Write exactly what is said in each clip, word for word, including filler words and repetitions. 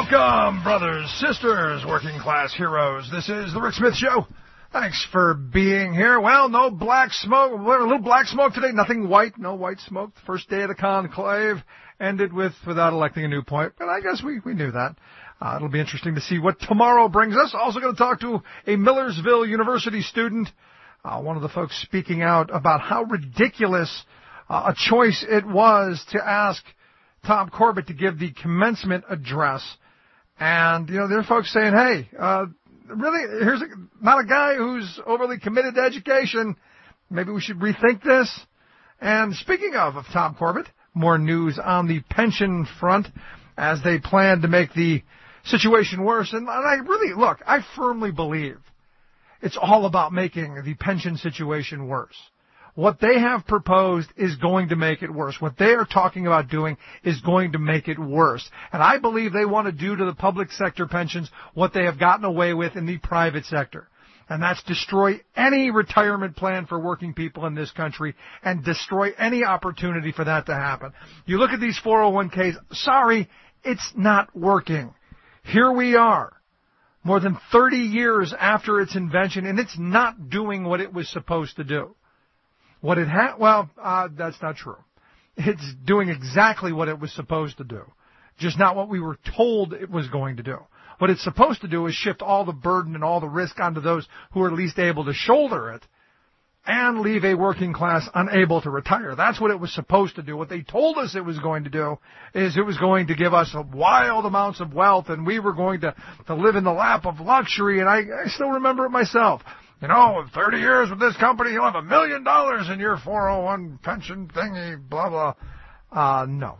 Welcome, brothers, sisters, working class heroes. This is the Rick Smith Show. Thanks for being here. Well, no black smoke. A little black smoke today. Nothing white. No white smoke. The first day of the conclave ended with without electing a new point. But I guess we, we knew that. Uh, it'll be interesting to see what tomorrow brings us. Also going to talk to a Millersville University student, uh, one of the folks speaking out about how ridiculous uh, a choice it was to ask Tom Corbett to give the commencement address. And, you know, there are folks saying, hey, uh, really, here's a, not a guy who's overly committed to education. Maybe we should rethink this. And speaking of, of Tom Corbett, more news on the pension front as they plan to make the situation worse. And, and I really, look, I firmly believe it's all about making the pension situation worse. What they have proposed is going to make it worse. What they are talking about doing is going to make it worse. And I believe they want to do to the public sector pensions what they have gotten away with in the private sector. And that's destroy any retirement plan for working people in this country and destroy any opportunity for that to happen. You look at these four oh one k's, sorry, it's not working. Here we are, more than thirty years after its invention, and it's not doing what it was supposed to do. What it ha- well, uh, that's not true. It's doing exactly what it was supposed to do, just not what we were told it was going to do. What it's supposed to do is shift all the burden and all the risk onto those who are least able to shoulder it and leave a working class unable to retire. That's what it was supposed to do. What they told us it was going to do is it was going to give us wild amounts of wealth and we were going to, to live in the lap of luxury. And I, I still remember it myself. You know, in thirty years with this company, you'll have a million dollars in your four oh one pension thingy, blah, blah. Uh, no.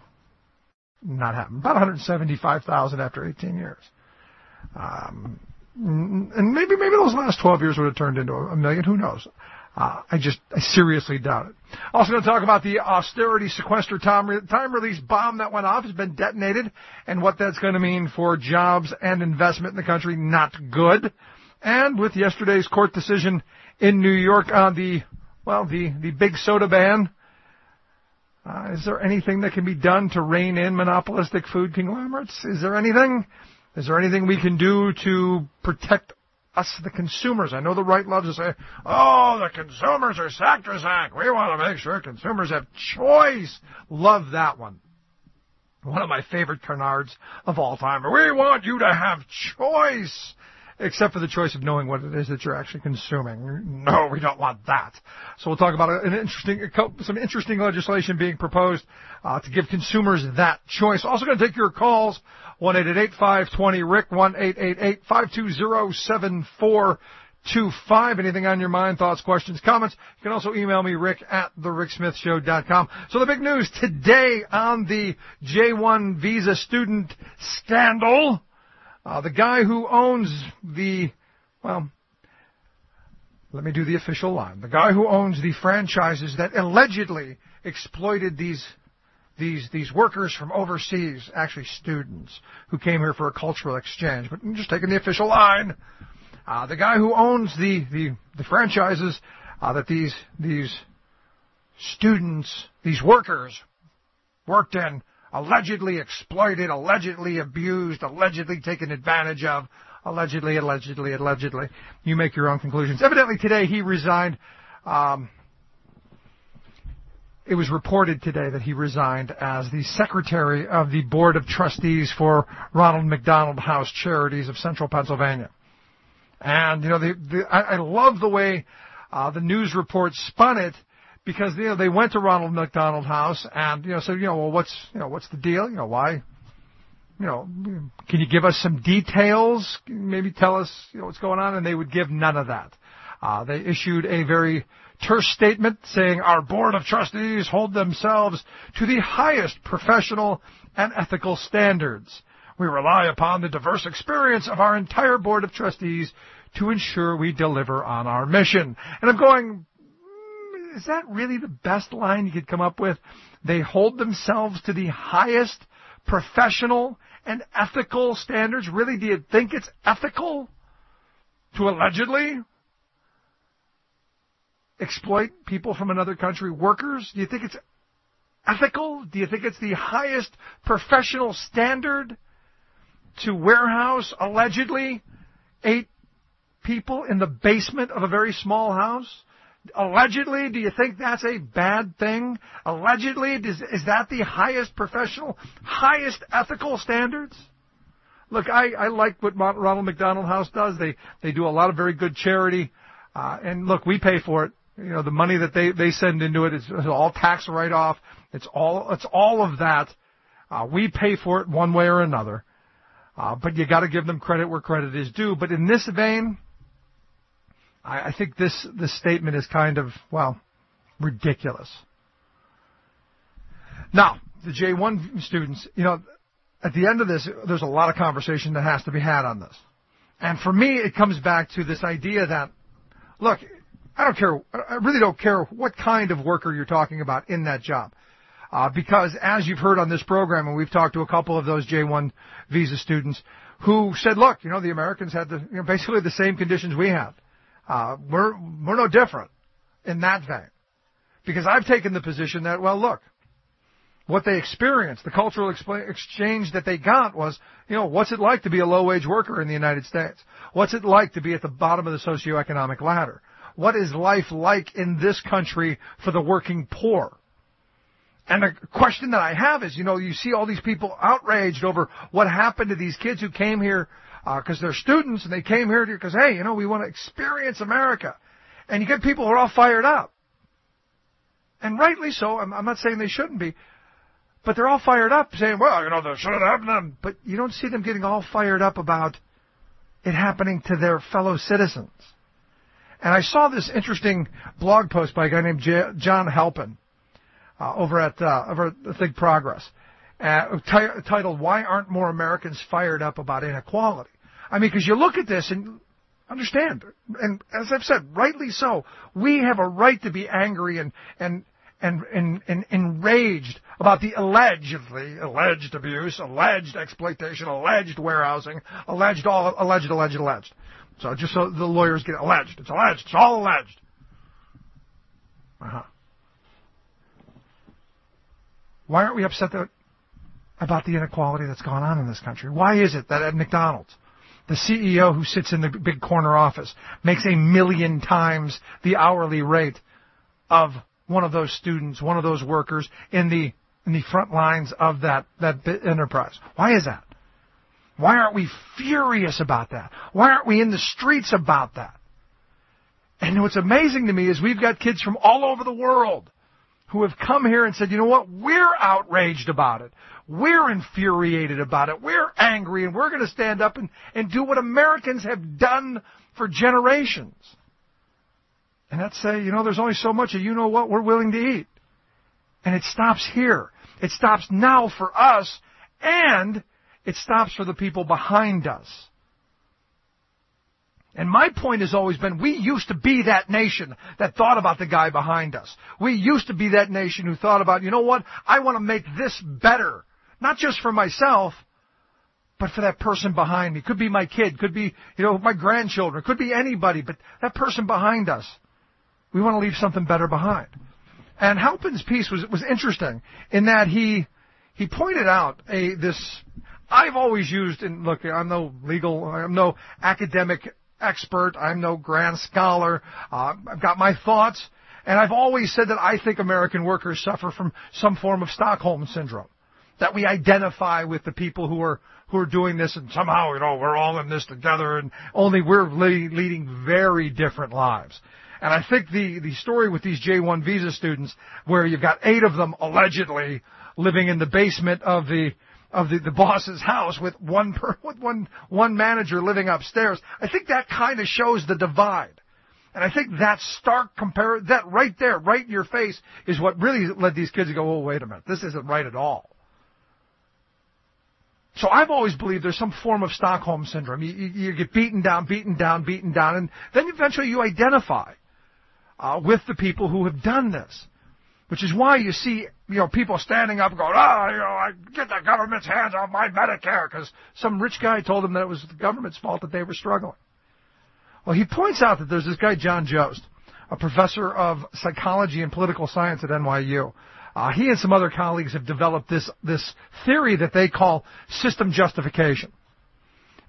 Not happening. About one hundred seventy-five thousand dollars after eighteen years. Um, and maybe, maybe those last twelve years would have turned into a million. Who knows? Uh, I just, I seriously doubt it. Also going to talk about the austerity sequester time, time release bomb that went off has been detonated and what that's going to mean for jobs and investment in the country. Not good. And with yesterday's court decision in New York on the, well, the, the big soda ban, uh, is there anything that can be done to rein in monopolistic food conglomerates? Is there anything? Is there anything we can do to protect us, the consumers? I know the right loves to say, oh, the consumers are sacrosanct. We want to make sure consumers have choice. Love that one. One of my favorite canards of all time. We want you to have choice. Except for the choice of knowing what it is that you're actually consuming. No, we don't want that. So we'll talk about an interesting, some interesting legislation being proposed uh, to give consumers that choice. Also going to take your calls, one eight eight eight, five two zero, R I C, one eight eight eight, five two zero, seven four two five. Anything on your mind, thoughts, questions, comments? You can also email me, rick at the rick smith show dot com. So the big news today on the J one visa student scandal. Uh, the guy who owns the, well, let me do the official line. The guy who owns the franchises that allegedly exploited these, these, these workers from overseas, actually students who came here for a cultural exchange, but I'm just taking the official line. Uh, the guy who owns the, the, the franchises, uh, that these, these students, these workers worked in, allegedly exploited, allegedly abused, allegedly taken advantage of, allegedly, allegedly, allegedly. You make your own conclusions. Evidently today he resigned. Um, it was reported today that he resigned as the secretary of the Board of Trustees for Ronald McDonald House Charities of Central Pennsylvania. And, you know, the, the, I, I love the way uh, the news report spun it. Because, you know, they went to Ronald McDonald House and, you know, said, you know, well, what's, you know, what's the deal? You know, why, you know, can you give us some details? Maybe tell us, you know, what's going on? And they would give none of that. Uh, they issued a very terse statement saying our Board of Trustees hold themselves to the highest professional and ethical standards. We rely upon the diverse experience of our entire Board of Trustees to ensure we deliver on our mission. And I'm going, is that really the best line you could come up with? They hold themselves to the highest professional and ethical standards. Really, do you think it's ethical to allegedly exploit people from another country, workers? Do you think it's ethical? Do you think it's the highest professional standard to warehouse, allegedly, eight people in the basement of a very small house? Allegedly, do you think that's a bad thing? Allegedly, is, is that the highest professional, highest ethical standards? Look, I, I like what Ronald McDonald House does. They they do a lot of very good charity. Uh, and look, we pay for it. You know, the money that they, they send into it is, is all tax write-off. It's all, it's all of that. Uh, we pay for it one way or another. Uh, but you got to give them credit where credit is due. But in this vein, I, I think this, this statement is kind of, well, ridiculous. Now, the J one students, you know, at the end of this, there's a lot of conversation that has to be had on this. And for me, it comes back to this idea that, look, I don't care, I really don't care what kind of worker you're talking about in that job. Uh, because as you've heard on this program, and we've talked to a couple of those J one visa students who said, look, you know, the Americans had the, you know, basically the same conditions we had. Uh, we're, we're no different in that vein. Because I've taken the position that, well, look, what they experienced, the cultural exp- exchange that they got was, you know, what's it like to be a low-wage worker in the United States? What's it like to be at the bottom of the socioeconomic ladder? What is life like in this country for the working poor? And a question that I have is, you know, you see all these people outraged over what happened to these kids who came here because uh, they're students and they came here because, hey, you know, we want to experience America. And you get people who are all fired up. And rightly so. I'm, I'm not saying they shouldn't be. But they're all fired up saying, well, you know, that should have happened to them. But you don't see them getting all fired up about it happening to their fellow citizens. And I saw this interesting blog post by a guy named J- John Halpin uh, over at uh, over at Think Progress, uh, t- titled "Why Aren't More Americans Fired Up About Inequality?" I mean, because you look at this and understand, and as I've said, rightly so, we have a right to be angry and and and and, and enraged about the allegedly alleged abuse, alleged exploitation, alleged warehousing, alleged all alleged alleged alleged. So just so the lawyers get alleged. It's alleged. It's all alleged. Uh-huh. Why aren't we upset that, about the inequality that's gone on in this country? Why is it that at McDonald's, the C E O who sits in the big corner office makes a million times the hourly rate of one of those students, one of those workers in the in the front lines of that, that enterprise? Why is that? Why aren't we furious about that? Why aren't we in the streets about that? And what's amazing to me is we've got kids from all over the world who have come here and said, you know what, we're outraged about it. We're infuriated about it. We're angry, and we're going to stand up and, and do what Americans have done for generations. And that's say, you know, there's only so much of you know what we're willing to eat. And it stops here. It stops now for us, and it stops for the people behind us. And my point has always been, we used to be that nation that thought about the guy behind us. We used to be that nation who thought about, you know what, I want to make this better. Not just for myself, but for that person behind me. Could be my kid, could be, you know, my grandchildren, could be anybody, but that person behind us. We want to leave something better behind. And Halpin's piece was was interesting in that he he pointed out a this I've always used, and look, I'm no legal, I'm no academic expert, I'm no grand scholar, uh, I've got my thoughts, and I've always said that I think American workers suffer from some form of Stockholm syndrome, that we identify with the people who are who are doing this, and somehow, you know, we're all in this together, and only we're le- leading very different lives. And I think the, the story with these J one visa students, where you've got eight of them allegedly living in the basement of the of the, the boss's house with one per, with one one manager living upstairs, I think that kind of shows the divide. And I think that stark compare that right there, right in your face, is what really led these kids to go, oh, wait a minute, this isn't right at all. So I've always believed there's some form of Stockholm syndrome. You, you, you get beaten down, beaten down, beaten down, and then eventually you identify uh, with the people who have done this. Which is why you see, you know, people standing up and going, oh, you know, I get the government's hands off my Medicare, because some rich guy told them that it was the government's fault that they were struggling. Well, he points out that there's this guy, John Jost, a professor of psychology and political science at N Y U. Uh, he and some other colleagues have developed this, this theory that they call system justification.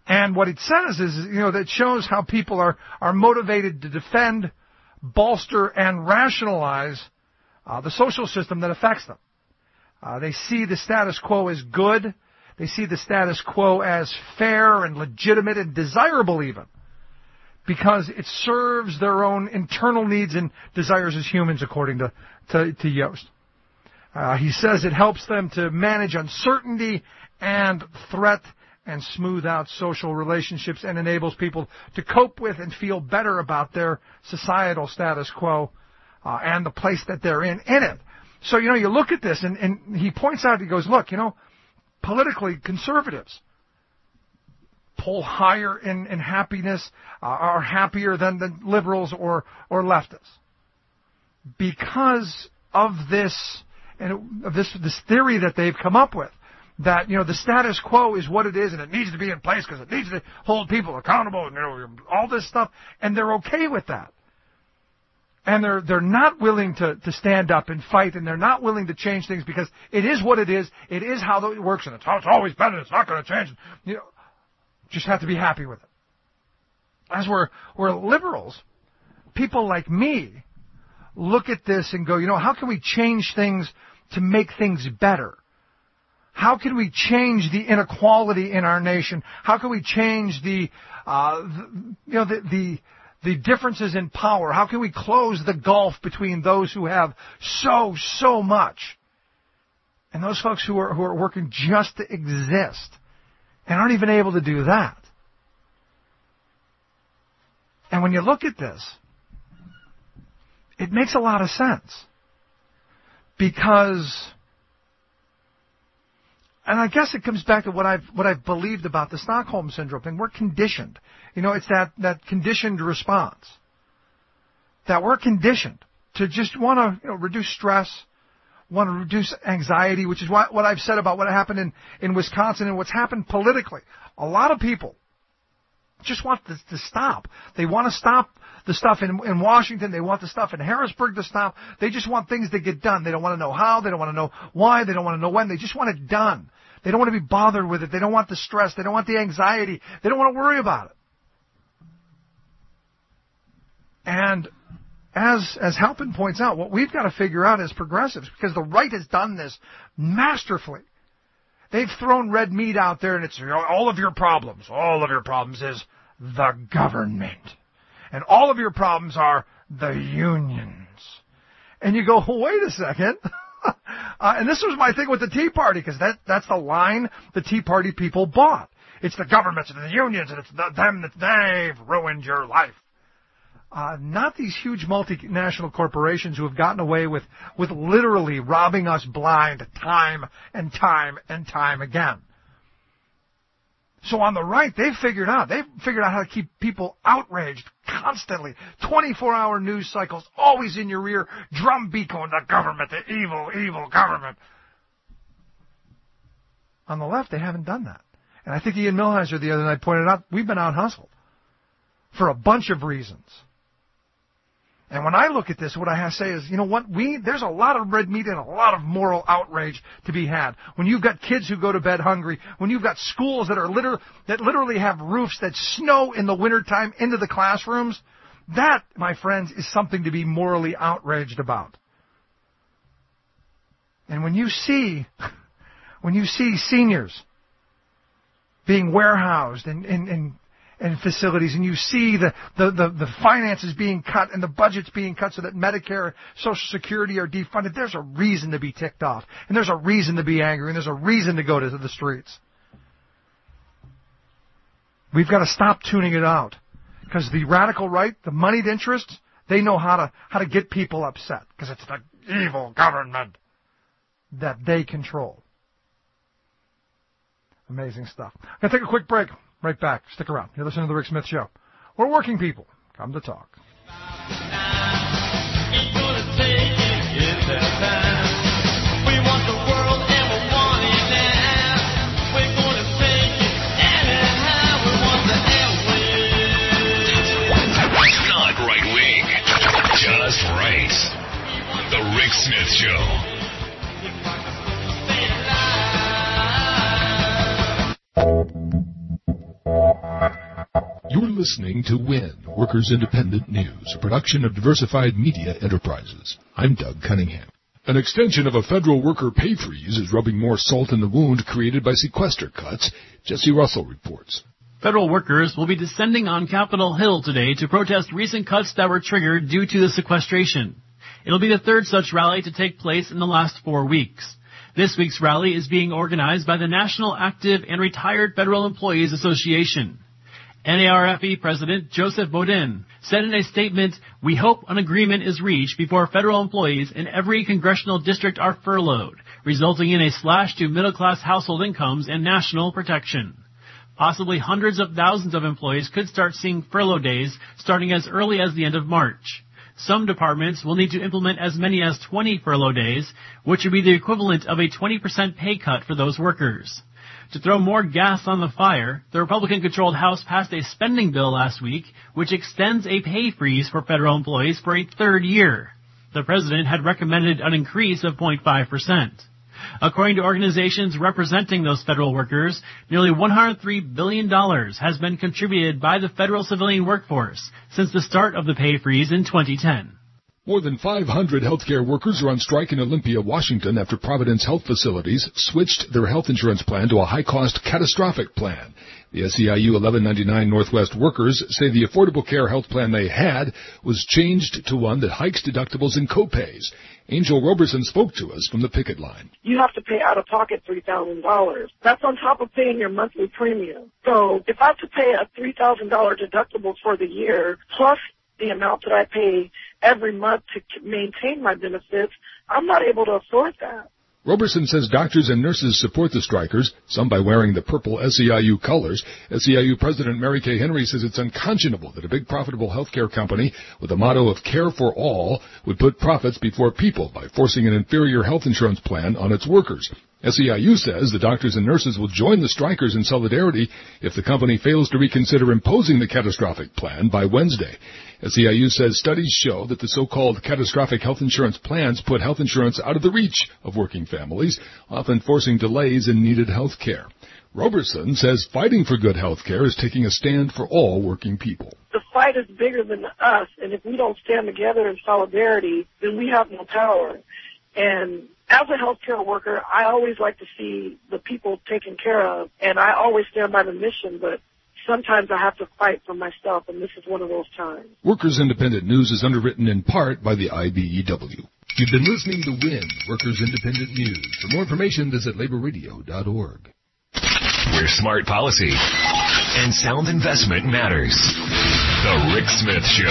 And what it says is, you know, that it shows how people are, are motivated to defend, bolster, and rationalize uh, the social system that affects them. Uh, they see the status quo as good. They see the status quo as fair and legitimate and desirable even, because it serves their own internal needs and desires as humans, according to, to, to Yost. Uh, he says it helps them to manage uncertainty and threat and smooth out social relationships and enables people to cope with and feel better about their societal status quo uh, and the place that they're in in it. So, you know, you look at this, and, and he points out, he goes, look, you know, politically, conservatives poll higher in, in happiness, uh, are happier than the liberals or, or leftists. Because of this, and of this, this theory that they've come up with, that, you know, the status quo is what it is, and it needs to be in place because it needs to hold people accountable, and, you know, all this stuff, and they're okay with that. And they're they're not willing to, to stand up and fight, and they're not willing to change things because it is what it is. It is how it works, and it's how it's always been, and it's not going to change. You know, just have to be happy with it. As we're we're liberals, people like me look at this and go, you know, how can we change things to make things better? How can we change the inequality in our nation? How can we change the, uh, the you know, the, the the differences in power? How can we close the gulf between those who have so, so much and those folks who are who are working just to exist and aren't even able to do that? And when you look at this, it makes a lot of sense. Because, and I guess it comes back to what I've what I've believed about the Stockholm Syndrome thing. We're conditioned. You know, it's that, that conditioned response. That we're conditioned to just want to, you know, reduce stress, want to reduce anxiety, which is what, what I've said about what happened in, in Wisconsin and what's happened politically. A lot of people just want this to stop. They want to stop the stuff in, in Washington. They want the stuff in Harrisburg to stop. They just want things to get done. They don't want to know how. They don't want to know why. They don't want to know when. They just want it done. They don't want to be bothered with it. They don't want the stress. They don't want the anxiety. They don't want to worry about it. And as as Halpin points out, what we've got to figure out as progressives, because the right has done this masterfully. They've thrown red meat out there, and it's, you know, all of your problems, all of your problems is the government. And all of your problems are the unions. And you go, well, wait a second. uh, and this was my thing with the Tea Party, because that, that's the line the Tea Party people bought. It's the governments and the unions, and it's the, them that they've ruined your life. Uh, not these huge multinational corporations who have gotten away with, with literally robbing us blind time and time and time again. So on the right, they've figured out, they've figured out how to keep people outraged constantly. twenty-four hour news cycles, always in your ear, drumbeat going, the government, the evil, evil government. On the left, they haven't done that. And I think Ian Millhiser the other night pointed out, we've been out-hustled for a bunch of reasons. And when I look at this, what I have to say is, you know what, we there's a lot of red meat and a lot of moral outrage to be had. When you've got kids who go to bed hungry, when you've got schools that are liter- that literally have roofs that snow in the wintertime into the classrooms, that, my friends, is something to be morally outraged about. And when you see, when you see seniors being warehoused and, and, and and facilities, and you see the, the, the, the finances being cut and the budgets being cut so that Medicare and Social Security are defunded, there's a reason to be ticked off. And there's a reason to be angry. And there's a reason to go to the streets. We've got to stop tuning it out. Because the radical right, the moneyed interests, they know how to, how to get people upset. Because it's the evil government that they control. Amazing stuff. I'm going to take a quick break. Right back. Stick around. You're listening to The Rick Smith Show. We're working people. Come to talk. Not right wing. Just right. The Rick Smith Show. listening to WIN, Workers Independent News, a production of Diversified Media Enterprises. I'm Doug Cunningham. An extension of a federal worker pay freeze is rubbing more salt in the wound created by sequester cuts. Jesse Russell reports. Federal workers will be descending on Capitol Hill today to protest recent cuts that were triggered due to the sequestration. It'll be the third such rally to take place in the last four weeks. This week's rally is being organized by the National Active and Retired Federal Employees Association. N A R F E President Joseph Bodin said in a statement, "We hope an agreement is reached before federal employees in every congressional district are furloughed, resulting in a slash to middle-class household incomes and national protection." Possibly hundreds of thousands of employees could start seeing furlough days starting as early as the end of March. Some departments will need to implement as many as twenty furlough days, which would be the equivalent of a twenty percent pay cut for those workers. To throw more gas on the fire, the Republican-controlled House passed a spending bill last week, which extends a pay freeze for federal employees for a third year. The president had recommended an increase of zero point five percent. According to organizations representing those federal workers, nearly one hundred three billion dollars has been contributed by the federal civilian workforce since the start of the pay freeze in twenty ten. More than five hundred healthcare workers are on strike in Olympia, Washington, after Providence Health Facilities switched their health insurance plan to a high-cost catastrophic plan. The S E I U eleven ninety-nine Northwest workers say the Affordable Care health plan they had was changed to one that hikes deductibles and copays. Angel Roberson spoke to us from the picket line. You have to pay out of pocket three thousand dollars. That's on top of paying your monthly premium. So if I have to pay a three thousand dollars deductible for the year, plus the amount that I pay every month to maintain my benefits, I'm not able to afford that. Roberson says doctors and nurses support the strikers, some by wearing the purple S E I U colors. S E I U President Mary Kay Henry says it's unconscionable that a big profitable healthcare company with a motto of care for all would put profits before people by forcing an inferior health insurance plan on its workers. S E I U says the doctors and nurses will join the strikers in solidarity if the company fails to reconsider imposing the catastrophic plan by Wednesday. S E I U says studies show that the so-called catastrophic health insurance plans put health insurance out of the reach of working families, often forcing delays in needed health care. Roberson says fighting for good health care is taking a stand for all working people. The fight is bigger than us, and if we don't stand together in solidarity, then we have no power. And as a healthcare worker, I always like to see the people taken care of, and I always stand by the mission, but sometimes I have to fight for myself, and this is one of those times. Workers Independent News is underwritten in part by the I B E W. You've been listening to WIN, Workers Independent News. For more information, visit labor radio dot org. Where smart policy and sound investment matters. The Rick Smith Show.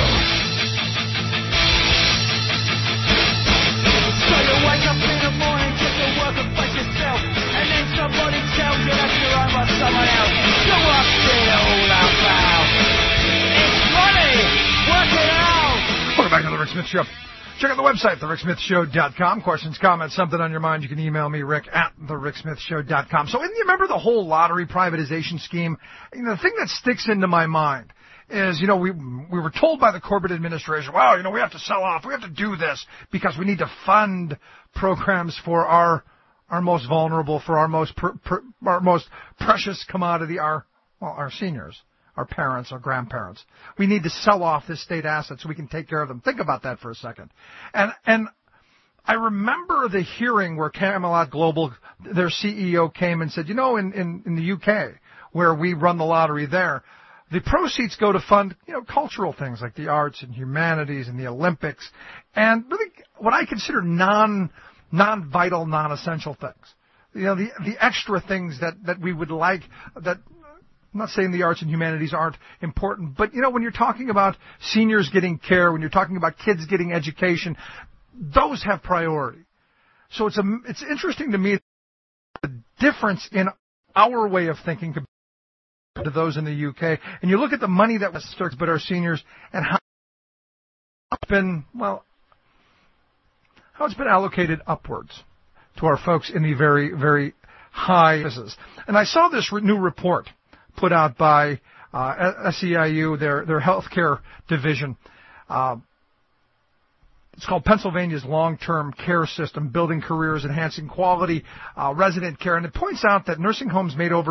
So you wake up in the morning, get to work and face yourself, and then somebody tells you that you're owned by someone else. So what's it all about? It's money! Work it out! Welcome back to the Rick Smith Show. Check out the website, the rick smith show dot com. Questions, comments, something on your mind, you can email me, rick at the rick smith show dot com. So, and you remember the whole lottery privatization scheme? You know, the thing that sticks into my mind is, you know, we we were told by the Corbett administration, well, you know, we have to sell off, we have to do this because we need to fund programs for our our most vulnerable, for our most pr- pr- our most precious commodity, our well, our seniors, our parents, our grandparents. We need to sell off this state asset so we can take care of them. Think about that for a second. And and I remember the hearing where Camelot Global, their C E O, came and said, you know, in, in, in the U K, where we run the lottery there, the proceeds go to fund, you know, cultural things like the arts and humanities and the Olympics, and really what I consider non non-vital, non-essential things. You know, the the extra things that, that we would like, that I'm not saying the arts and humanities aren't important, but, you know, when you're talking about seniors getting care, when you're talking about kids getting education, those have priority. So it's a, it's interesting to me the difference in our way of thinking to those in the U K. And you look at the money that was stuck but our seniors and how it's been, well, how it's been allocated upwards to our folks in the very, very high business. And I saw this new report put out by uh, S E I U, their their healthcare division. Uh, it's called Pennsylvania's Long-Term Care System, Building Careers, Enhancing Quality, uh, Resident Care. And it points out that nursing homes made over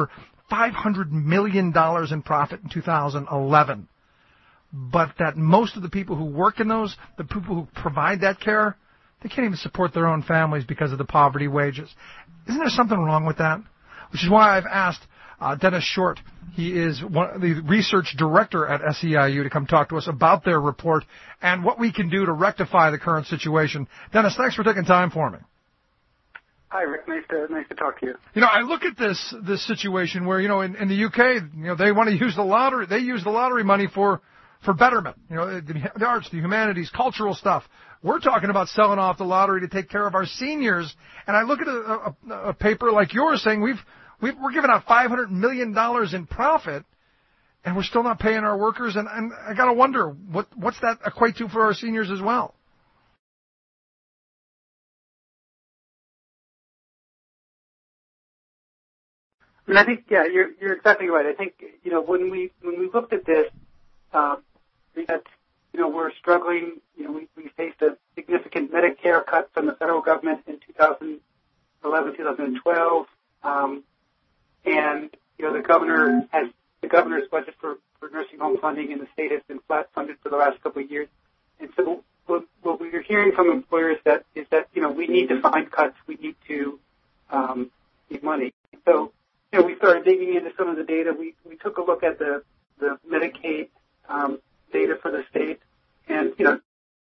five hundred million dollars in profit in two thousand eleven. But that most of the people who work in those, the people who provide that care, they can't even support their own families because of the poverty wages. Isn't there something wrong with that? Which is why I've asked uh, Dennis Short. He is one, the research director at S E I U, to come talk to us about their report and what we can do to rectify the current situation. Dennis, thanks for taking time for me. Hi, Rick. Nice to nice to talk to you. You know, I look at this this situation where, you know, in, in the U K, you know, they want to use the lottery. They use the lottery money for for betterment. You know, the, the arts, the humanities, cultural stuff. We're talking about selling off the lottery to take care of our seniors. And I look at a, a, a paper like yours saying we've, we've we're giving out five hundred million dollars in profit, and we're still not paying our workers. And, and I got to wonder what what's that equate to for our seniors as well. I mean, I think, yeah, you're you're exactly right. I think, you know, when we when we looked at this, uh, that, you know, we're struggling. You know, we, we faced a significant Medicare cut from the federal government in two thousand eleven, two thousand twelve, um, and you know, the governor has the governor's budget for, for nursing home funding in the state has been flat funded for the last couple of years. And so, what, what we're hearing from employers that is that, you know, we need to find cuts. We need to um, get money. So, you know, we started digging into some of the data. We, we took a look at the, the Medicaid um, data for the state, and, you know,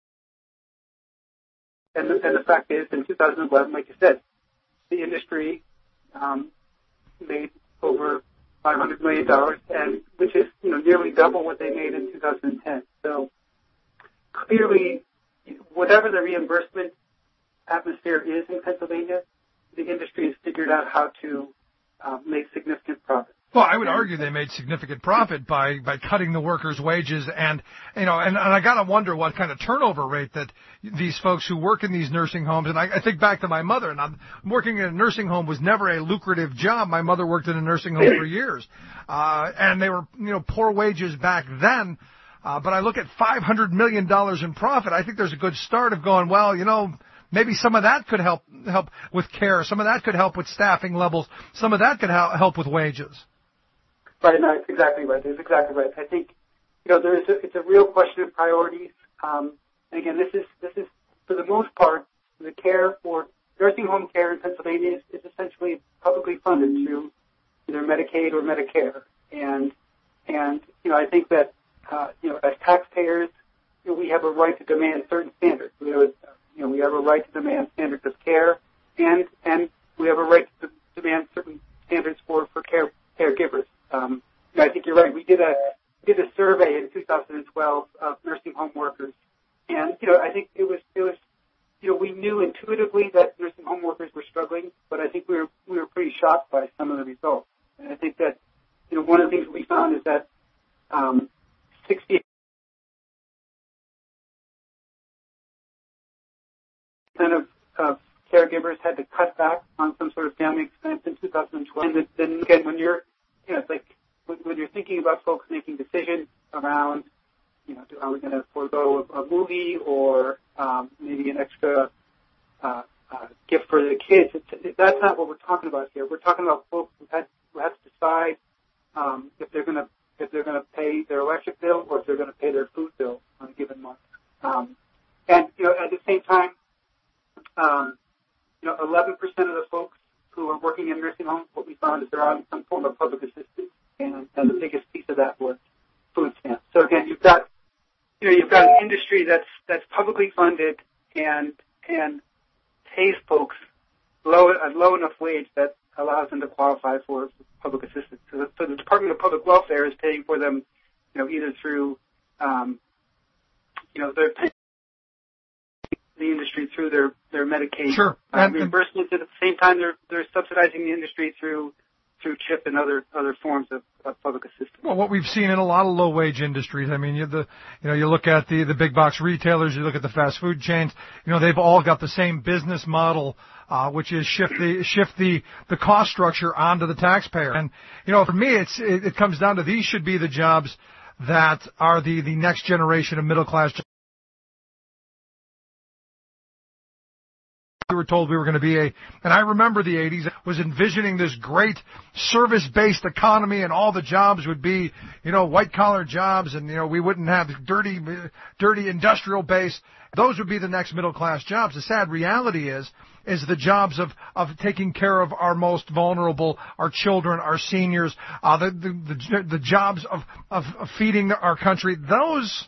and the, and the fact is, in two thousand eleven, like you said, the industry um, made over five hundred million dollars, and which is, you know, nearly double what they made in two thousand ten. So clearly, whatever the reimbursement atmosphere is in Pennsylvania, the industry has figured out how to Uh, make significant profit. Well, I would argue they made significant profit by, by cutting the workers' wages, and, you know, and, and I gotta wonder what kind of turnover rate that these folks who work in these nursing homes, and I, I think back to my mother, and I'm working in a nursing home was never a lucrative job. My mother worked in a nursing home for years, uh, and they were, you know, poor wages back then. Uh, but I look at five hundred million dollars in profit. I think there's a good start of going, well, you know, maybe some of that could help help with care. Some of that could help with staffing levels. Some of that could help with wages. Right, no, it's exactly right. It's exactly right. I think, you know, there is a, it's a real question of priorities. Um, and again, this is this is for the most part, the care for nursing home care in Pennsylvania is, is essentially publicly funded through either Medicaid or Medicare. And and you know, I think that uh, you know, as taxpayers, you know, we have a right to demand certain standards. We have a, You know, we have a right to demand standards of care, and and we have a right to demand certain standards for, for care caregivers. Um, you know, I think you're right. We did a did a survey in two thousand twelve of nursing home workers, and you know, I think it was it was you know, we knew intuitively that nursing home workers were struggling, but I think we were we were pretty shocked by some of the results. And I think that, you know, one of the things we found is that um, sixty percent of, of caregivers had to cut back on some sort of family expense in two thousand twelve. And then again, when you're, you know, it's like when, when you're thinking about folks making decisions around, you know, are we going to forego a, a movie or um, maybe an extra uh, uh, gift for the kids? It's, it, that's not what we're talking about here. We're talking about folks who had who have to decide um, if they're going to if they're going to pay their electric bill or if they're going to pay their food bill on a given month. Um, and you know, at the same time, Um, you know, eleven percent of the folks who are working in nursing homes, what we found is they're on some form of public assistance, and, and the biggest piece of that was food stamps. So again, you've got, you know, you've got an industry that's that's publicly funded and and pays folks low a low enough wage that allows them to qualify for public assistance. So the, so the Department of Public Welfare is paying for them, you know, either through, um, you know, they're paying the industry through their, their Medicaid sure. uh, reimbursements. At the same time, they're they're subsidizing the industry through through CHIP and other other forms of, of public assistance. Well, what we've seen in a lot of low wage industries, I mean, you the you know you look at the the big box retailers, you look at the fast food chains, you know they've all got the same business model, uh, which is shift the shift the the cost structure onto the taxpayer. And you know, for me, it's it, it comes down to these should be the jobs that are the the next generation of middle class We were told we were going to be a, and I remember the eighties, was envisioning this great service-based economy and all the jobs would be, you know, white-collar jobs and, you know, we wouldn't have dirty, dirty industrial base. Those would be the next middle-class jobs. The sad reality is, is the jobs of, of taking care of our most vulnerable, our children, our seniors, uh, the, the, the, the jobs of, of, of feeding our country. Those,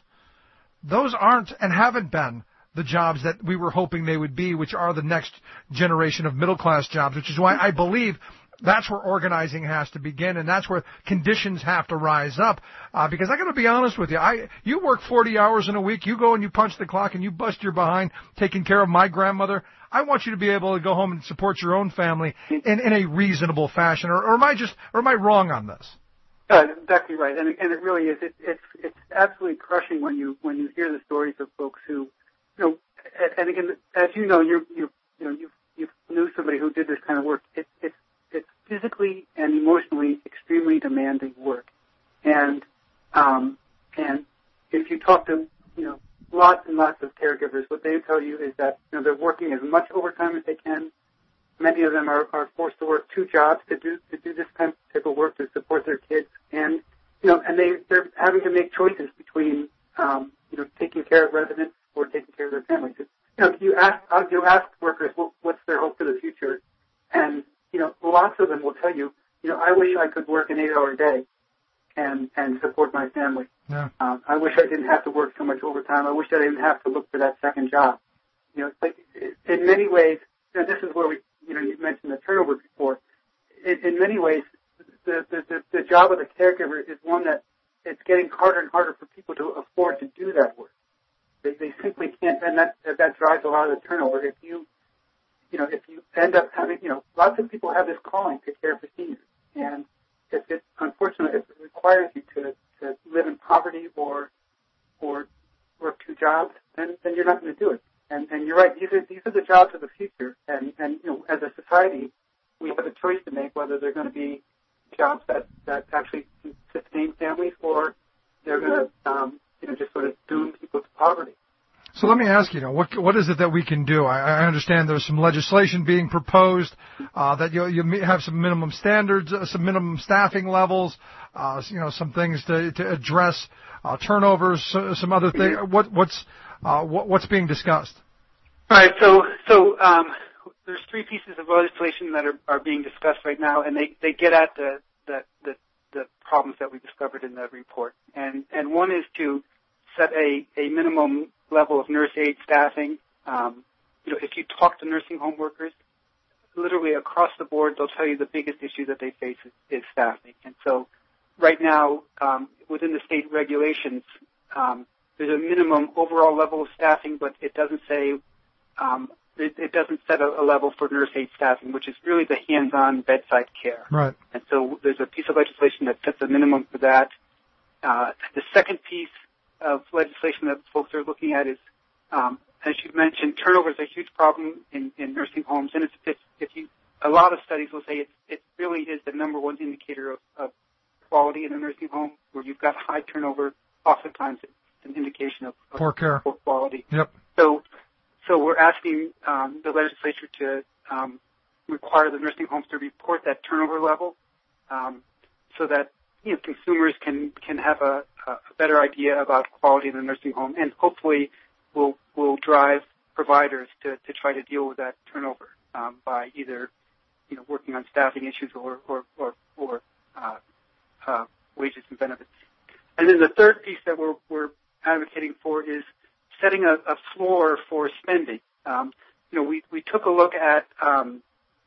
those aren't and haven't been the jobs that we were hoping they would be, which are the next generation of middle-class jobs, which is why I believe that's where organizing has to begin, and that's where conditions have to rise up. Uh, because I got to be honest with you, I you work forty hours in a week, you go and you punch the clock and you bust your behind taking care of my grandmother. I want you to be able to go home and support your own family in, in a reasonable fashion. Or, or am I just, or am I wrong on this? Uh, exactly right, and, and it really is. It, it's it's absolutely crushing when you when you hear the stories of folks who. You know, and again, as you know, you you you know you you knew somebody who did this kind of work. It's it's it's physically and emotionally extremely demanding work, and um and if you talk to you know lots and lots of caregivers, what they tell you is that you know they're working as much overtime as they can. Many of them are, are forced to work two jobs to do to do this kind of work to support their kids, and you know, and they they're having to make choices between um, you know taking care of residents or taking care of their families. You know, you ask, you ask workers what, what's their hope for the future, and you know, lots of them will tell you, you know, I wish I could work an eight-hour day and and support my family. Yeah. Um, I wish I didn't have to work so much overtime. I wish I didn't have to look for that second job. You know, it's like in many ways, and this is where we, you know, you mentioned the turnover before. In, in many ways, the, the the the job of the caregiver is one that it's getting harder and harder for people to afford to do that work. They, they simply can't, and that that drives a lot of the turnover. If you, you know, if you end up having, you know, lots of people have this calling to care for seniors, and if it, unfortunately, if it requires you to, to live in poverty or or work two jobs, then then you're not going to do it. And and you're right; these are these are the jobs of the future. And and you know, as a society, we have a choice to make whether they're going to be jobs that that actually sustain families, or they're going to um, you know, just sort of doom people to poverty. So let me ask you, you know, what what is it that we can do? I, I understand there's some legislation being proposed uh, that you you have some minimum standards, uh, some minimum staffing levels, uh, you know, some things to to address uh, turnovers, so, some other things. What what's uh, what, what's being discussed? All right. So so um, there's three pieces of legislation that are, are being discussed right now, and they, they get at the the, the the problems that we discovered in the report. And and one is to set a, a minimum level of nurse aid staffing. Um, you know, if you talk to nursing home workers, literally across the board, they'll tell you the biggest issue that they face is, is staffing. And so right now, um, within the state regulations, um, there's a minimum overall level of staffing, but it doesn't say, um, it, it doesn't set a, a level for nurse aid staffing, which is really the hands-on bedside care. Right. And so there's a piece of legislation that sets a minimum for that. Uh, the second piece of legislation that folks are looking at is, um, as you mentioned, turnover is a huge problem in, in nursing homes, and it's, it's, if you, a lot of studies will say it, it really is the number one indicator of, of quality in a nursing home. Where you've got high turnover, oftentimes it's an indication of, of poor care, poor quality. Yep. So, so we're asking um, the legislature to um, require the nursing homes to report that turnover level, um, so that you know, consumers can, can have a, a better idea about quality in the nursing home, and hopefully will will drive providers to, to try to deal with that turnover um, by either you know working on staffing issues or or or, or uh, uh, wages and benefits. And then the third piece that we're we're advocating for is setting a, a floor for spending. Um, you know, we we took a look at um,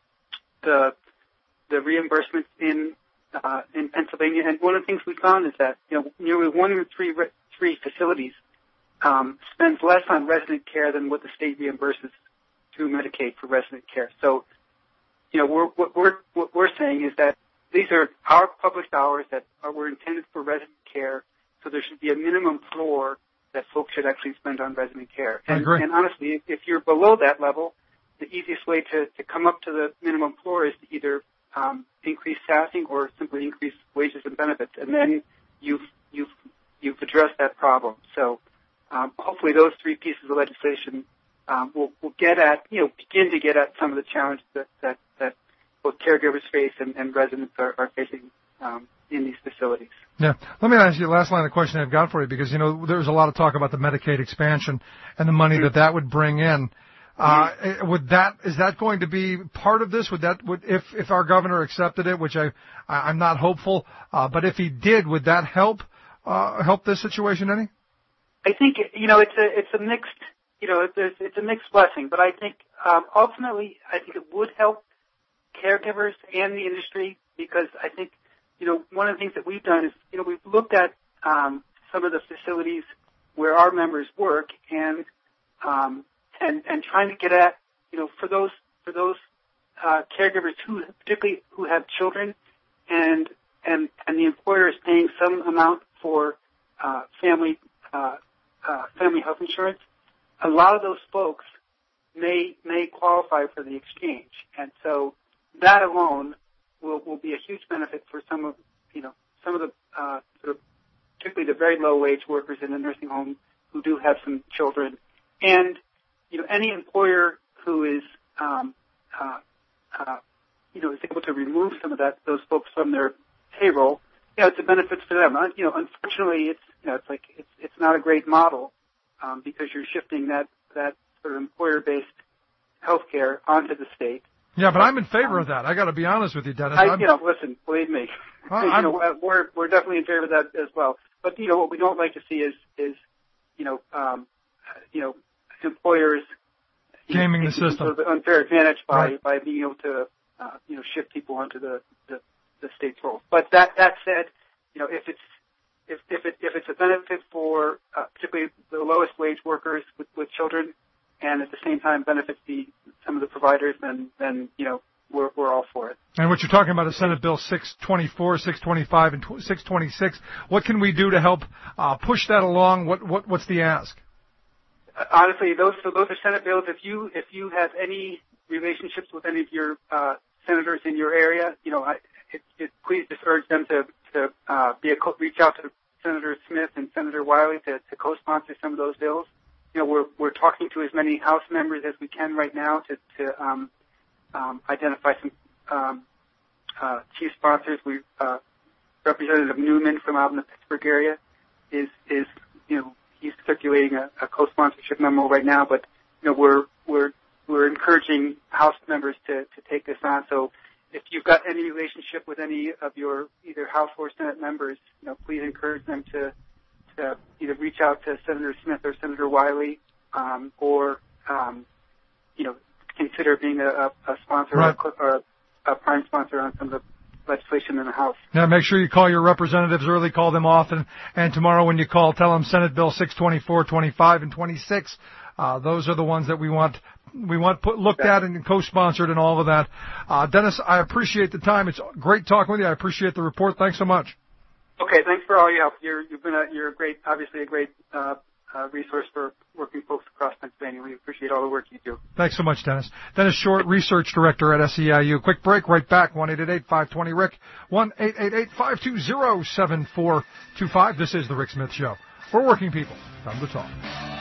the the reimbursements in Uh, in Pennsylvania, and one of the things we found is that you know nearly one in three re- three facilities um, spends less on resident care than what the state reimburses through Medicaid for resident care. So, you know, we're, what we're what we're saying is that these are our public dollars that are were intended for resident care. So there should be a minimum floor that folks should actually spend on resident care. And, I agree. and honestly, if, if you're below that level, the easiest way to, to come up to the minimum floor is to either Um, increase staffing or simply increase wages and benefits, and then you've you've you've addressed that problem. So um, hopefully those three pieces of legislation um, will will get at, you know, begin to get at some of the challenges that that, that both caregivers face and, and residents are, are facing um, in these facilities. Yeah. Let me ask you the last line of question I've got for you, because, you know, there's a lot of talk about the Medicaid expansion and the money mm-hmm. that that would bring in. Uh, would that, is that going to be part of this? Would that, would, if, if our governor accepted it, which I, I I'm not hopeful, uh, but if he did, would that help, uh, help this situation any? I think, you know, it's a, it's a mixed, you know, it's, it's a mixed blessing, but I think, um, ultimately, I think it would help caregivers and the industry, because I think, you know, one of the things that we've done is, you know, we've looked at, um, some of the facilities where our members work and, um, And, and trying to get at, you know, for those for those uh, caregivers who, particularly who have children, and and and the employer is paying some amount for uh, family uh, uh, family health insurance. A lot of those folks may may qualify for the exchange, and so that alone will will be a huge benefit for some of you know some of the uh, sort of particularly the very low wage workers in the nursing home who do have some children, and you know, any employer who is, um, uh, uh, you know, is able to remove some of that, those folks from their payroll, you know, it's a benefit for them. Uh, you know, unfortunately, it's, you know, it's like, it's, it's not a great model, um, because you're shifting that, that sort of employer-based healthcare onto the state. Yeah, but I'm in favor um, of that. I got to be honest with you, Dennis. I, you know, listen, believe me, well, you know, we're, we're definitely in favor of that as well. But, you know, what we don't like to see is, is, you know, um, you know, employers gaming the system, sort of unfair advantage by right. by being able to uh, you know shift people onto the, the the state's role. But that that said, you know if it's if if it if it's a benefit for uh, particularly the lowest wage workers with, with children, and at the same time benefits the some of the providers, then then you know we're we're all for it. And what you're talking about is Senate Bill six twenty-four, six twenty-five, and six twenty-six. What can we do to help uh, push that along? What what what's the ask? Honestly, those so those are Senate bills. If you if you have any relationships with any of your uh, senators in your area, you know, I, it, it, please just urge them to to uh, be a co- reach out to Senator Smith and Senator Wiley to, to co-sponsor some of those bills. You know, we're we're talking to as many House members as we can right now to to um, um, identify some um, uh, chief sponsors. We uh, Representative Newman from out in the Pittsburgh area is is you know. He's circulating a, a co-sponsorship memo right now, but you know we're we're we're encouraging House members to, to take this on. So if you've got any relationship with any of your either House or Senate members, you know please encourage them to to either reach out to Senator Smith or Senator Wiley, um, or um, you know consider being a, a sponsor right. or, or a prime sponsor on some of the legislation in the House. Yeah, make sure you call your representatives early, call them often, and tomorrow when you call, tell them Senate Bill six twenty-four, twenty-five, and twenty-six. Uh, those are the ones that we want we want put, looked at and co-sponsored and all of that. Uh, Dennis, I appreciate the time. It's great talking with you. I appreciate the report. Thanks so much. Okay, thanks for all your help. You're, you've been a, you're a great, obviously a great uh, uh, resource for working folks across Pennsylvania. We appreciate all the work you do. Thanks so much, Dennis. Dennis Short, Research Director at S E I U. Quick break, right back. one eight eight eight, five two zero, R I C, one eight eight eight, five two zero, seven four two five. This is The Rick Smith Show. For working people, time to talk.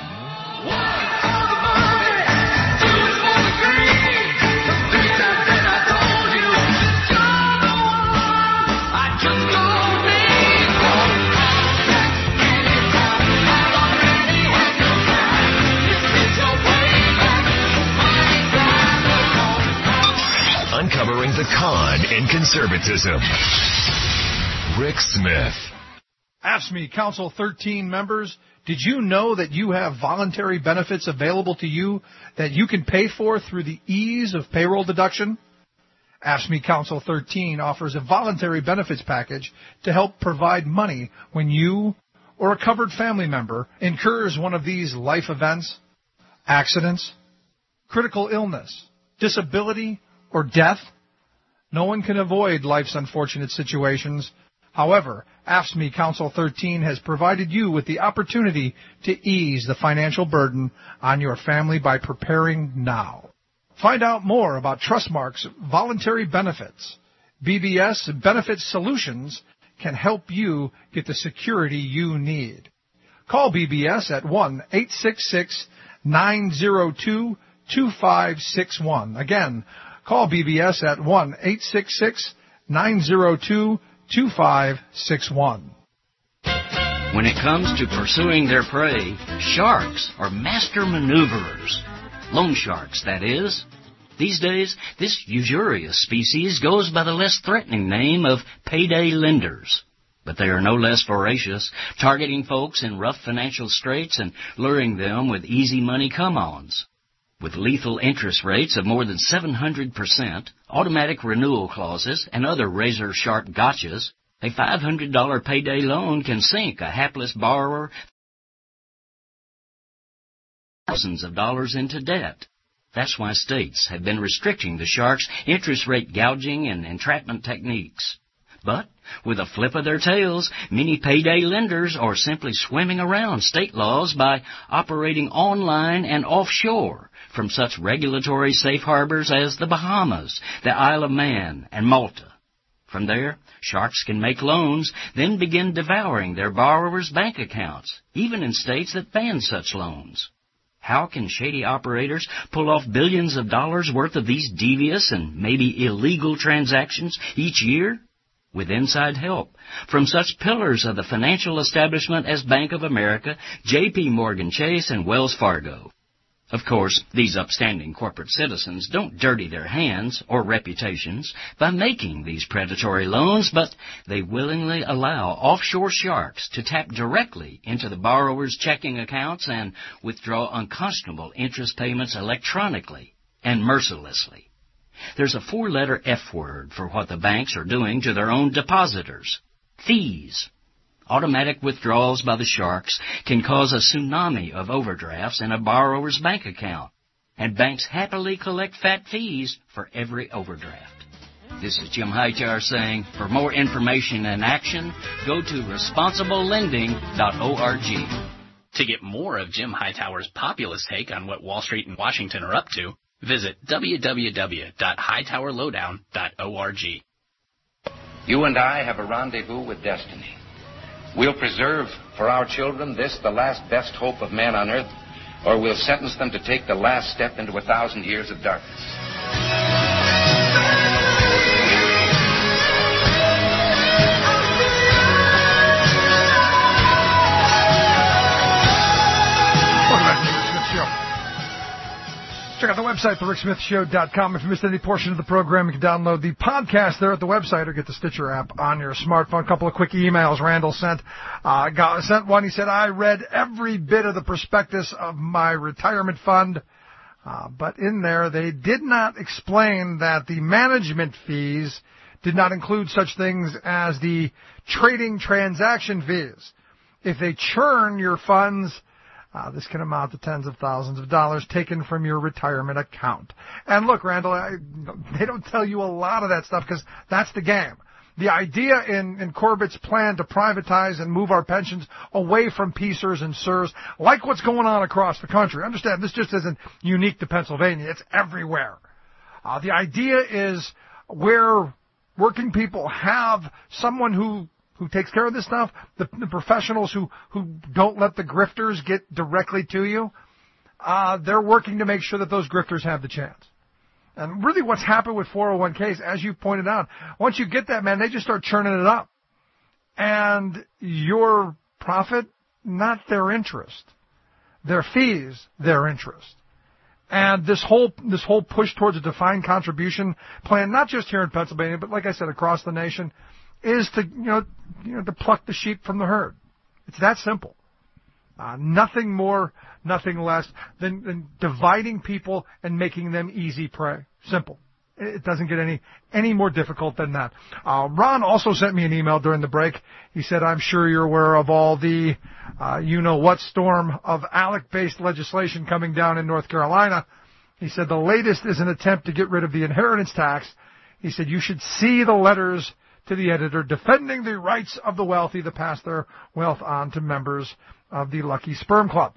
Uncovering the con in conservatism. Rick Smith. A F S C M E Council thirteen members, did you know that you have voluntary benefits available to you that you can pay for through the ease of payroll deduction? A F S C M E Council thirteen offers a voluntary benefits package to help provide money when you or a covered family member incurs one of these life events, accidents, critical illness, disability, or death. No one can avoid life's unfortunate situations. However, A F S C M E Council thirteen has provided you with the opportunity to ease the financial burden on your family by preparing now. Find out more about Trustmark's voluntary benefits. B B S Benefit Solutions can help you get the security you need. Call B B S at one eight six six, nine zero two, two five six one. Again, call B B S at one eight six six, nine zero two, two five six one. When it comes to pursuing their prey, sharks are master maneuverers. Loan sharks, that is. These days, this usurious species goes by the less threatening name of payday lenders. But they are no less voracious, targeting folks in rough financial straits and luring them with easy money come-ons. With lethal interest rates of more than seven hundred percent, automatic renewal clauses, and other razor-sharp gotchas, a five hundred dollars payday loan can sink a hapless borrower thousands of dollars into debt. That's why states have been restricting the sharks' interest rate gouging and entrapment techniques. But with a flip of their tails, many payday lenders are simply swimming around state laws by operating online and offshore from such regulatory safe harbors as the Bahamas, the Isle of Man, and Malta. From there, sharks can make loans, then begin devouring their borrowers' bank accounts, even in states that ban such loans. How can shady operators pull off billions of dollars worth of these devious and maybe illegal transactions each year? With inside help from such pillars of the financial establishment as Bank of America, J P Morgan Chase, and Wells Fargo. Of course, these upstanding corporate citizens don't dirty their hands or reputations by making these predatory loans, but they willingly allow offshore sharks to tap directly into the borrower's checking accounts and withdraw unconscionable interest payments electronically and mercilessly. There's a four-letter F word for what the banks are doing to their own depositors: fees. Automatic withdrawals by the sharks can cause a tsunami of overdrafts in a borrower's bank account, and banks happily collect fat fees for every overdraft. This is Jim Hightower saying, for more information and action, go to responsible lending dot org. To get more of Jim Hightower's populist take on what Wall Street and Washington are up to, visit w w w dot hightower lowdown dot org. You and I have a rendezvous with destiny. We'll preserve for our children this, the last best hope of man on earth, or we'll sentence them to take the last step into a thousand years of darkness. Check out the website, the rick smith show dot com. If you missed any portion of the program, you can download the podcast there at the website or get the Stitcher app on your smartphone. A couple of quick emails Randall sent. Uh, got, sent one. He said, I read every bit of the prospectus of my retirement fund, uh, but in there they did not explain that the management fees did not include such things as the trading transaction fees. If they churn your funds, Uh, this can amount to tens of thousands of dollars taken from your retirement account. And look, Randall, I, they don't tell you a lot of that stuff because that's the game. The idea in, in Corbett's plan to privatize and move our pensions away from P S E Rs and S E Rs, like what's going on across the country. Understand, this just isn't unique to Pennsylvania. It's everywhere. Uh, the idea is where working people have someone who who takes care of this stuff, the, the professionals who, who don't let the grifters get directly to you, uh, they're working to make sure that those grifters have the chance. And really what's happened with four oh one Ks, as you pointed out, once you get that, man, they just start churning it up. And your profit, not their interest. Their fees, their interest. And this whole this whole push towards a defined contribution plan, not just here in Pennsylvania, but like I said, across the nation, is to, you know, you know, to pluck the sheep from the herd. It's that simple. Uh, nothing more, nothing less than, than dividing people and making them easy prey. Simple. It doesn't get any any more difficult than that. Uh, Ron also sent me an email during the break. He said, I'm sure you're aware of all the uh, you-know-what storm of ALEC-based legislation coming down in North Carolina. He said the latest is an attempt to get rid of the inheritance tax. He said you should see the letters to the editor defending the rights of the wealthy to pass their wealth on to members of the Lucky Sperm Club.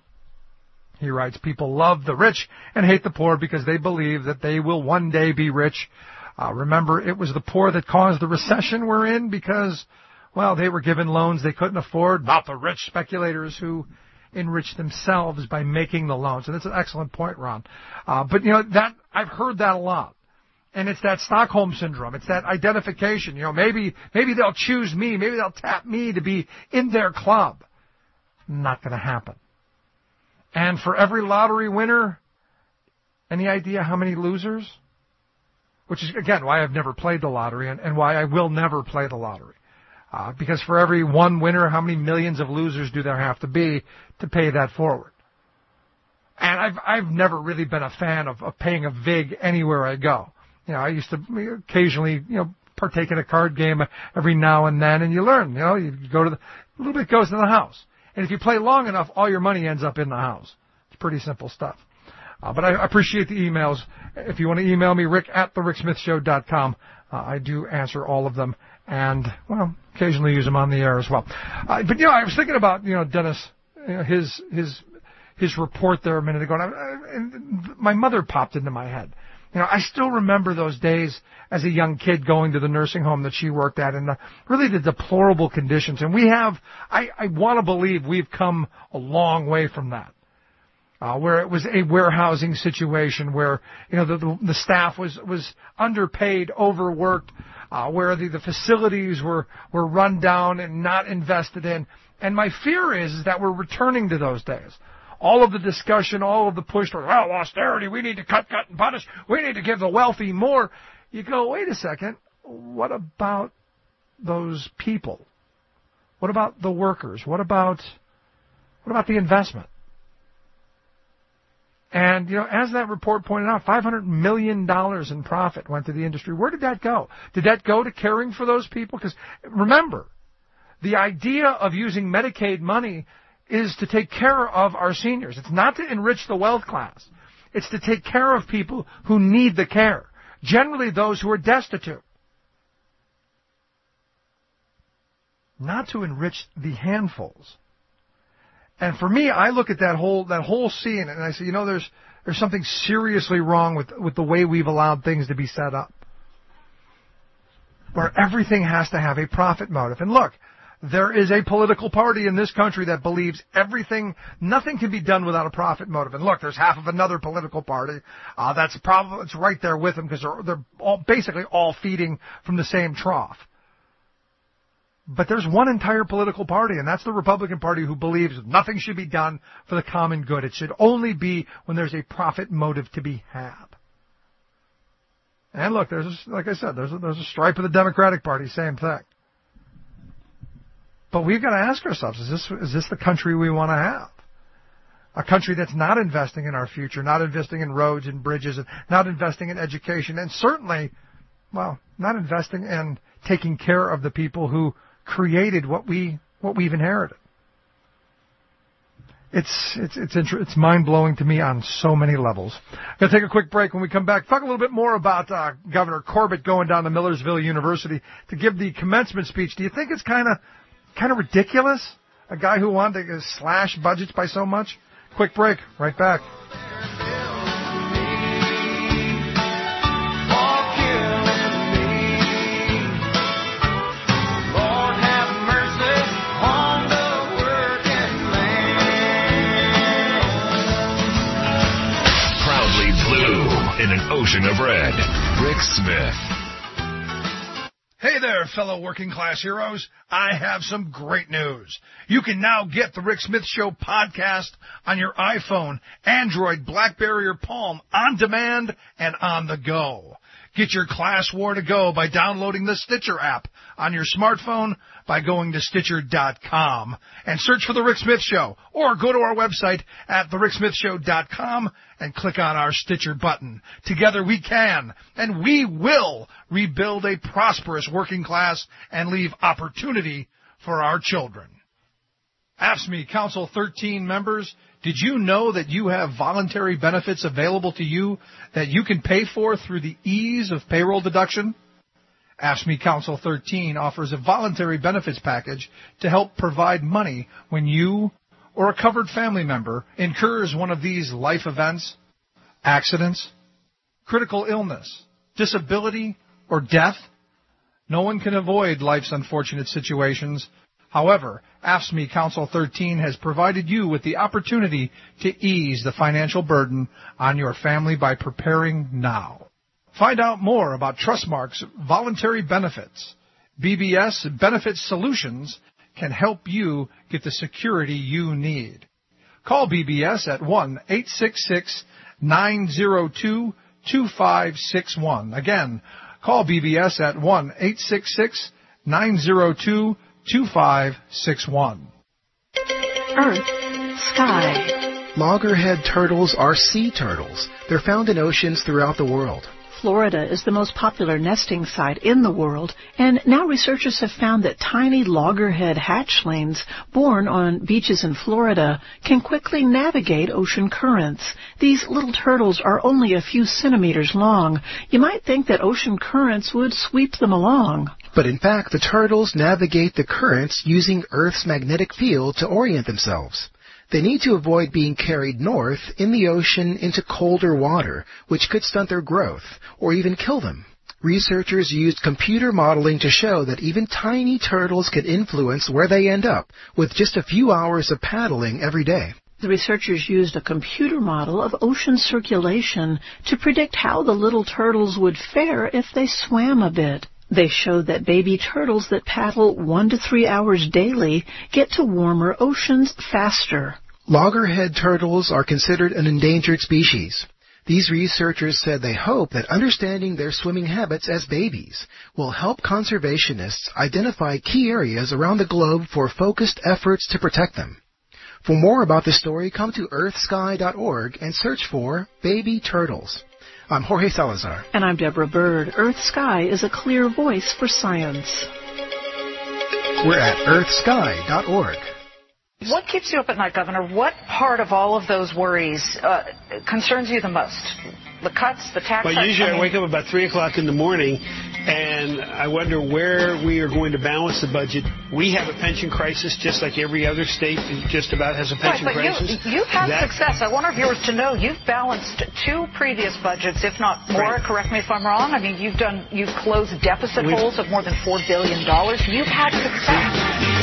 He writes, people love the rich and hate the poor because they believe that they will one day be rich. Uh, remember, it was the poor that caused the recession we're in because, well, they were given loans they couldn't afford, not the rich speculators who enrich themselves by making the loans. And that's an excellent point, Ron. Uh, but, you know, that I've heard that a lot. And it's that Stockholm syndrome. It's that identification. You know, maybe maybe they'll choose me. Maybe they'll tap me to be in their club. Not going to happen. And for every lottery winner, any idea how many losers? Which is, again, why I've never played the lottery and, and why I will never play the lottery. Uh, because for every one winner, how many millions of losers do there have to be to pay that forward? And I've I've never really been a fan of, of paying a vig anywhere I go. You know, I used to occasionally, you know, partake in a card game every now and then, and you learn. You know, you go to the, a little bit goes to the house. And if you play long enough, all your money ends up in the house. It's pretty simple stuff. Uh, but I appreciate the emails. If you want to email me, rick at the rick smith show dot com, uh, I do answer all of them and, well, occasionally use them on the air as well. Uh, but, you know, I was thinking about, you know, Dennis, you know, his his his report there a minute ago, and, I, and my mother popped into my head. You know, I still remember those days as a young kid going to the nursing home that she worked at and the, really the deplorable conditions. And we have, I, I want to believe we've come a long way from that. Uh, where it was a warehousing situation where, you know, the, the, the staff was, was underpaid, overworked, uh, where the, the facilities were, were run down and not invested in. And my fear is, is that we're returning to those days. All of the discussion, all of the push for, well, austerity, we need to cut, cut, and punish. We need to give the wealthy more. You go, wait a second. What about those people? What about the workers? What about, what about the investment? And, you know, as that report pointed out, five hundred million dollars in profit went to the industry. Where did that go? Did that go to caring for those people? Because remember, the idea of using Medicaid money is to take care of our seniors. It's not to enrich the wealth class. It's to take care of people who need the care, generally those who are destitute. Not to enrich the handfuls. And for me, I look at that whole that whole scene and I say, you know, there's there's something seriously wrong with with the way we've allowed things to be set up, where everything has to have a profit motive. And look, there is a political party in this country that believes everything, nothing can be done without a profit motive. And look, there's half of another political party uh, that's probably it's right there with them because they're they're all basically all feeding from the same trough. But there's one entire political party, and that's the Republican Party, who believes nothing should be done for the common good. It should only be when there's a profit motive to be had. And look, there's a, like I said, there's a, there's a stripe of the Democratic Party, same thing. But we've got to ask ourselves, is this is this the country we want to have? A country that's not investing in our future, not investing in roads and bridges, and not investing in education, and certainly, well, not investing in taking care of the people who created what we what we've inherited. It's it's it's it's mind-blowing to me on so many levels. I'm going to take a quick break. When we come back, talk a little bit more about uh, Governor Corbett going down to Millersville University to give the commencement speech. Do you think it's kind of kind of ridiculous? A guy who wanted to slash budgets by so much? Quick break. Right back. In an ocean of red, Rick Smith. Hey there, fellow working class heroes. I have some great news. You can now get the Rick Smith Show podcast on your iPhone, Android, BlackBerry, or Palm on demand and on the go. Get your class war to go by downloading the Stitcher app on your smartphone by going to Stitcher dot com and search for The Rick Smith Show, or go to our website at the rick smith show dot com and click on our Stitcher button. Together we can and we will rebuild a prosperous working class and leave opportunity for our children. A F S C M E Council thirteen members, did you know that you have voluntary benefits available to you that you can pay for through the ease of payroll deduction? A F S C M E Council thirteen offers a voluntary benefits package to help provide money when you or a covered family member incurs one of these life events, accidents, critical illness, disability, or death. No one can avoid life's unfortunate situations, However, AFSCME Council thirteen has provided you with the opportunity to ease the financial burden on your family by preparing now. Find out more about Trustmark's voluntary benefits. B B S Benefit Solutions can help you get the security you need. Call B B S at one eight six six, nine zero two, two five six one. Again, call B B S at one eight six six, nine zero two, two five six one. Earth, sky. Loggerhead turtles are sea turtles. They're found in oceans throughout the world. Florida is the most popular nesting site in the world, and now researchers have found that tiny loggerhead hatchlings born on beaches in Florida can quickly navigate ocean currents. These little turtles are only a few centimeters long. You might think that ocean currents would sweep them along. But in fact, the turtles navigate the currents using Earth's magnetic field to orient themselves. They need to avoid being carried north in the ocean into colder water, which could stunt their growth or even kill them. Researchers used computer modeling to show that even tiny turtles can influence where they end up with just a few hours of paddling every day. The researchers used a computer model of ocean circulation to predict how the little turtles would fare if they swam a bit. They showed that baby turtles that paddle one to three hours daily get to warmer oceans faster. Loggerhead turtles are considered an endangered species. These researchers said they hope that understanding their swimming habits as babies will help conservationists identify key areas around the globe for focused efforts to protect them. For more about this story, come to earth sky dot org and search for baby turtles. I'm Jorge Salazar. And I'm Deborah Bird. Earth Sky is a clear voice for science. We're at earth sky dot org. What keeps you up at night, Governor? What part of all of those worries uh, concerns you the most? The cuts, the tax Well, hikes? usually I, mean, I wake up about three o'clock in the morning, and I wonder where we are going to balance the budget. We have a pension crisis, just like every other state just about has a pension right, but crisis. You, you've had that, success. I want our viewers to know you've balanced two previous budgets, if not more. Right. Correct me if I'm wrong. I mean, you've done, you've closed deficit We've, holes of more than four billion dollars. You've had success.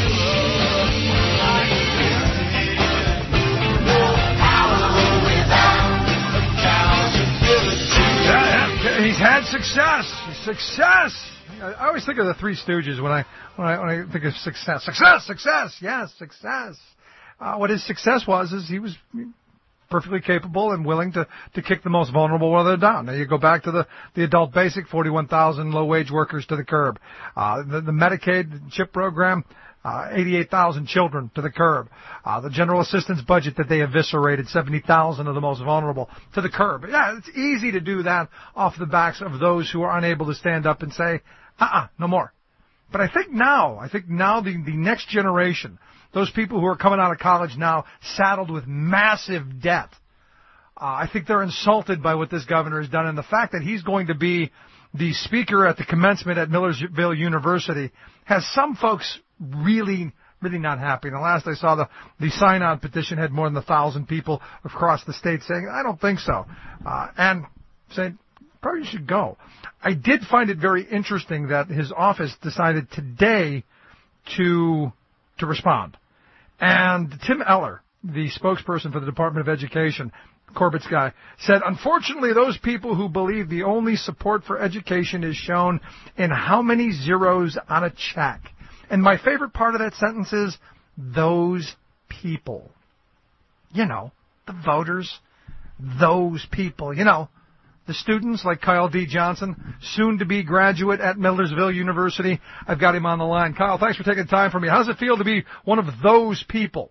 He's had success. Success. I always think of the Three Stooges when I when I when I think of success. Success, success. Yes, success. Uh, what his success was is he was perfectly capable and willing to to kick the most vulnerable while they're down. Now you go back to the the adult basic, forty-one thousand low wage workers to the curb. Uh, the, the Medicaid CHIP program. Uh, eighty-eight thousand children to the curb. Uh, the general assistance budget that they eviscerated, seventy thousand of the most vulnerable to the curb. Yeah, it's easy to do that off the backs of those who are unable to stand up and say, uh-uh, no more. But I think now, I think now the, the next generation, those people who are coming out of college now saddled with massive debt, uh, I think they're insulted by what this governor has done, and the fact that he's going to be the speaker at the commencement at Millersville University has some folks really, really not happy. And the last I saw, the, the sign-on petition had more than a thousand people across the state saying, I don't think so. Uh, and saying, probably you should go. I did find it very interesting that his office decided today to, to respond. And Tim Eller, the spokesperson for the Department of Education, Corbett's guy, said, unfortunately, those people who believe the only support for education is shown in how many zeros on a check. And my favorite part of that sentence is, those people. You know, the voters, those people. You know, the students like Kyle D. Johnson, soon-to-be graduate at Millersville University. I've got him on the line. Kyle, thanks for taking the time for me. How does it feel to be one of those people?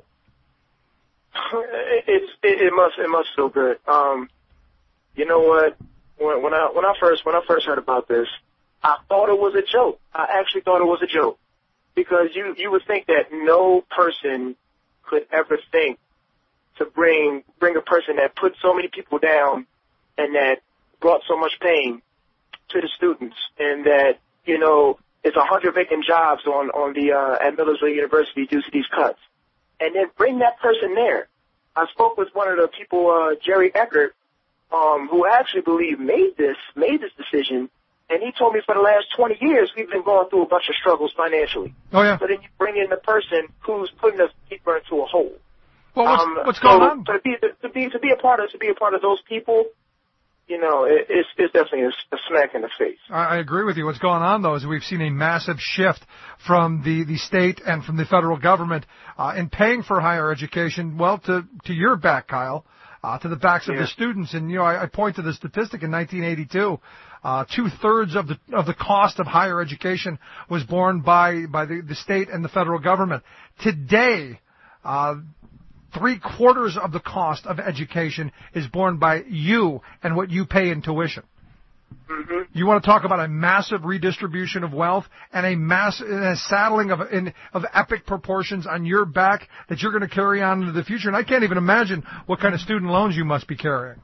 It's it, it must it must feel good. Um, you know what? When, when I when I first when I first heard about this, I thought it was a joke. I actually thought it was a joke. Because you, you would think that no person could ever think to bring bring a person that put so many people down and that brought so much pain to the students, and that, you know, it's a hundred vacant jobs on on the uh, at Millersville University due to these cuts, and then bring that person there. I spoke with one of the people, uh, Jerry Eckert, um, who I actually believe made this made this decision, And he told me for the last twenty years we've been going through a bunch of struggles financially. Oh, yeah. So then you bring in the person who's putting us deeper into a hole. Well, what's, um, what's going so, on? To be, to, be, to be a part of, to be a part of those people, you know, it, it's, it's definitely a, a smack in the face. I agree with you. What's going on, though, is we've seen a massive shift from the, the state and from the federal government uh, in paying for higher education, well, to, to your back, Kyle, uh, to the backs of yeah. the students. And, you know, I, I point to the statistic in nineteen eighty-two. Uh, two-thirds of the of the cost of higher education was borne by, by the, the state and the federal government. Today, uh, three-quarters of the cost of education is borne by you and what you pay in tuition. Mm-hmm. You want to talk about a massive redistribution of wealth and a mass and a saddling of in, of epic proportions on your back that you're going to carry on into the future. And I can't even imagine what kind of student loans you must be carrying.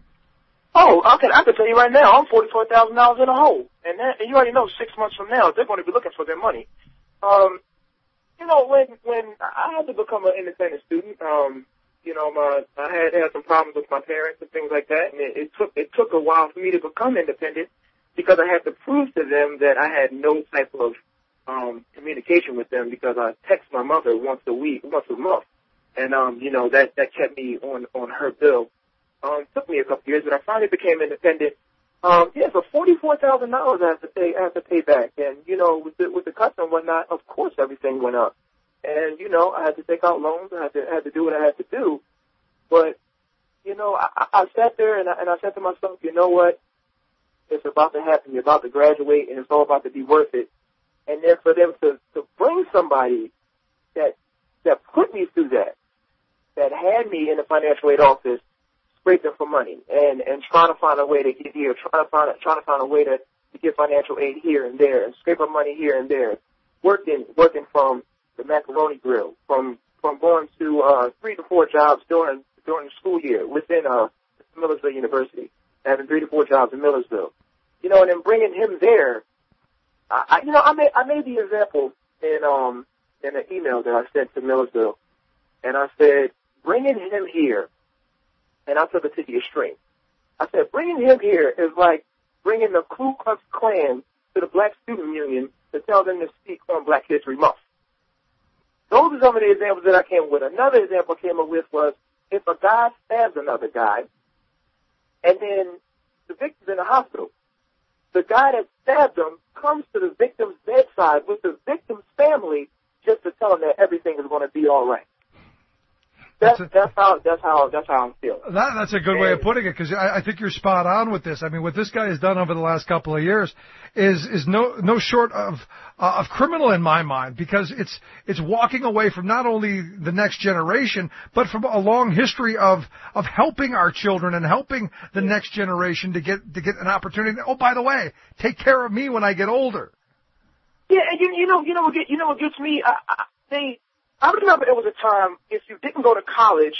Oh, I can I can tell you right now, I'm forty-four thousand dollars in a hole, and that, and you already know six months from now they're going to be looking for their money. Um, you know, when when I had to become an independent student, um, you know, my I had had some problems with my parents and things like that, and it, it took it took a while for me to become independent because I had to prove to them that I had no type of um, communication with them because I text my mother once a week, once a month, and um, you know that that kept me on on her bill. Um, took me a couple years, but I finally became independent. Um, yeah, for forty-four thousand dollars I have to pay, I have to pay back. And, you know, with the, with the cuts and whatnot, of course everything went up. And, you know, I had to take out loans. I had to, I had to do what I had to do. But, you know, I, I sat there and I, and I said to myself, you know what? It's about to happen. You're about to graduate and it's all about to be worth it. And then for them to, to bring somebody that, that put me through that, that had me in the financial aid office, scraping for money and, and trying to find a way to get here, trying to find a, trying to find a way to, to get financial aid here and there, and scraping money here and there, working working from the macaroni grill, from from going to uh, three to four jobs during during the school year within uh, Millersville University, having three to four jobs in Millersville, you know, and then bringing him there. I, I you know I made I made the example in um in an email that I sent to Millersville, and I said bringing him here. And I took it to the extreme. I said, bringing him here is like bringing the Ku Klux Klan to the Black Student Union to tell them to speak on Black History Month. Those are some of the examples that I came up with. Another example I came up with was if a guy stabs another guy, and then the victim's in the hospital, the guy that stabbed him comes to the victim's bedside with the victim's family just to tell them that everything is going to be all right. That's, that's how that's how that's how I'm feeling. That, that's a good way of putting it, because I, I think you're spot on with this. I mean, what this guy has done over the last couple of years is is no no short of uh, of criminal in my mind, because it's it's walking away from not only the next generation, but from a long history of of helping our children and helping the next generation to get to get an opportunity. Oh, by the way, take care of me when I get older. Yeah, and you, you know you know what get, you know what gets me. I, I, they. I remember there was a time if you didn't go to college,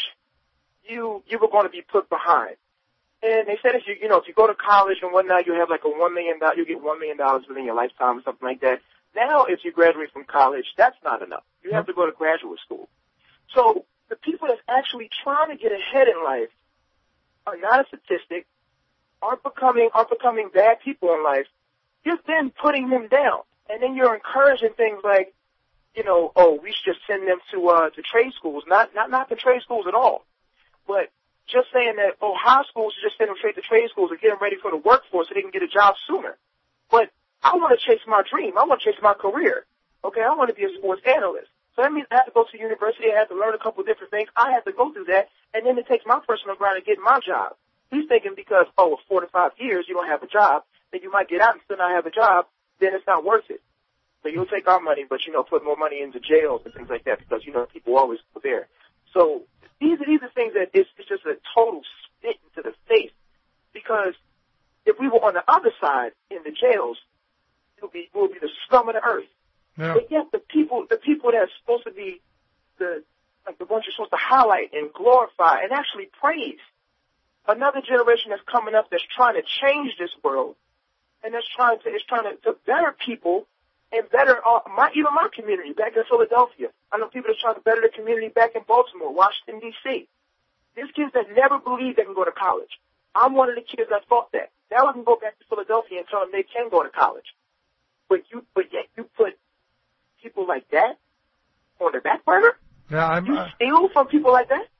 you you were going to be put behind. And they said if you you know if you go to college and whatnot, you have like a one million dollars, you get one million dollars within your lifetime or something like that. Now, if you graduate from college, that's not enough. You have to go to graduate school. So the people that's actually trying to get ahead in life are not a statistic, aren't becoming aren't becoming bad people in life. You're then putting them down, and then you're encouraging things like, you know, oh, we should just send them to uh, to trade schools. Not not not the trade schools at all, but just saying that, oh, high schools should just send them straight to trade schools and get them ready for the workforce so they can get a job sooner. But I want to chase my dream. I want to chase my career. Okay, I want to be a sports analyst. So that means I have to go to university. I have to learn a couple of different things. I have to go through that, and then it takes my personal grind to get my job. He's thinking because, oh, four to five years you don't have a job, then you might get out and still not have a job, then it's not worth it. So you'll take our money, but, you know, put more money into jails and things like that because, you know, people always go there. So these are, these are things that it's, it's just a total spit into the face, because if we were on the other side in the jails, it would be, it would be the scum of the earth. Yeah. But yet the people, the people that's supposed to be the, like the ones you're supposed to highlight and glorify and actually praise, another generation that's coming up that's trying to change this world and that's trying to, is trying to, to better people and better, uh, my, even my community back in Philadelphia. I know people that's trying to better the community back in Baltimore, Washington, D C. There's kids that never believe they can go to college. I'm one of the kids that thought that. Now I can go back to Philadelphia and tell them they can go to college. But you, but yet you put people like that on the back burner? Yeah, I'm, you uh, steal from people like that?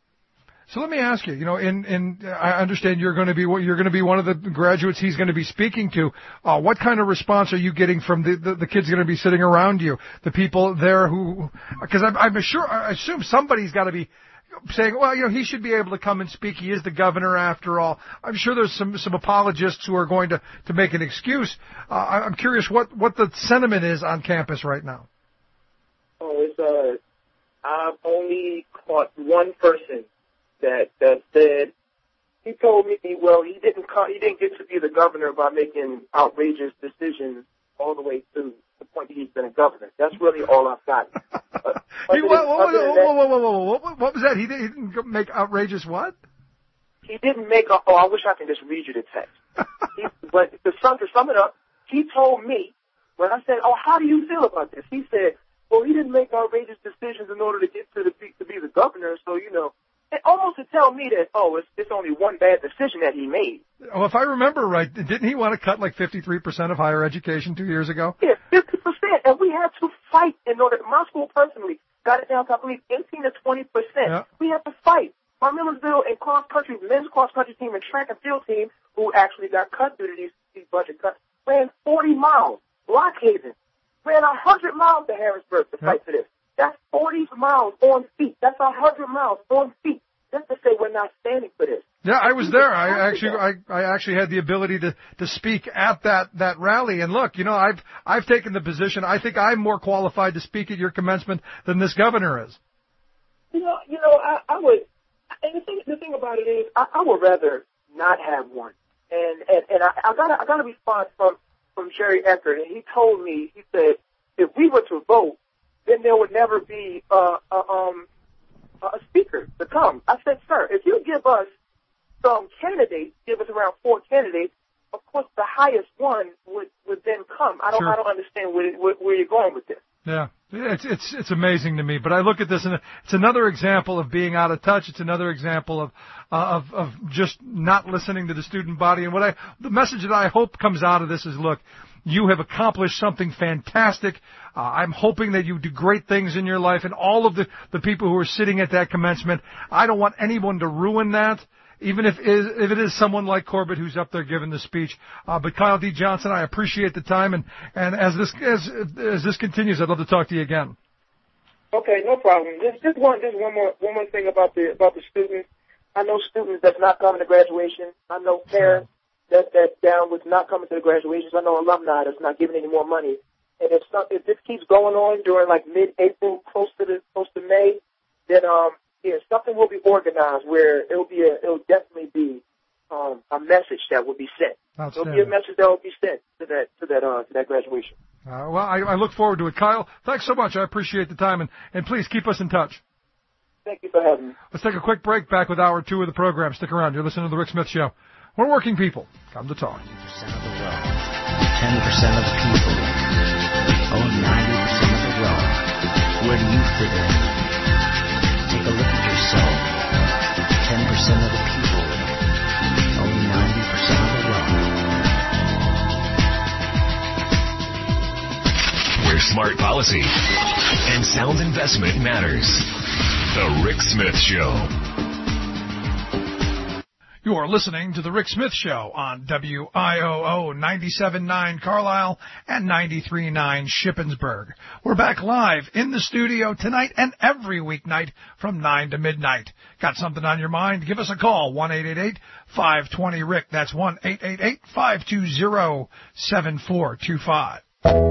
So let me ask you, you know, in, in, I understand you're going to be, you're going to be one of the graduates he's going to be speaking to. Uh, what kind of response are you getting from the, the, the kids going to be sitting around you? The people there who, because I'm, I'm sure, I assume somebody's got to be saying, well, you know, he should be able to come and speak. He is the governor after all. I'm sure there's some, some apologists who are going to, to make an excuse. Uh, I'm curious what, what the sentiment is on campus right now. Oh, it's, uh, I've only caught one person that that said, he told me, well, he didn't come, he didn't get to be the governor by making outrageous decisions all the way to the point that he's been a governor. That's really all I've got. Uh, he, whoa, whoa, whoa, whoa, whoa, whoa, whoa, whoa, what, what was that? He didn't, he didn't make outrageous what? He didn't make a, oh, I wish I could just read you the text. he, but to sum, to sum it up, he told me, when I said, oh, how do you feel about this? He said, well, he didn't make outrageous decisions in order to get to the to be the governor, so, you know, and almost to tell me that, oh, it's, it's only one bad decision that he made. Well, if I remember right, didn't he want to cut like fifty-three percent of higher education two years ago? Yeah, fifty percent. And we had to fight in order, my school personally got it down to, I believe, eighteen to twenty percent. Yeah. We had to fight. Our Millersville and cross country, men's cross country team and track and field team, who actually got cut due to these, these budget cuts, ran forty miles. Lockhaven ran one hundred miles to Harrisburg to fight yeah. for this. That's forty miles on feet. That's one hundred miles on feet. Just to say we're not standing for this. Yeah, I was there. I actually, I, I actually had the ability to, to speak at that, that rally. And look, you know, I've, I've taken the position. I think I'm more qualified to speak at your commencement than this governor is. You know, you know, I, I would, and the thing, the thing about it is, I, I would rather not have one. And, and, and I, I got a, I got a response from, from Jerry Eckert, and he told me, he said, if we were to vote, then there would never be uh, a, um, a speaker to come. I said, sir, if you give us some candidates, give us around four candidates, of course the highest one would, would then come. I don't, sure. I don't understand where, where, where you're going with this. Yeah, it's it's it's amazing to me. But I look at this, and it's another example of being out of touch. It's another example of uh, of of just not listening to the student body. And what I the message that I hope comes out of this is, look, you have accomplished something fantastic. Uh, I'm hoping that you do great things in your life, and all of the the people who are sitting at that commencement. I don't want anyone to ruin that. Even if it, is, if it is someone like Corbett who's up there giving the speech. Uh, but Kyle D. Johnson, I appreciate the time, and, and as this as, as this continues, I'd love to talk to you again. Okay, no problem. Just just one just one more one more thing about the about the students. I know students that's not coming to graduation. I know parents that that down with not coming to the graduations. I know alumni that's not giving any more money. And if some, if this keeps going on during like mid-April, close to the close to May, then um. Yeah, something will be organized where it'll be a, it'll definitely be um, a message that will be sent. There'll be a message that will be sent to that to that uh, to that graduation. Uh, well, I, I look forward to it, Kyle. Thanks so much. I appreciate the time, and, and please keep us in touch. Thank you for having me. Let's take a quick break. Back with hour two of the program. Stick around. You're listening to the Rick Smith Show. We're working people. Come to talk. ten percent of the wealth, ten percent of the people own ninety percent of the wealth. Where do you fit in? Take a look at yourself. ten percent of the people own ninety percent of the wealth. Where smart policy and sound investment matters. The Rick Smith Show. You are listening to The Rick Smith Show on W I O O ninety-seven point nine Carlisle and ninety-three point nine Shippensburg. We're back live in the studio tonight and every weeknight from nine to midnight. Got something on your mind? Give us a call, one eight eight eight, five two zero, R I C K. That's one eight eight eight, five two zero, seven four two five.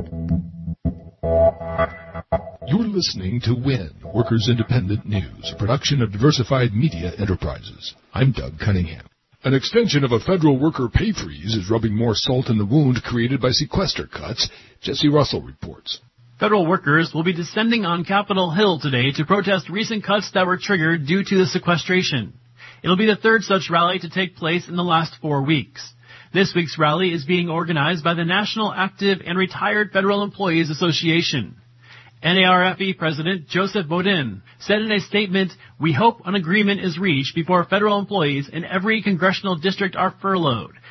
You're listening to W I N, Workers Independent News, a production of Diversified Media Enterprises. I'm Doug Cunningham. An extension of a federal worker pay freeze is rubbing more salt in the wound created by sequester cuts. Jesse Russell reports. Federal workers will be descending on Capitol Hill today to protest recent cuts that were triggered due to the sequestration. It'll be the third such rally to take place in the last four weeks. This week's rally is being organized by the National Active and Retired Federal Employees Association. N A R F E President Joseph Bodin said in a statement, "We hope an agreement is reached before federal employees in every congressional district are furloughed,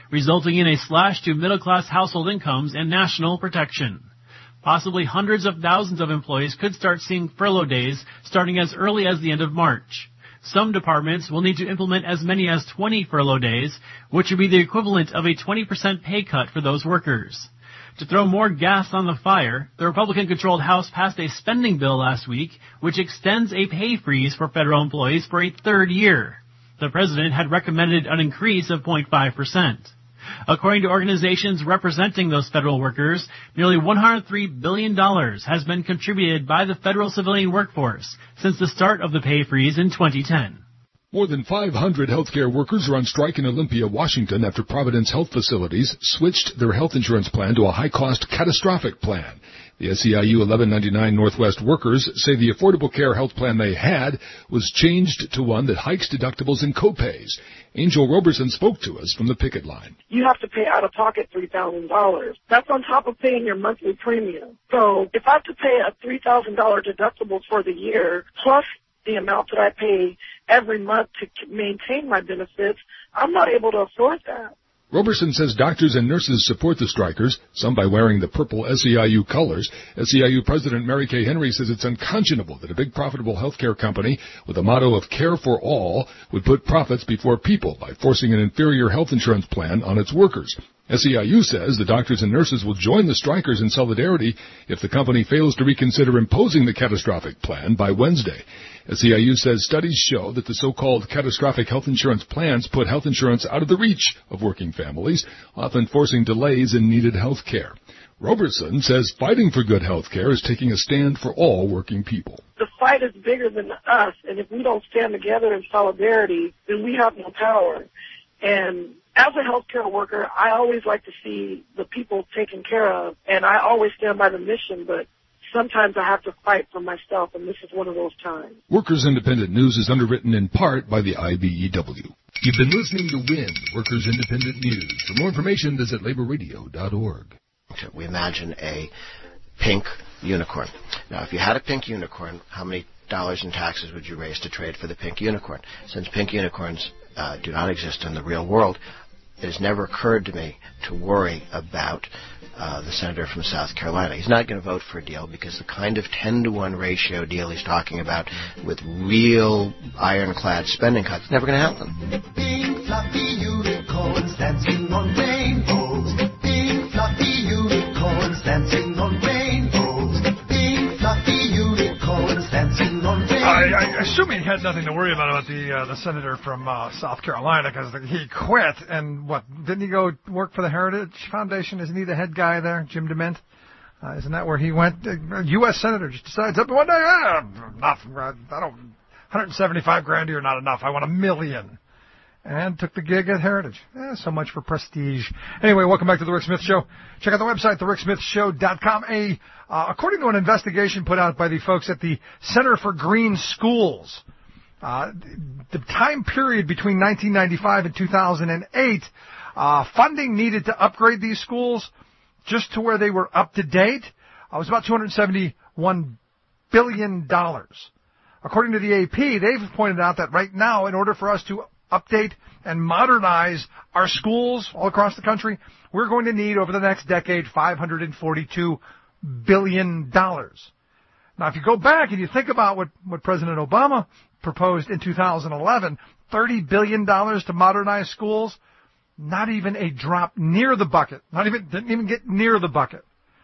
resulting in a slash to middle-class household incomes and national protection. Possibly hundreds of thousands of employees could start seeing furlough days starting as early as the end of March. Some departments will need to implement as many as twenty furlough days, which would be the equivalent of a twenty percent pay cut for those workers. To throw more gas on the fire, the Republican-controlled House passed a spending bill last week which extends a pay freeze for federal employees for a third year. The president had recommended an increase of zero point five percent. According to organizations representing those federal workers, nearly one hundred three billion dollars has been contributed by the federal civilian workforce since the start of the pay freeze in twenty ten. More than five hundred healthcare workers are on strike in Olympia, Washington, after Providence Health Facilities switched their health insurance plan to a high-cost catastrophic plan. The S E I U eleven ninety-nine Northwest workers say the Affordable Care health plan they had was changed to one that hikes deductibles and copays. Angel Roberson spoke to us from the picket line. You have to pay out of pocket three thousand dollars. That's on top of paying your monthly premium. So if I have to pay a three thousand dollars deductible for the year, plus the amount that I pay every month to maintain my benefits, I'm not able to afford that. Roberson says doctors and nurses support the strikers, some by wearing the purple S E I U colors. S E I U President Mary Kay Henry says it's unconscionable that a big profitable healthcare company with a motto of care for all would put profits before people by forcing an inferior health insurance plan on its workers. S E I U says the doctors and nurses will join the strikers in solidarity if the company fails to reconsider imposing the catastrophic plan by Wednesday. S E I U says studies show that the so-called catastrophic health insurance plans put health insurance out of the reach of working families, often forcing delays in needed health care. Roberson says fighting for good health care is taking a stand for all working people. The fight is bigger than us, and if we don't stand together in solidarity, then we have no power. And as a healthcare worker, I always like to see the people taken care of, and I always stand by the mission, but sometimes I have to fight for myself, and this is one of those times. Workers Independent News is underwritten in part by the I B E W. You've been listening to W I N, Workers Independent News. For more information, visit labor radio dot org. We imagine a pink unicorn. Now, if you had a pink unicorn, how many dollars in taxes would you raise to trade for the pink unicorn? Since pink unicorns uh, do not exist in the real world, it has never occurred to me to worry about uh, the senator from South Carolina. He's not going to vote for a deal because the kind of ten to one ratio deal he's talking about with real ironclad spending cuts is never going to happen. Pink fluffy unicorns dancing on rainbows. Pink fluffy unicorns dancing on rainbows. Pink fluffy unicorns dancing on rainbows. I, I assume he had nothing to worry about about the uh, the senator from uh, South Carolina because he quit and what didn't he go work for the Heritage Foundation? Isn't he the head guy there, Jim DeMint? Uh, isn't that where he went? A U S senator just decides up one day, ah, enough. I don't. one hundred seventy-five grand here, not enough. I want a million. And took the gig at Heritage. Eh, so much for prestige. Anyway, welcome back to The Rick Smith Show. Check out the website, the rick smith show dot com. A, uh, according to an investigation put out by the folks at the Center for Green Schools, uh, the time period between nineteen ninety-five and two thousand eight, uh, funding needed to upgrade these schools just to where they were up to date uh, was about two hundred seventy-one billion dollars. According to the A P, they've pointed out that right now, in order for us to update and modernize our schools all across the country, we're going to need over the next decade five hundred forty-two billion dollars. Now, if you go back and you think about what, what President Obama proposed in two thousand eleven, thirty billion dollars to modernize schools, not even a drop near the bucket. Not even, didn't even get near the bucket.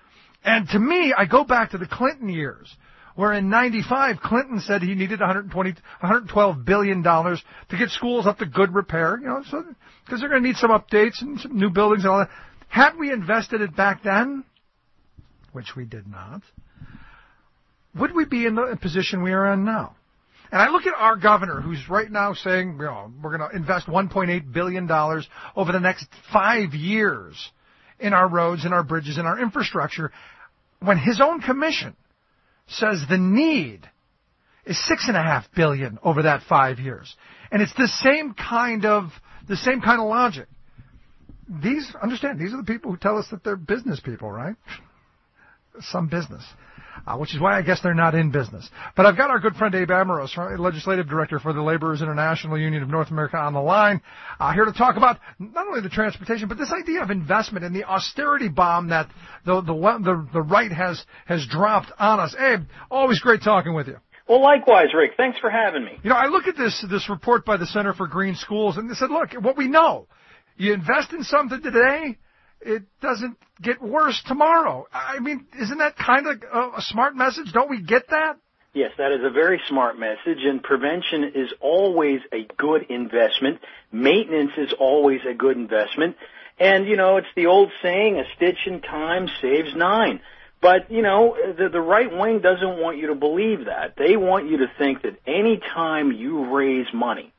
And to me, I go back to the Clinton years, where in ninety-five, Clinton said he needed one hundred twenty, one hundred twelve billion dollars to get schools up to good repair, you know, so, because they're going to need some updates and some new buildings and all that. Had we invested it back then, which we did not, would we be in the position we are in now? And I look at our governor, who's right now saying, you know, we're going to invest one point eight billion dollars over the next five years in our roads and our bridges and our infrastructure, when his own commission says the need is six and a half billion over that five years, and it's the same kind of the same kind of logic. These understand these are the people who tell us that they're business people, right? some business. Uh, which is why I guess they're not in business. But I've got our good friend Abe Amoros, Legislative Director for the Laborers International Union of North America, on the line, uh, here to talk about not only the transportation, but this idea of investment and the austerity bomb that the the the, the right has has dropped on us. Abe, always great talking with you. Well, likewise, Rick. Thanks for having me. You know, I look at this this report by the Center for Green Schools, and they said, look, what we know, you invest in something today, it doesn't get worse tomorrow. I mean, isn't that kind of a, a smart message? Don't we get that? Yes, that is a very smart message, and prevention is always a good investment. Maintenance is always a good investment. And, you know, it's the old saying, a stitch in time saves nine. But, you know, the, the right wing doesn't want you to believe that. They want you to think that any time you raise money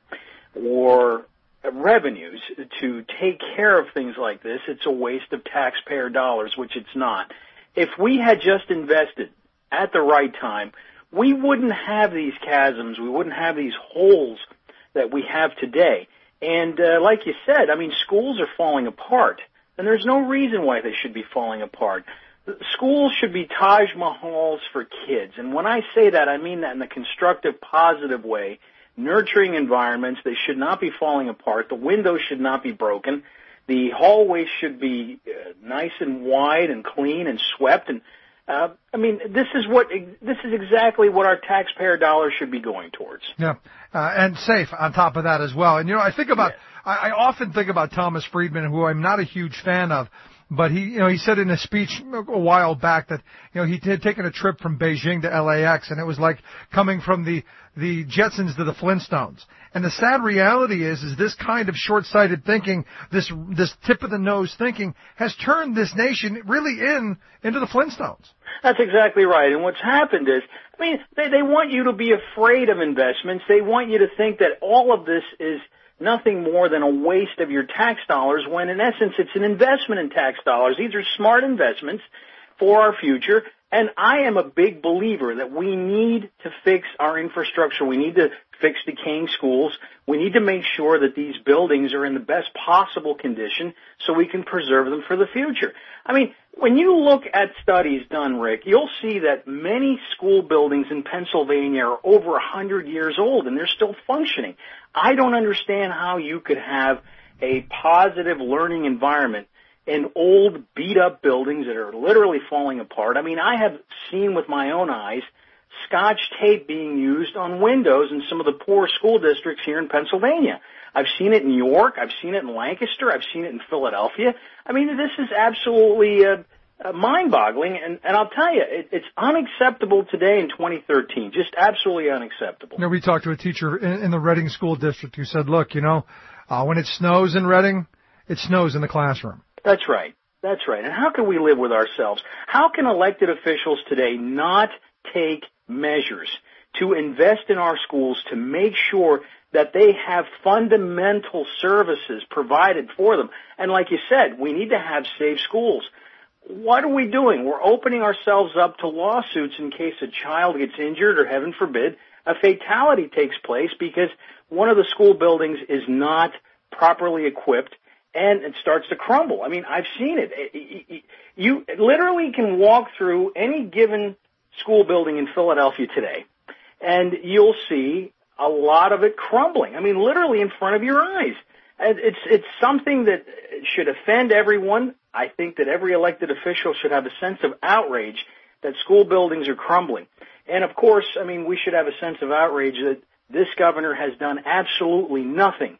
or revenues to take care of things like this, it's a waste of taxpayer dollars, which it's not. If we had just invested at the right time, we wouldn't have these chasms, we wouldn't have these holes that we have today. And uh, like you said, I mean, schools are falling apart, and there's no reason why they should be falling apart. Schools should be Taj Mahals for kids, and when I say that, I mean that in a constructive, positive way. Nurturing environments, they should not be falling apart. The windows should not be broken. The hallways should be uh, nice and wide and clean and swept. And uh, I mean, this is what this is exactly what our taxpayer dollars should be going towards. Yeah, uh, and safe on top of that as well. And you know, I think about, yeah. I, I often think about Thomas Friedman, who I'm not a huge fan of. But he, you know, he said in a speech a while back that, you know, he had taken a trip from Beijing to L A X, and it was like coming from the, the Jetsons to the Flintstones. And the sad reality is, is this kind of short-sighted thinking, this, this tip-of-the-nose thinking, has turned this nation really in, into the Flintstones. That's exactly right. And what's happened is, I mean, they, they want you to be afraid of investments. They want you to think that all of this is nothing more than a waste of your tax dollars, when in essence it's an investment in tax dollars. These are smart investments for our future, and I am a big believer that we need to fix our infrastructure. We need to fix decaying schools. We need to make sure that these buildings are in the best possible condition so we can preserve them for the future. I mean, when you look at studies done, Rick, you'll see that many school buildings in Pennsylvania are over one hundred years old, and they're still functioning. I don't understand how you could have a positive learning environment in old, beat-up buildings that are literally falling apart. I mean, I have seen with my own eyes Scotch tape being used on windows in some of the poor school districts here in Pennsylvania. I've seen it in York. I've seen it in Lancaster. I've seen it in Philadelphia. I mean, this is absolutely uh, uh, mind-boggling, and, and I'll tell you, it, it's unacceptable today in twenty thirteen, just absolutely unacceptable. You know, we talked to a teacher in, in the Reading School District who said, look, you know, uh, when it snows in Reading, it snows in the classroom. That's right. That's right. And how can we live with ourselves? How can elected officials today not take measures to invest in our schools to make sure that they have fundamental services provided for them? And like you said, we need to have safe schools. What are we doing? We're opening ourselves up to lawsuits in case a child gets injured or, heaven forbid, a fatality takes place because one of the school buildings is not properly equipped and it starts to crumble. I mean, I've seen it. You literally can walk through any given school building in Philadelphia today, and you'll see a lot of it crumbling. I mean, literally in front of your eyes. It's it's something that should offend everyone. I think that every elected official should have a sense of outrage that school buildings are crumbling. And, of course, I mean, we should have a sense of outrage that this governor has done absolutely nothing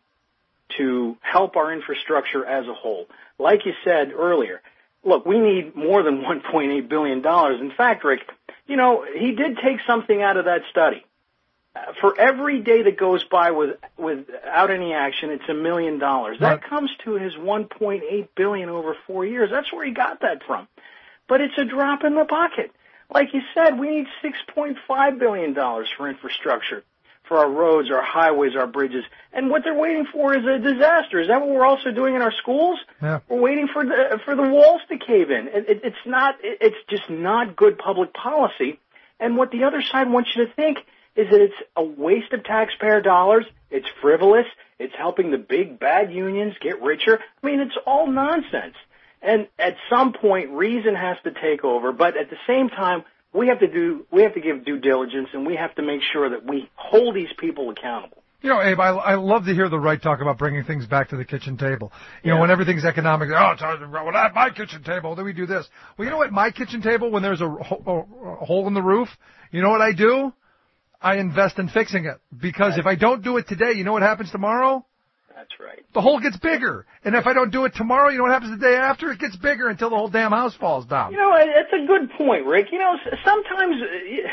to help our infrastructure as a whole. Like you said earlier, look, we need more than one point eight billion dollars. In fact, Rick, you know, he did take something out of that study. Uh, for every day that goes by with, without any action, it's a million dollars. That right. comes to his one point eight billion dollars over four years. That's where he got that from. But it's a drop in the bucket. Like you said, we need six point five billion dollars for infrastructure, for our roads, our highways, our bridges. And what they're waiting for is a disaster. Is that what we're also doing in our schools? Yeah. We're waiting for the, for the walls to cave in. It, it, it's not, it, it's just not good public policy. And what the other side wants you to think is that it's a waste of taxpayer dollars, it's frivolous, it's helping the big bad unions get richer. I mean, it's all nonsense. And at some point, reason has to take over. But at the same time, we have to do we have to give due diligence, and we have to make sure that we hold these people accountable. You know, Abe, I, I love to hear the right talk about bringing things back to the kitchen table. You Yeah. know, when everything's economic, oh, it's hard to, well, at my kitchen table, then we do this. Well, you know what, my kitchen table, when there's a, ho- a hole in the roof, you know what I do? I invest in fixing it. Because Right. if I don't do it today, you know what happens tomorrow? That's right. The hole gets bigger. And if I don't do it tomorrow, you know what happens the day after? It gets bigger until the whole damn house falls down. You know, that's a good point, Rick. You know, s- sometimes uh,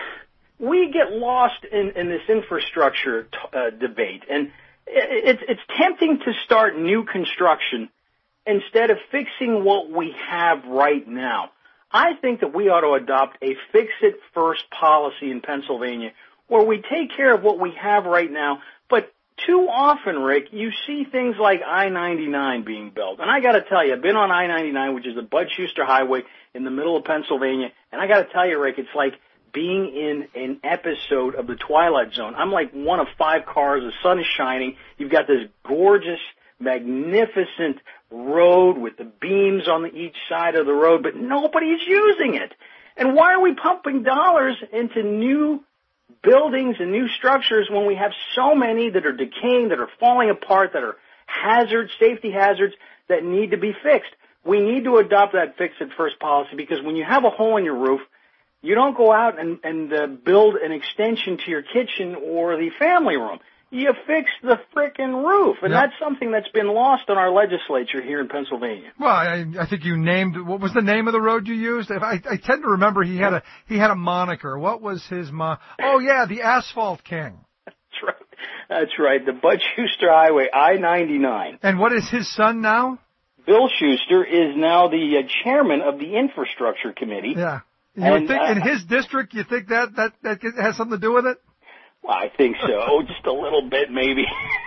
we get lost in, in this infrastructure t- uh, debate, and it, it's it's tempting to start new construction instead of fixing what we have right now. I think that we ought to adopt a fix-it-first policy in Pennsylvania where we take care of what we have right now, but too often, Rick, you see things like I ninety-nine being built. And I got to tell you, I've been on I ninety-nine, which is the Bud Schuster Highway in the middle of Pennsylvania, and I got to tell you, Rick, it's like being in an episode of The Twilight Zone. I'm like one of five cars, the sun is shining, you've got this gorgeous, magnificent road with the beams on the each side of the road, but nobody's using it. And why are we pumping dollars into new buildings and new structures when we have so many that are decaying, that are falling apart, that are hazards, safety hazards that need to be fixed? We need to adopt that fix-it-first policy, because when you have a hole in your roof, you don't go out and, and uh, build an extension to your kitchen or the family room. You fix the frickin' roof, and Yep. that's something that's been lost on our legislature here in Pennsylvania. Well, I, I think you named, what was the name of the road you used? If I, I tend to remember he had a, he had a moniker. What was his mon, oh yeah, the Asphalt King. That's right. That's right. The Bud Schuster Highway, I ninety-nine. And what is his son now? Bill Schuster is now the uh, chairman of the infrastructure committee. Yeah. You And, would think uh, in his district, you think that, that, that has something to do with it? Well, I think so. Just a little bit, maybe.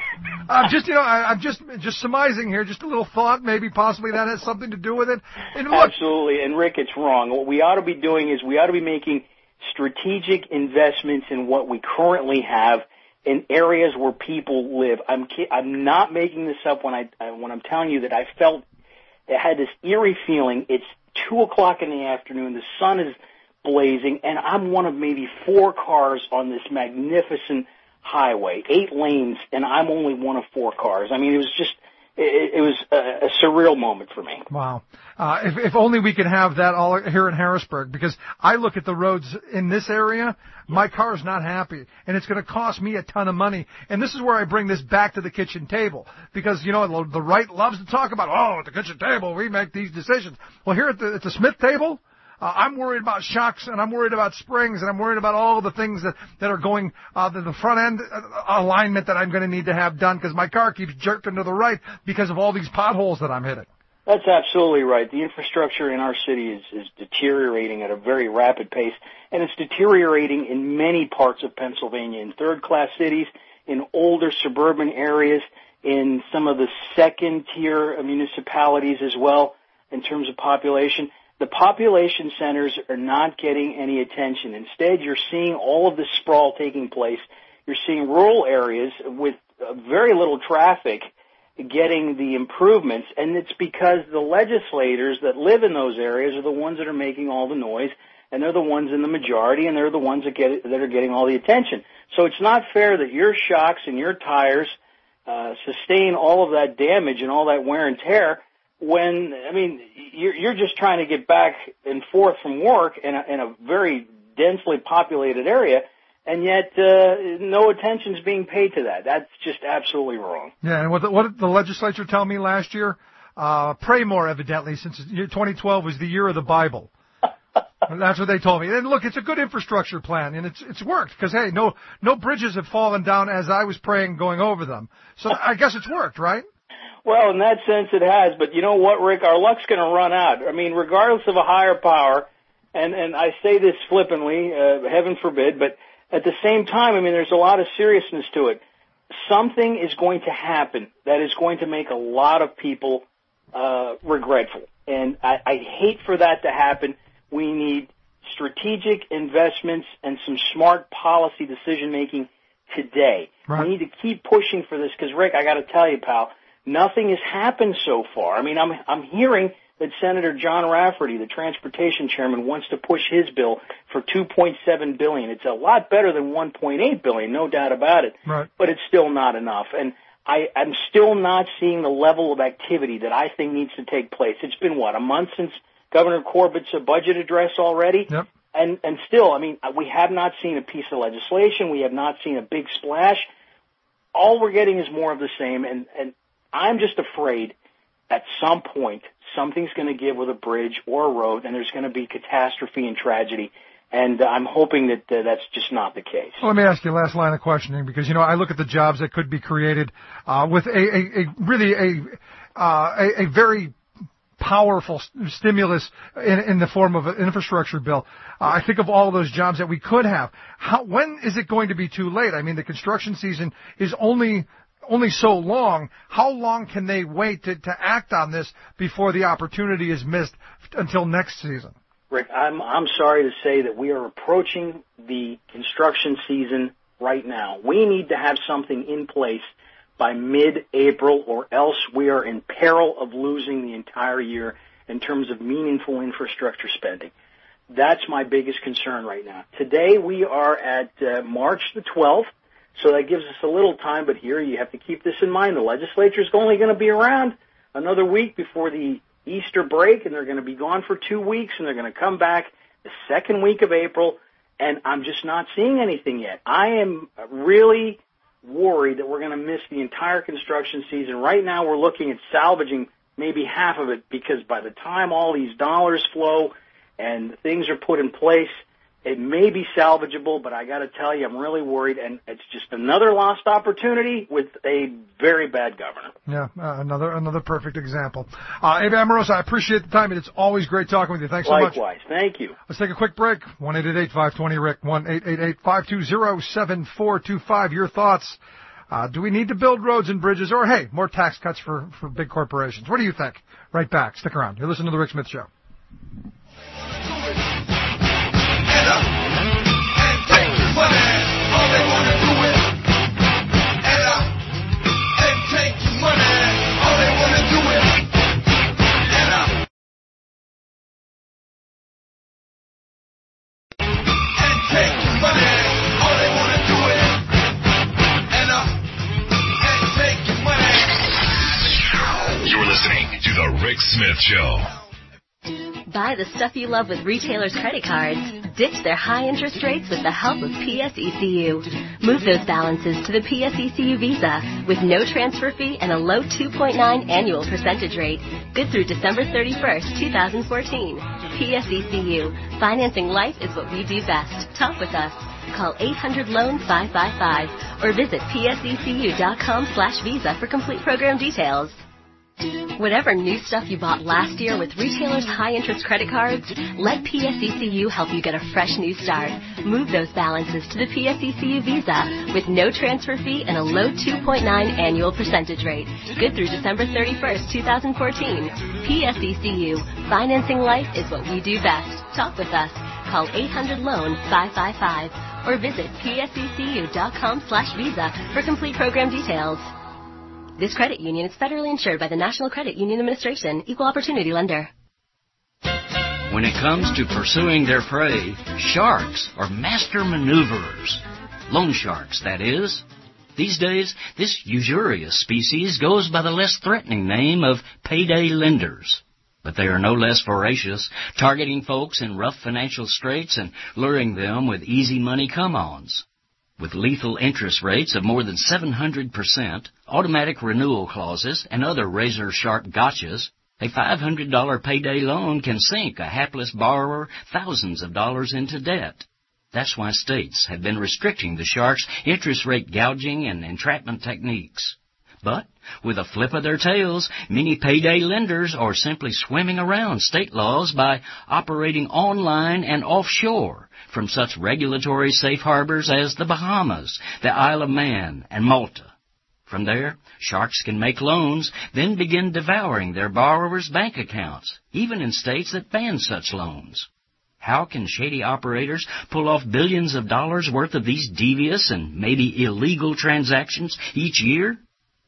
I'm just, you know, I, I'm just, just surmising here, just a little thought, maybe possibly that has something to do with it. And look, Absolutely. And Rick, it's wrong. What we ought to be doing is we ought to be making strategic investments in what we currently have in areas where people live. I'm, ki- I'm not making this up when I, when I'm telling you that I felt, I had this eerie feeling. It's two o'clock in the afternoon. The sun is blazing, and I'm one of maybe four cars on this magnificent highway, eight lanes, and I'm only one of four cars. I mean, it was just, it, it was a, a surreal moment for me. wow. Uh, if, if only we could have that all here in Harrisburg, because I look at the roads in this area, my car's not happy, and it's going to cost me a ton of money. And this is where I bring this back to the kitchen table, because, you know, the right loves to talk about, oh, at the kitchen table, we make these decisions. Well, here at the, at the Smith table, Uh, I'm worried about shocks, and I'm worried about springs, and I'm worried about all the things that, that are going, uh, the, the front end alignment that I'm going to need to have done, because my car keeps jerking to the right because of all these potholes that I'm hitting. That's absolutely right. The infrastructure in our city is, is deteriorating at a very rapid pace, and it's deteriorating in many parts of Pennsylvania, in third-class cities, in older suburban areas, in some of the second-tier municipalities as well, in terms of population. The population centers are not getting any attention. Instead, you're seeing all of this sprawl taking place. You're seeing rural areas with uh, very little traffic getting the improvements, and it's because the legislators that live in those areas are the ones that are making all the noise, and they're the ones in the majority, and they're the ones that get that are getting all the attention. So it's not fair that your shocks and your tires uh, sustain all of that damage and all that wear and tear when, I mean, you're, you're just trying to get back and forth from work in a, in a very densely populated area, and yet uh, no attention is being paid to that. That's just absolutely wrong. Yeah, and what, the, what did the legislature tell me last year? Uh, pray more, evidently, since twenty twelve was the year of the Bible. That's what they told me. And look, it's a good infrastructure plan, and it's it's worked, because, hey, no no bridges have fallen down as I was praying going over them. So I guess it's worked, right? Well, in that sense it has, but you know what, Rick? Our luck's going to run out. I mean, regardless of a higher power, and, and I say this flippantly, uh, heaven forbid, but at the same time, I mean, there's a lot of seriousness to it. Something is going to happen that is going to make a lot of people uh, regretful, and I, I hate for that to happen. We need strategic investments and some smart policy decision-making today. Right. We need to keep pushing for this because, Rick, I got to tell you, pal, nothing has happened so far. I mean, I'm I'm hearing that Senator John Rafferty, the transportation chairman, wants to push his bill for two point seven billion dollars. It's a lot better than one point eight billion dollars, no doubt about it. Right. But it's still not enough. And I, I'm still not seeing the level of activity that I think needs to take place. It's been, what, a month since Governor Corbett's budget address already? Yep. And, and still, I mean, we have not seen a piece of legislation. We have not seen a big splash. All we're getting is more of the same. And, and I'm just afraid at some point something's going to give with a bridge or a road, and there's going to be catastrophe and tragedy. And uh, I'm hoping that uh, that's just not the case. Well, let me ask you a last line of questioning, because, you know, I look at the jobs that could be created uh, with a, a, a really a, uh, a, a very powerful st- stimulus in, in the form of an infrastructure bill. Uh, I think of all those jobs that we could have. How, when is it going to be too late? I mean, the construction season is only only so long. How long can they wait to, to act on this before the opportunity is missed until next season? Rick, I'm I'm sorry to say that we are approaching the construction season right now. We need to have something in place by mid-April, or else we are in peril of losing the entire year in terms of meaningful infrastructure spending. That's my biggest concern right now. Today we are at uh, March the twelfth, so that gives us a little time, but here you have to keep this in mind. The legislature is only going to be around another week before the Easter break, and they're going to be gone for two weeks, and they're going to come back the second week of April, and I'm just not seeing anything yet. I am really worried that we're going to miss the entire construction season. Right now we're looking at salvaging maybe half of it, because by the time all these dollars flow and things are put in place, it may be salvageable, but I got to tell you, I'm really worried, and it's just another lost opportunity with a very bad governor. Yeah, uh, another another perfect example. Uh, Abe Amoroso, I appreciate the time, and it's always great talking with you. Thanks so much. Likewise. Thank you. Let's take a quick break. one eight eight eight, five two zero, R I C K, one eight eight eight, five two zero, seven four two five. Your thoughts. Uh, do we need to build roads and bridges, or, hey, more tax cuts for, for big corporations? What do you think? Right back. Stick around. You're listening to The Rick Smith Show. You're listening to The Rick Smith Show. Buy the stuff you love with retailers' credit cards. Ditch their high interest rates with the help of P S E C U. Move those balances to the P S E C U Visa with no transfer fee and a low two point nine annual percentage rate. Good through December thirty-first, twenty fourteen. P S E C U. Financing life is what we do best. Talk with us. Call eight hundred loan five five five or visit P S E C U dot com slash visa for complete program details. Whatever new stuff you bought last year with retailers' high-interest credit cards, let P S E C U help you get a fresh new start. Move those balances to the P S E C U Visa with no transfer fee and a low two point nine annual percentage rate. Good through December thirty-first, twenty fourteen. P S E C U. Financing life is what we do best. Talk with us. Call eight hundred loan five five five or visit P S E C U dot com slash visa for complete program details. This credit union is federally insured by the National Credit Union Administration, Equal Opportunity Lender. When it comes to pursuing their prey, sharks are master maneuverers. Loan sharks, that is. These days, this usurious species goes by the less threatening name of payday lenders. But they are no less voracious, targeting folks in rough financial straits and luring them with easy money come-ons. With lethal interest rates of more than seven hundred percent, automatic renewal clauses, and other razor-sharp gotchas, a five hundred dollars payday loan can sink a hapless borrower thousands of dollars into debt. That's why states have been restricting the sharks' interest rate gouging and entrapment techniques. But with a flip of their tails, many payday lenders are simply swimming around state laws by operating online and offshore from such regulatory safe harbors as the Bahamas, the Isle of Man, and Malta. From there, sharks can make loans, then begin devouring their borrowers' bank accounts, even in states that ban such loans. How can shady operators pull off billions of dollars worth of these devious and maybe illegal transactions each year?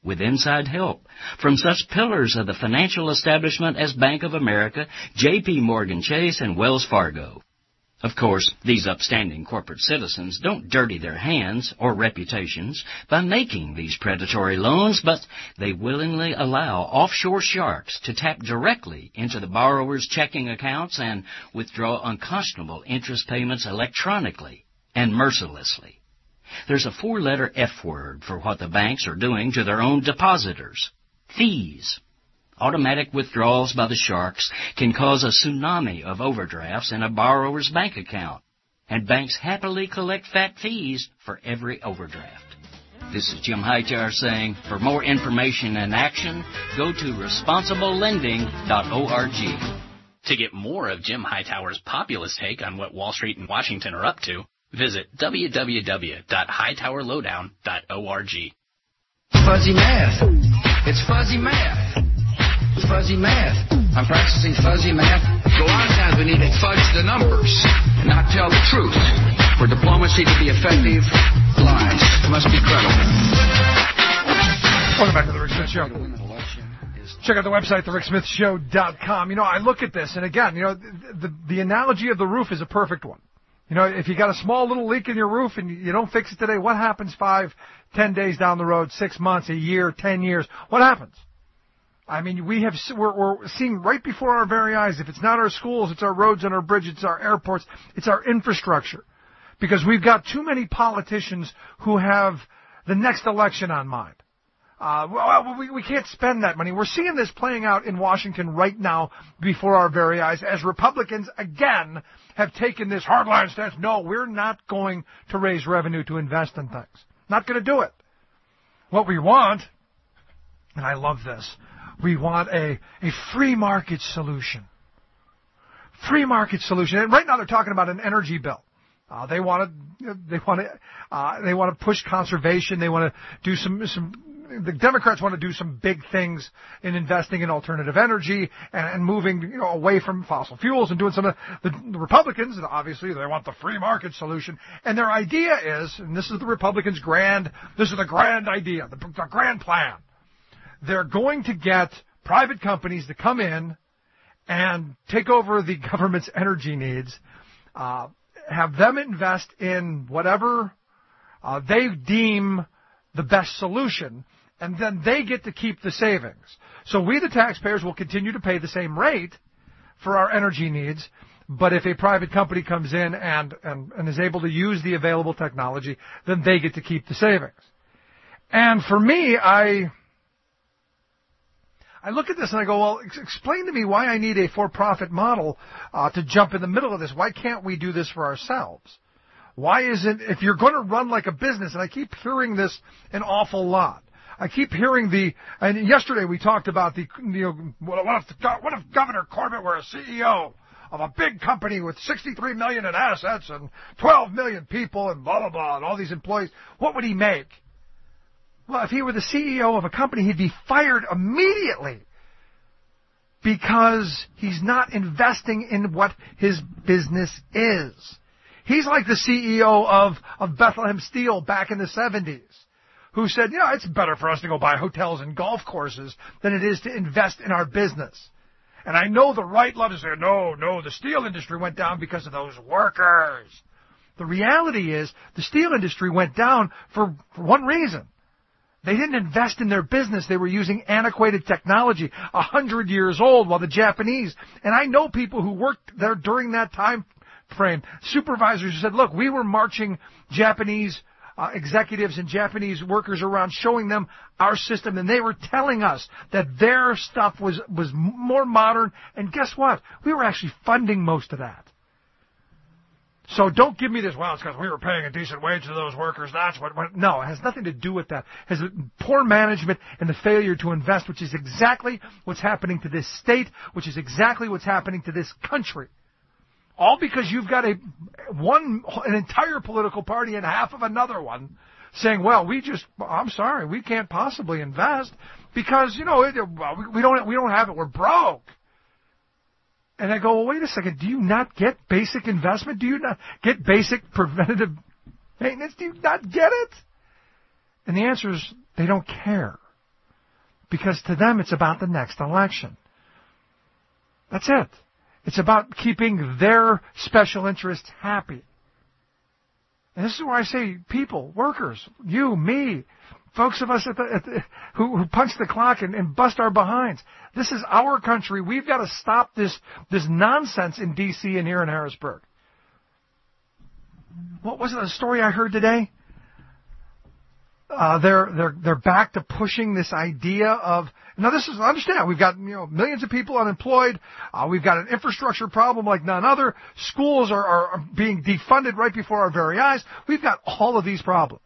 with inside help from such pillars of the financial establishment as Bank of America, J P. Morgan Chase, and Wells Fargo. Of course, these upstanding corporate citizens don't dirty their hands or reputations by making these predatory loans, but they willingly allow offshore sharks to tap directly into the borrower's checking accounts and withdraw unconscionable interest payments electronically and mercilessly. There's a four-letter F word for what the banks are doing to their own depositors: fees. Automatic withdrawals by the sharks can cause a tsunami of overdrafts in a borrower's bank account, and banks happily collect fat fees for every overdraft. This is Jim Hightower saying, for more information and action, go to responsible lending dot org. To get more of Jim Hightower's populist take on what Wall Street and Washington are up to, visit w w w dot hightower lowdown dot org. Fuzzy math. It's fuzzy math. Fuzzy math. I'm practicing fuzzy math. So a lot of times we need to fudge the numbers and not tell the truth. For diplomacy to be effective, lies must be credible. Welcome back to the Rick Smith Show. Check out the website, the rick smith show dot com. You know, I look at this, and again, you know, the, the, the analogy of the roof is a perfect one. You know, if you got a small little leak in your roof and you don't fix it today, what happens five, ten days down the road, six months, a year, ten years? What happens? I mean, we have, we're, we're seeing right before our very eyes, if it's not our schools, it's our roads and our bridges, it's our airports, it's our infrastructure. Because we've got too many politicians who have the next election on mind. Uh, well, we, we can't spend that money. We're seeing this playing out in Washington right now before our very eyes as Republicans, again, have taken this hardline stance. No, we're not going to raise revenue to invest in things. Not going to do it. What we want, and I love this, we want a, a free market solution. Free market solution. And right now they're talking about an energy bill. Uh, they want to, they want to, uh, they want to push conservation. They want to do some, some, the Democrats want to do some big things in investing in alternative energy and, and moving, you know, away from fossil fuels and doing some of the, the Republicans, obviously, they want the free market solution. And their idea is, and this is the Republicans' grand, this is the grand idea, the, the grand plan. They're going to get private companies to come in and take over the government's energy needs, uh, have them invest in whatever uh, they deem the best solution, and then they get to keep the savings. So we, the taxpayers, will continue to pay the same rate for our energy needs, but if a private company comes in and, and, and is able to use the available technology, then they get to keep the savings. And for me, I... I look at this and I go, well, ex- explain to me why I need a for-profit model uh, to jump in the middle of this. Why can't we do this for ourselves? Why isn't, if you're going to run like a business, and I keep hearing this an awful lot. I keep hearing the, and yesterday we talked about the, you know, what if, what if Governor Corbett were a C E O of a big company with sixty-three million dollars in assets and twelve million people and blah, blah, blah, and all these employees, what would he make? Well, if he were the C E O of a company, he'd be fired immediately because he's not investing in what his business is. He's like the C E O of, of Bethlehem Steel back in the seventies, who said, you know, it's better for us to go buy hotels and golf courses than it is to invest in our business. And I know the right loves to say, no, no, the steel industry went down because of those workers. The reality is the steel industry went down for, for one reason. They didn't invest in their business. They were using antiquated technology, a hundred years old, while the Japanese, and I know people who worked there during that time frame, supervisors who said, look, we were marching Japanese uh, executives and Japanese workers around showing them our system, and they were telling us that their stuff was, was more modern, and guess what? We were actually funding most of that. So don't give me this, well, it's because we were paying a decent wage to those workers. That's what, what, no, it has nothing to do with that. It has poor management and the failure to invest, which is exactly what's happening to this state, which is exactly what's happening to this country. All because you've got a, one, an entire political party and half of another one saying, well, we just, I'm sorry, we can't possibly invest because, you know, it, we don't, we don't have it. We're broke. And I go, well, wait a second, do you not get basic investment? Do you not get basic preventative maintenance? Do you not get it? And the answer is they don't care. because to them it's about the next election. That's it. It's about keeping their special interests happy. And this is where I say people, workers, you, me, folks of us at the, at the, who, who punch the clock and, and bust our behinds. This is our country. We've got to stop this, this nonsense in D C and here in Harrisburg. What was it, a story I heard today? Uh, they're, they're, they're back to pushing this idea of, now this is, understand, we've got, you know, millions of people unemployed, uh, we've got an infrastructure problem like none other, schools are, are being defunded right before our very eyes, we've got all of these problems.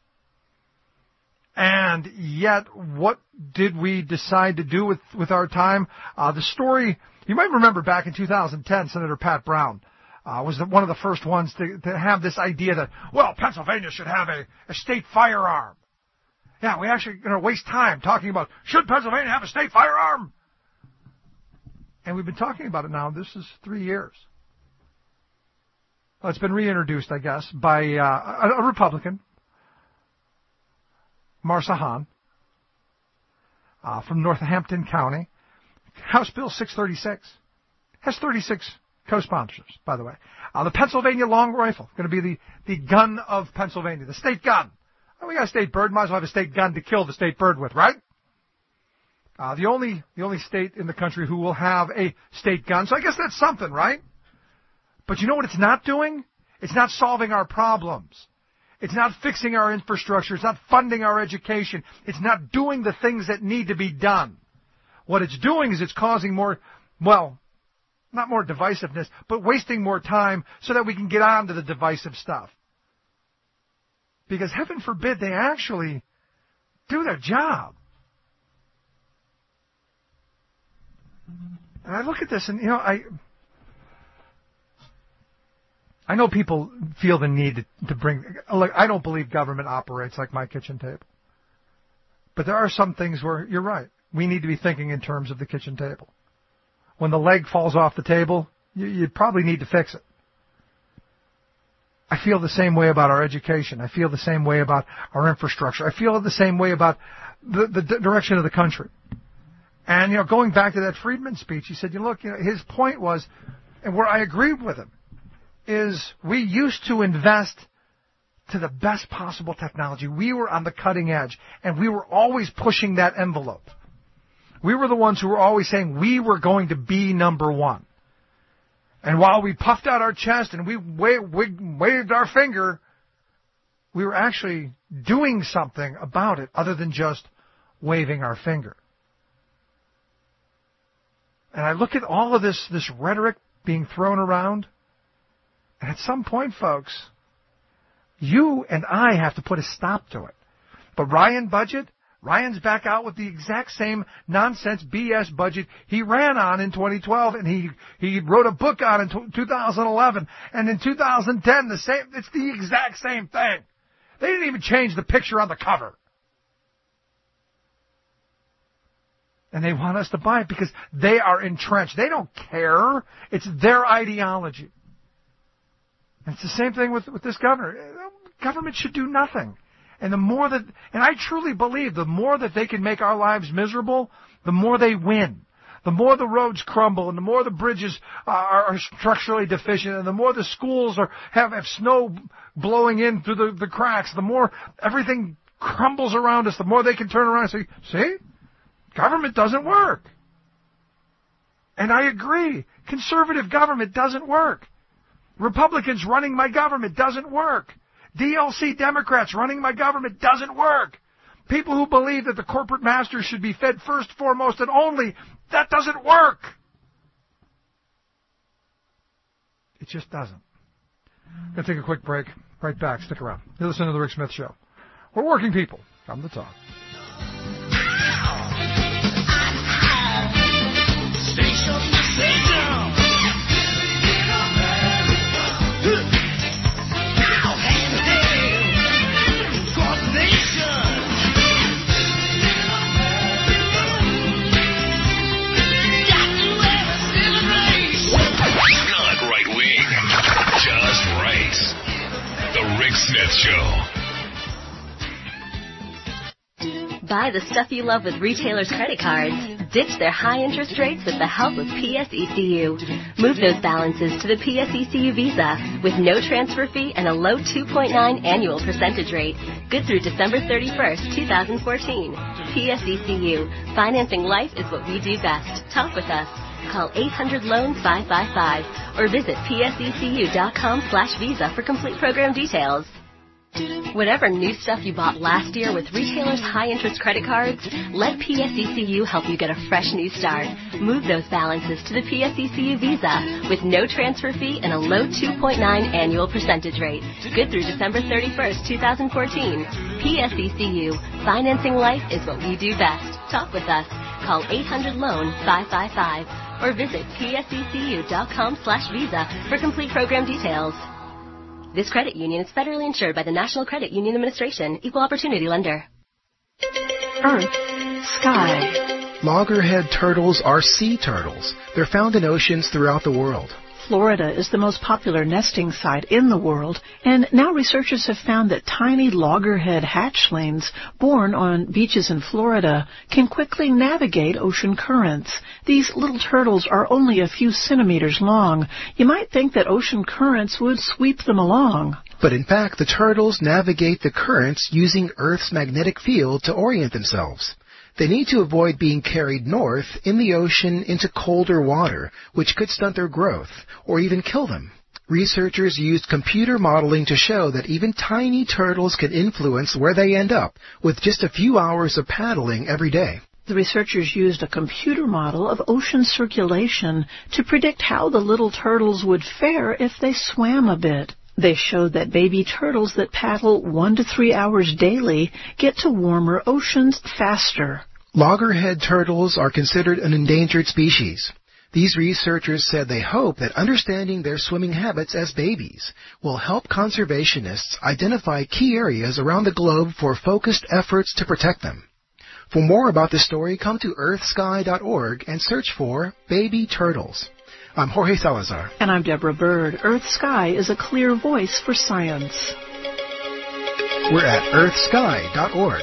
And yet, what did we decide to do with, with our time? Uh, the story, you might remember back in two thousand ten, Senator Pat Brown, Uh, was the, one of the first ones to, to have this idea that, well, Pennsylvania should have a, a state firearm. Yeah, we actually going to waste time talking about, should Pennsylvania have a state firearm? And we've been talking about it now. This is three years. Well, it's been reintroduced, I guess, by uh, a, a Republican, Marcia Hahn, uh, from Northampton County. House Bill six thirty-six has thirty-six co-sponsors, by the way. Uh, the Pennsylvania long rifle, going to be the, the gun of Pennsylvania, the state gun. Well, we got a state bird, might as well have a state gun to kill the state bird with, right? Uh, the only, the only state in the country who will have a state gun, so I guess that's something, right? But you know what it's not doing? It's not solving our problems. It's not fixing our infrastructure. It's not funding our education. It's not doing the things that need to be done. What it's doing is it's causing more, well, not more divisiveness, but wasting more time so that we can get on to the divisive stuff. Because heaven forbid they actually do their job. And I look at this and, you know, I I know people feel the need to, to bring, like, I don't believe government operates like my kitchen table. But there are some things where you're right. We need to be thinking in terms of the kitchen table. When the leg falls off the table, you, you probably need to fix it. I feel the same way about our education. I feel the same way about our infrastructure. I feel the same way about the, the d- direction of the country. And, you know, going back to that Friedman speech, he said, you know, look, you know, his point was, and where I agreed with him, is we used to invest to the best possible technology. We were on the cutting edge, and we were always pushing that envelope. We were the ones who were always saying we were going to be number one. And while we puffed out our chest and we waved, waved our finger, we were actually doing something about it other than just waving our finger. And I look at all of this, this rhetoric being thrown around, and at some point, folks, you and I have to put a stop to it. But Ryan budget, Ryan's back out with the exact same nonsense B S budget he ran on in twenty twelve, and he he wrote a book on in two thousand eleven, and in two thousand ten the same. It's the exact same thing. They didn't even change the picture on the cover, and they want us to buy it because they are entrenched. They don't care. It's their ideology. And it's the same thing with with this governor. Government should do nothing. And the more that, and I truly believe the more that they can make our lives miserable, the more they win. The more the roads crumble, and the more the bridges are, are structurally deficient, and the more the schools are have, have snow blowing in through the, the cracks, the more everything crumbles around us, the more they can turn around and say, see, government doesn't work. And I agree. Conservative government doesn't work. Republicans running my government doesn't work. D L C Democrats running my government doesn't work. People who believe that the corporate masters should be fed first, foremost, and only, that doesn't work. It just doesn't. I'm going to take a quick break. Right back. Stick around. You listen to The Rick Smith Show. We're working people. Come to talk. Station to station. The Rick Smith Show. Buy the stuff you love with retailers' credit cards. Ditch their high interest rates with the help of P S E C U. Move those balances to the P S E C U Visa with no transfer fee and a low two point nine annual percentage rate. Good through December thirty-first, twenty fourteen. P S E C U. Financing life is what we do best. Talk with us. Call eight hundred loan five five five or visit psecu.com slash visa for complete program details. Whatever new stuff you bought last year with retailers' high-interest credit cards, let P S E C U help you get a fresh new start. Move those balances to the P S E C U Visa with no transfer fee and a low two point nine annual percentage rate. Good through December thirty-first, twenty fourteen. P S E C U. Financing life is what we do best. Talk with us. Call eight hundred loan five five five or visit psecu.com slash visa for complete program details. This credit union is federally insured by the National Credit Union Administration, Equal Opportunity Lender. Earth, sky. Loggerhead turtles are sea turtles. They're found in oceans throughout the world. Florida is the most popular nesting site in the world, and now researchers have found that tiny loggerhead hatchlings born on beaches in Florida can quickly navigate ocean currents. These little turtles are only a few centimeters long. You might think that ocean currents would sweep them along. But in fact, the turtles navigate the currents using Earth's magnetic field to orient themselves. They need to avoid being carried north in the ocean into colder water, which could stunt their growth or even kill them. Researchers used computer modeling to show that even tiny turtles can influence where they end up with just a few hours of paddling every day. The researchers used a computer model of ocean circulation to predict how the little turtles would fare if they swam a bit. They showed that baby turtles that paddle one to three hours daily get to warmer oceans faster. Loggerhead turtles are considered an endangered species. These researchers said they hope that understanding their swimming habits as babies will help conservationists identify key areas around the globe for focused efforts to protect them. For more about this story, come to earth sky dot org and search for baby turtles. I'm Jorge Salazar. And I'm Deborah Bird. Earth Sky is a clear voice for science. We're at earth sky dot org.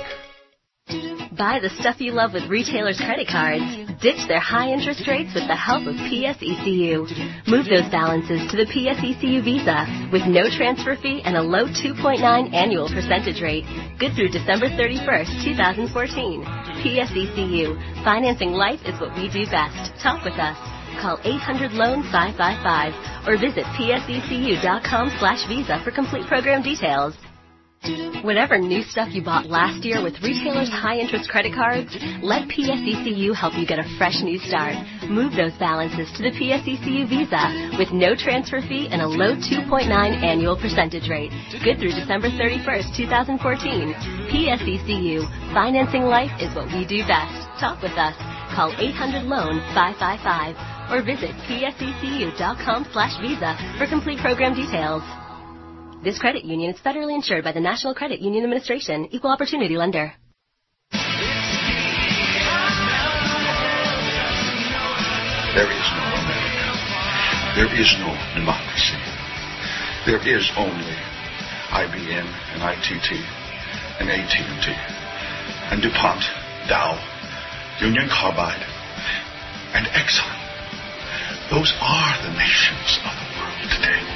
Buy the stuff you love with retailers' credit cards. Ditch their high interest rates with the help of P S E C U. Move those balances to the P S E C U Visa with no transfer fee and a low two point nine annual percentage rate. Good through December thirty-first, twenty fourteen. P S E C U. Financing life is what we do best. Talk with us. Call eight hundred loan five five five or visit psecu.com slash visa for complete program details. Whatever new stuff you bought last year with retailers' high-interest credit cards, let P S E C U help you get a fresh new start. Move those balances to the P S E C U Visa with no transfer fee and a low two point nine annual percentage rate. Good through December thirty-first, twenty fourteen. P S E C U. Financing life is what we do best. Talk with us. Call eight hundred loan five five five or visit psecu.com slash visa for complete program details. This credit union is federally insured by the National Credit Union Administration, Equal Opportunity Lender. There is no America. There is no democracy. There is only I B M and I T T and A T and T and DuPont, Dow, Union Carbide, and Exxon. Those are the nations of the world today.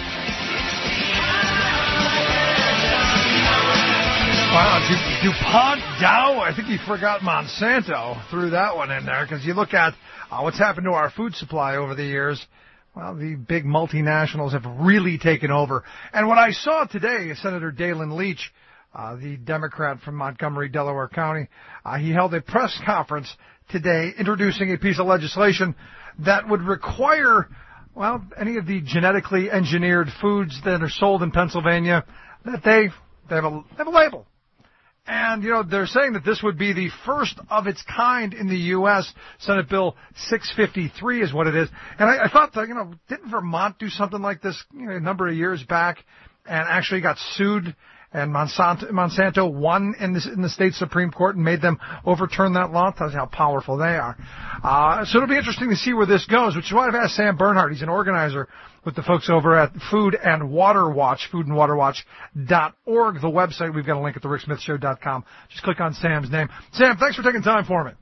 Wow, Du- DuPont, Dow, I think he forgot Monsanto, threw that one in there, because you look at uh, what's happened to our food supply over the years. Well, the big multinationals have really taken over. And what I saw today, Senator Dalen Leach, uh, the Democrat from Montgomery, Delaware County, uh, he held a press conference today introducing a piece of legislation that would require, well, any of the genetically engineered foods that are sold in Pennsylvania, that they, they have a, they have a label. And, you know, they're saying that this would be the first of its kind in the U S Senate Bill six fifty-three is what it is. And I, I thought, that, you know, didn't Vermont do something like this, you know, a number of years back and actually got sued And Monsanto, Monsanto won in, this, in the state Supreme Court and made them overturn that law. Tells you how powerful they are. Uh, so it'll be interesting to see where this goes, which is why I've asked Sam Bernhardt. He's an organizer with the folks over at Food and Water Watch, food and water watch dot org, the website. We've got a link at the rick smith show dot com. Just click on Sam's name. Sam, thanks for taking time for me.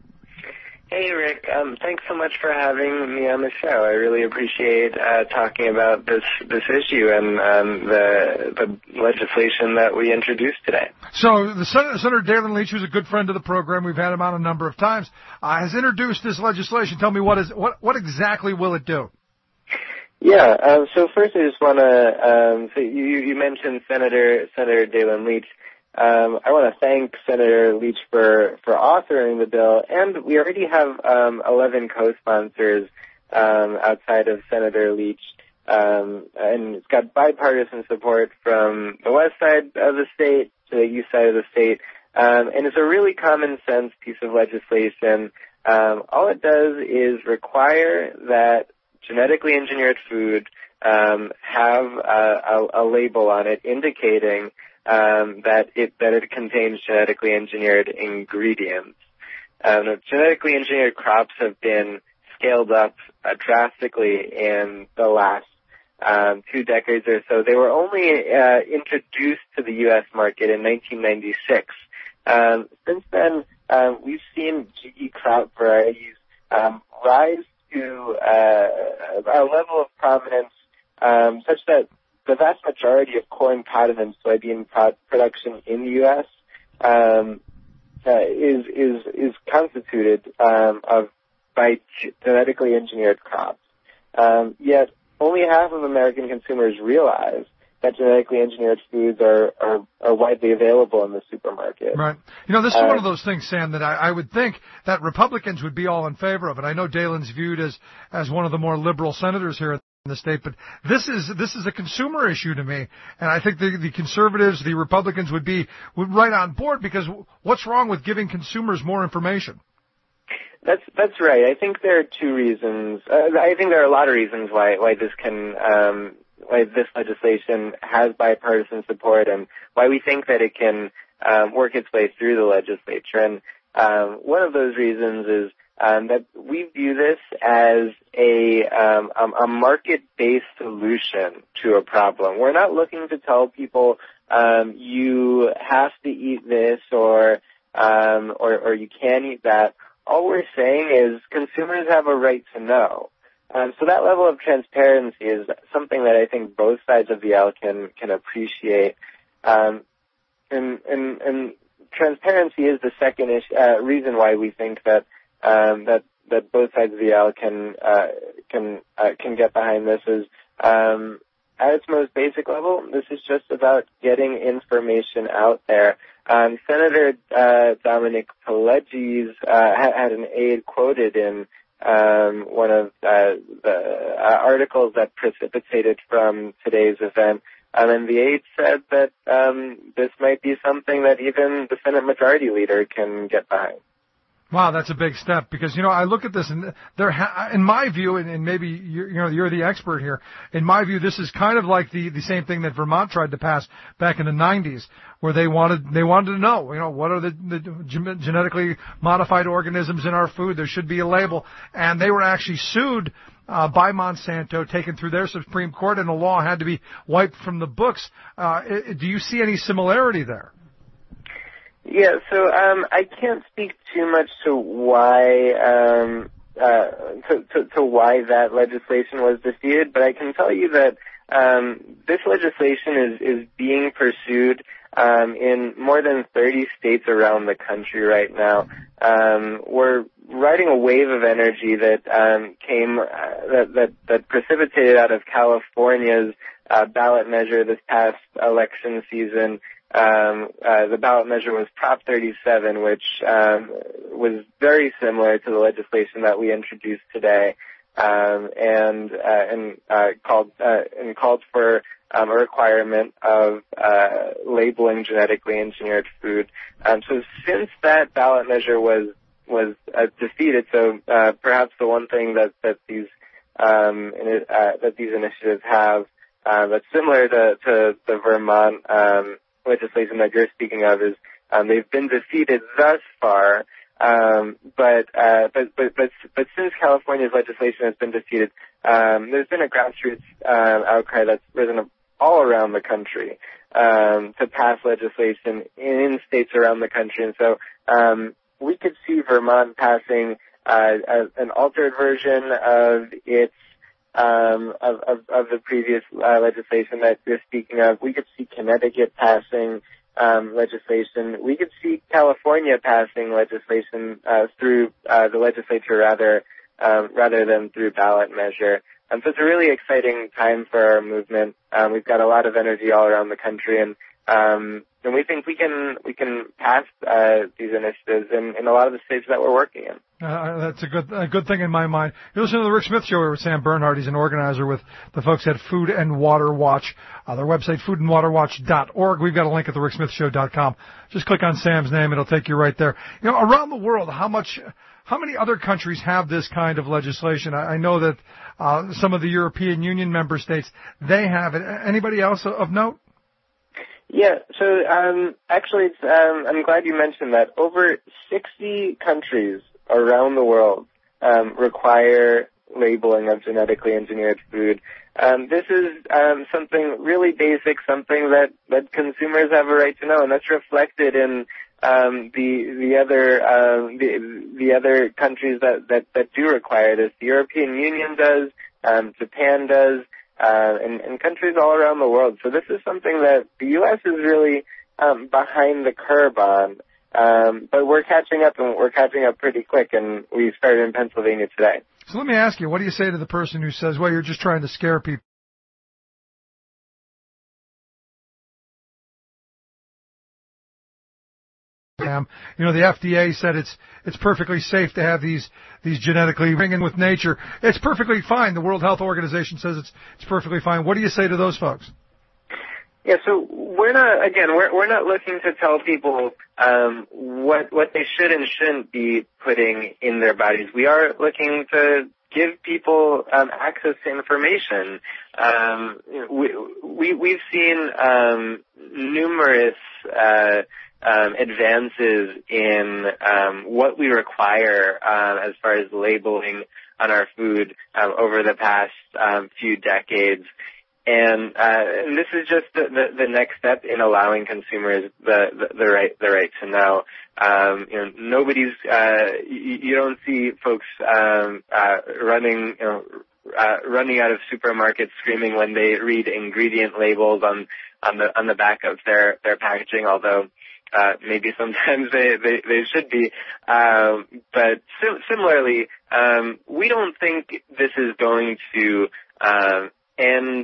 Hey, Rick. Um, thanks so much for having me on the show. I really appreciate uh, talking about this this issue and um, the the legislation that we introduced today. So the Senator, Senator Dalen Leach, who's a good friend of the program, we've had him on a number of times, uh, has introduced this legislation. Tell me what is what what exactly will it do? Yeah. Um, so first, I just want to. Um, so you you mentioned Senator Senator Dalen Leach. Um, I want to thank Senator Leach for, for authoring the bill, and we already have um, eleven co-sponsors um, outside of Senator Leach, um, and it's got bipartisan support from the west side of the state to the east side of the state, um, and it's a really common sense piece of legislation. Um, all it does is require that genetically engineered food um, have a, a, a label on it indicating Um, that it that it contains genetically engineered ingredients. Um, genetically engineered crops have been scaled up uh, drastically in the last um, two decades or so. They were only uh, introduced to the U S market in nineteen ninety-six. Um, since then, um, we've seen G E crop varieties um, rise to uh, a level of prominence um, such that the vast majority of corn, cotton, and soybean pro- production in the U S um, uh, is is is constituted um, of by g- genetically engineered crops. Um, yet, only half of American consumers realize that genetically engineered foods are, are, are widely available in the supermarket. Right. You know, this is uh, one of those things, Sam, that I, I would think that Republicans would be all in favor of it. I know Dalen's viewed as as one of the more liberal senators here in the state, but this is this is a consumer issue to me, and I think the, the conservatives, the Republicans would be would right on board, because what's wrong with giving consumers more information? That's that's right. I think there are two reasons. Uh, I think there are a lot of reasons why why this can um, why this legislation has bipartisan support, and why we think that it can um, work its way through the legislature. And um, one of those reasons is Um, that we view this as a, um, a market-based solution to a problem. We're not looking to tell people um, you have to eat this or, um, or or you can't eat that. All we're saying is consumers have a right to know. Um, so that level of transparency is something that I think both sides of the aisle can can appreciate. Um, and, and and transparency is the second issue, uh, reason why we think that. Um, that that both sides of the aisle can uh, can uh, can get behind this is um, at its most basic level. This is just about getting information out there. Um, Senator uh, Dominic Pileggi's uh, had an aide quoted in um, one of uh, the uh, articles that precipitated from today's event. Um, and the aide said that um, this might be something that even the Senate Majority Leader can get behind. Wow, that's a big step, because, you know, I look at this and there, ha- in my view, and, and maybe you're, you know, you're the expert here, in my view, this is kind of like the, the same thing that Vermont tried to pass back in the nineties, where they wanted, they wanted to know, you know, what are the, the genetically modified organisms in our food? There should be a label. And they were actually sued uh, by Monsanto, taken through their Supreme Court, and the law had to be wiped from the books. Uh, do you see any similarity there? Yeah, so um, I can't speak too much to why um, uh, to, to, to why that legislation was defeated, but I can tell you that um, this legislation is, is being pursued um, in more than thirty states around the country right now. Um, we're riding a wave of energy that um, came uh, that, that that precipitated out of California's uh, ballot measure this past election season. Um, uh, the ballot measure was Prop thirty-seven, which um, was very similar to the legislation that we introduced today, um, and uh, and uh, called uh, and called for um, a requirement of uh, labeling genetically engineered food. Um, so since that ballot measure was was uh, defeated, so uh, perhaps the one thing that that these um, in, uh, that these initiatives have uh, that's similar to, to the Vermont. Um, legislation that you're speaking of is um, they've been defeated thus far. Um, but, uh, but, but, but, but since California's legislation has been defeated, um, there's been a grassroots, uh, outcry that's risen all around the country, um, to pass legislation in states around the country. And so, um, we could see Vermont passing, uh, a, an altered version of its, um, of, of, of the previous, uh, legislation that you're speaking of. We could see Connecticut passing, Um, legislation. We could see California passing legislation uh, through uh, the legislature rather um, rather than through ballot measure. Um, so it's a really exciting time for our movement. Um, we've got a lot of energy all around the country, and um, and we think we can we can pass uh, these initiatives in, in a lot of the states that we're working in. Uh, that's a good a good thing in my mind. You listen to the Rick Smith Show here with Sam Bernhardt. He's an organizer with the folks at Food and Water Watch. Uh, their website, food and water watch dot org. We've got a link at the rick smith show dot com. Just click on Sam's name. It'll take you right there. You know, around the world, how much, how many other countries have this kind of legislation? I, I know that uh, some of the European Union member states, they have it. Anybody else of note? Yeah, so um, actually, it's, um, I'm glad you mentioned that. Over sixty countries around the world um, require labeling of genetically engineered food. Um, this is um, something really basic, something that, that consumers have a right to know, and that's reflected in um, the the other um, the the other countries that, that, that do require this. The European Union does, um, Japan does. Uh, and, and countries all around the world. So this is something that the U S is really um, behind the curve on, um, but we're catching up, and we're catching up pretty quick, and we started in Pennsylvania today. So let me ask you, what do you say to the person who says, well, you're just trying to scare people? You know, the F D A said it's it's perfectly safe to have these these genetically ringing with nature. It's perfectly fine. The World Health Organization says it's it's perfectly fine. What do you say to those folks? Yeah, so we're not again we're we're not looking to tell people um, what what they should and shouldn't be putting in their bodies. We are looking to give people um, access to information. Um, we, we we've seen um, numerous. Uh, Um, advances in um, what we require uh, as far as labeling on our food um, over the past um, few decades, and, uh, and this is just the, the, the next step in allowing consumers the, the, the right the right to know. Um, you know, nobody's uh, you, you don't see folks um, uh, running you know, uh, running out of supermarkets screaming when they read ingredient labels on on the on the back of their their packaging, although. Uh, maybe sometimes they, they, they should be. Um, but sim- similarly, um, we don't think this is going to um, end.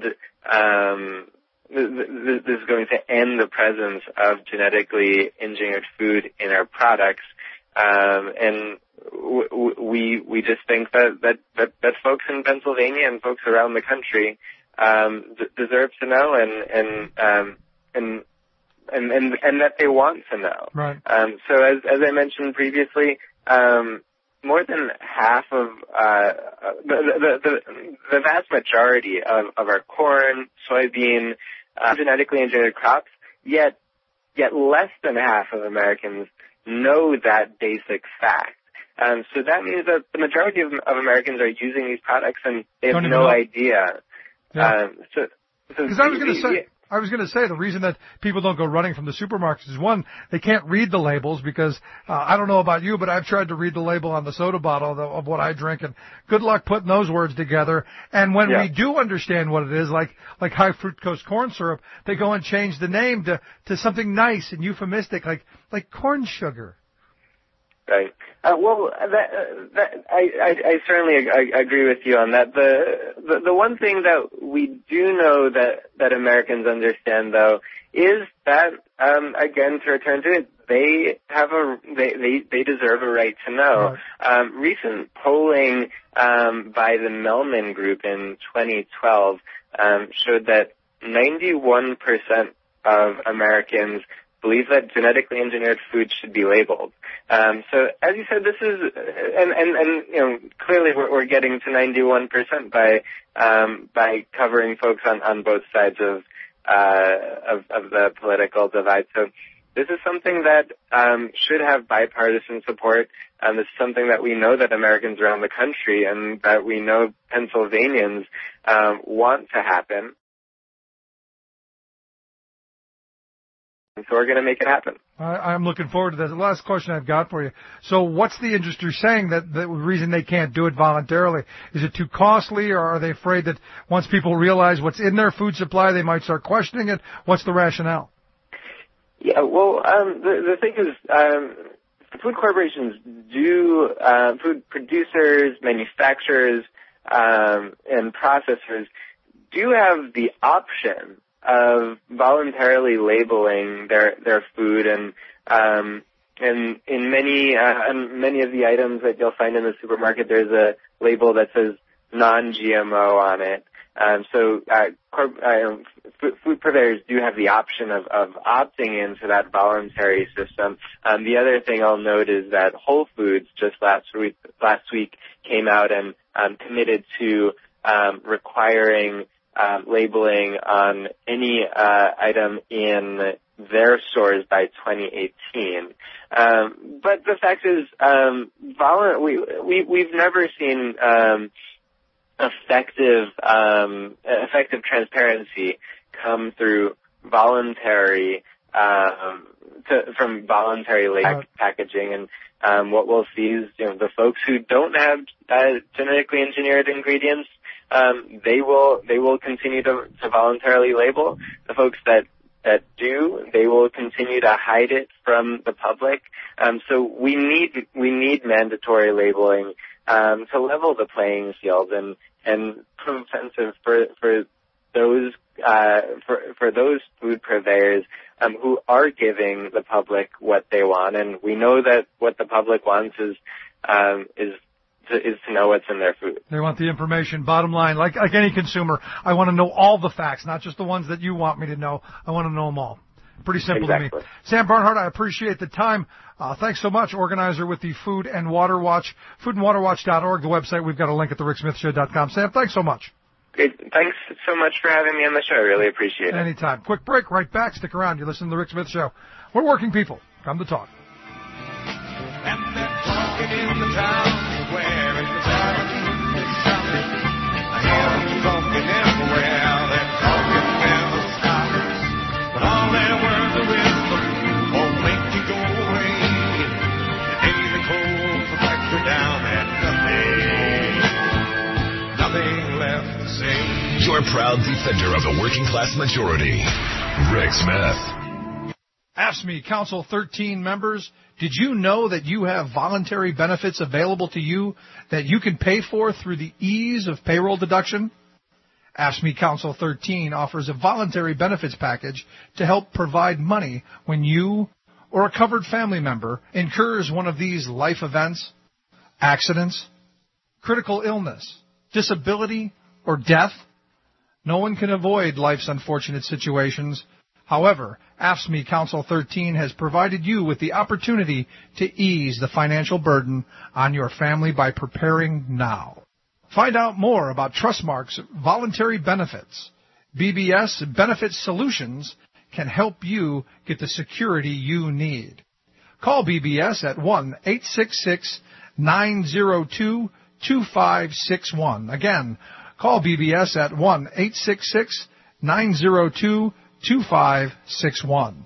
Um, th- this is going to end the presence of genetically engineered food in our products. Um, and w- w- we we just think that, that, that, that folks in Pennsylvania and folks around the country um, d- deserve to know, and and um, and. And, and and that they want to know. Right. Um, so as as I mentioned previously, um, more than half of uh, the, the the the vast majority of, of our corn, soybean, uh, genetically engineered crops, yet yet less than half of Americans know that basic fact. Um, so that means that the majority of, of Americans are using these products and they have no idea. Yeah. Um, so because I was going to say. Yeah. I was going to say the reason that people don't go running from the supermarkets is, one, they can't read the labels because, uh, I don't know about you, but I've tried to read the label on the soda bottle of, the, of what I drink, and good luck putting those words together. And when yeah. we do understand what it is, like like high fructose corn syrup, they go and change the name to, to something nice and euphemistic, like like corn sugar. Right. Uh, well, that, uh, that, I, I, I certainly I, I agree with you on that. The, the the one thing that we do know that, that Americans understand, though, is that um, again, to return to it, they have a they they, they deserve a right to know. Right. Um, recent polling um, by the Mellman Group in twenty twelve um, showed that ninety-one percent of Americans believe that genetically engineered food should be labeled. Um, so, as you said, this is, and, and, and you know, clearly we're, we're getting to ninety-one percent by um, by covering folks on, on both sides of uh, of, of the political divide. So this is something that um, should have bipartisan support. Um, this is something that we know that Americans around the country and that we know Pennsylvanians um, want to happen. And so we're going to make it happen. I, I'm looking forward to that. The last question I've got for you. So what's the industry saying that the reason they can't do it voluntarily? Is it too costly, or are they afraid that once people realize what's in their food supply, they might start questioning it? What's the rationale? Yeah, well, um, the, the thing is, um, food corporations do, uh, food producers, manufacturers, um, and processors do have the option of voluntarily labeling their their food, and um, and in many uh, in many of the items that you'll find in the supermarket, there's a label that says non-G M O on it. Um, so uh, corp- uh, f- food purveyors do have the option of, of opting into that voluntary system. Um, the other thing I'll note is that Whole Foods just last week last week came out and um, committed to um, requiring Um, labeling on any uh, item in their stores by twenty eighteen. Um, but the fact is, um, volu- we, we, we've never seen um, effective um, effective transparency come through voluntary um, to, from voluntary label uh, packaging. And um, what we'll see is, you know, the folks who don't have uh, genetically engineered ingredients, Um, they will they will continue to, to voluntarily label. The folks that that do, they will continue to hide it from the public. Um, so we need we need mandatory labeling um, to level the playing field and and prove offensive for for those uh, for for those food purveyors um, who are giving the public what they want. And we know that what the public wants is um, is To, is to know what's in their food. They want the information. Bottom line, like like any consumer, I want to know all the facts, not just the ones that you want me to know. I want to know them all. Pretty simple exactly. to me. Sam Barnhart, I appreciate the time. Uh, thanks so much. Organizer with the Food and Water Watch, food and water watch dot org, the website. We've got a link at the rick smith show dot com. Sam, thanks so much. Great. Thanks so much for having me on the show. I really appreciate it. Anytime. Quick break, right back. Stick around. You're listening to the Rick Smith Show. We're working people. Come to talk. And they're talking in the town where it's the town. I hear them talking everywhere. They're talking never stop. But all their words are wisdom won't make you go away. The days are cold, the lights are down, and nothing, nothing left to say. Your proud defender of the working class majority, Rick Smith. A F S C M E Council thirteen members, did you know that you have voluntary benefits available to you that you can pay for through the ease of payroll deduction? A F S C M E Council thirteen offers a voluntary benefits package to help provide money when you or a covered family member incurs one of these life events, accidents, critical illness, disability, or death. No one can avoid life's unfortunate situations. However, A F S C M E Council thirteen has provided you with the opportunity to ease the financial burden on your family by preparing now. Find out more about Trustmark's voluntary benefits. B B S Benefit Solutions can help you get the security you need. Call B B S at one eight six six, nine zero two, two five six one. Again, call B B S at one eight six six, nine zero two, two five six one.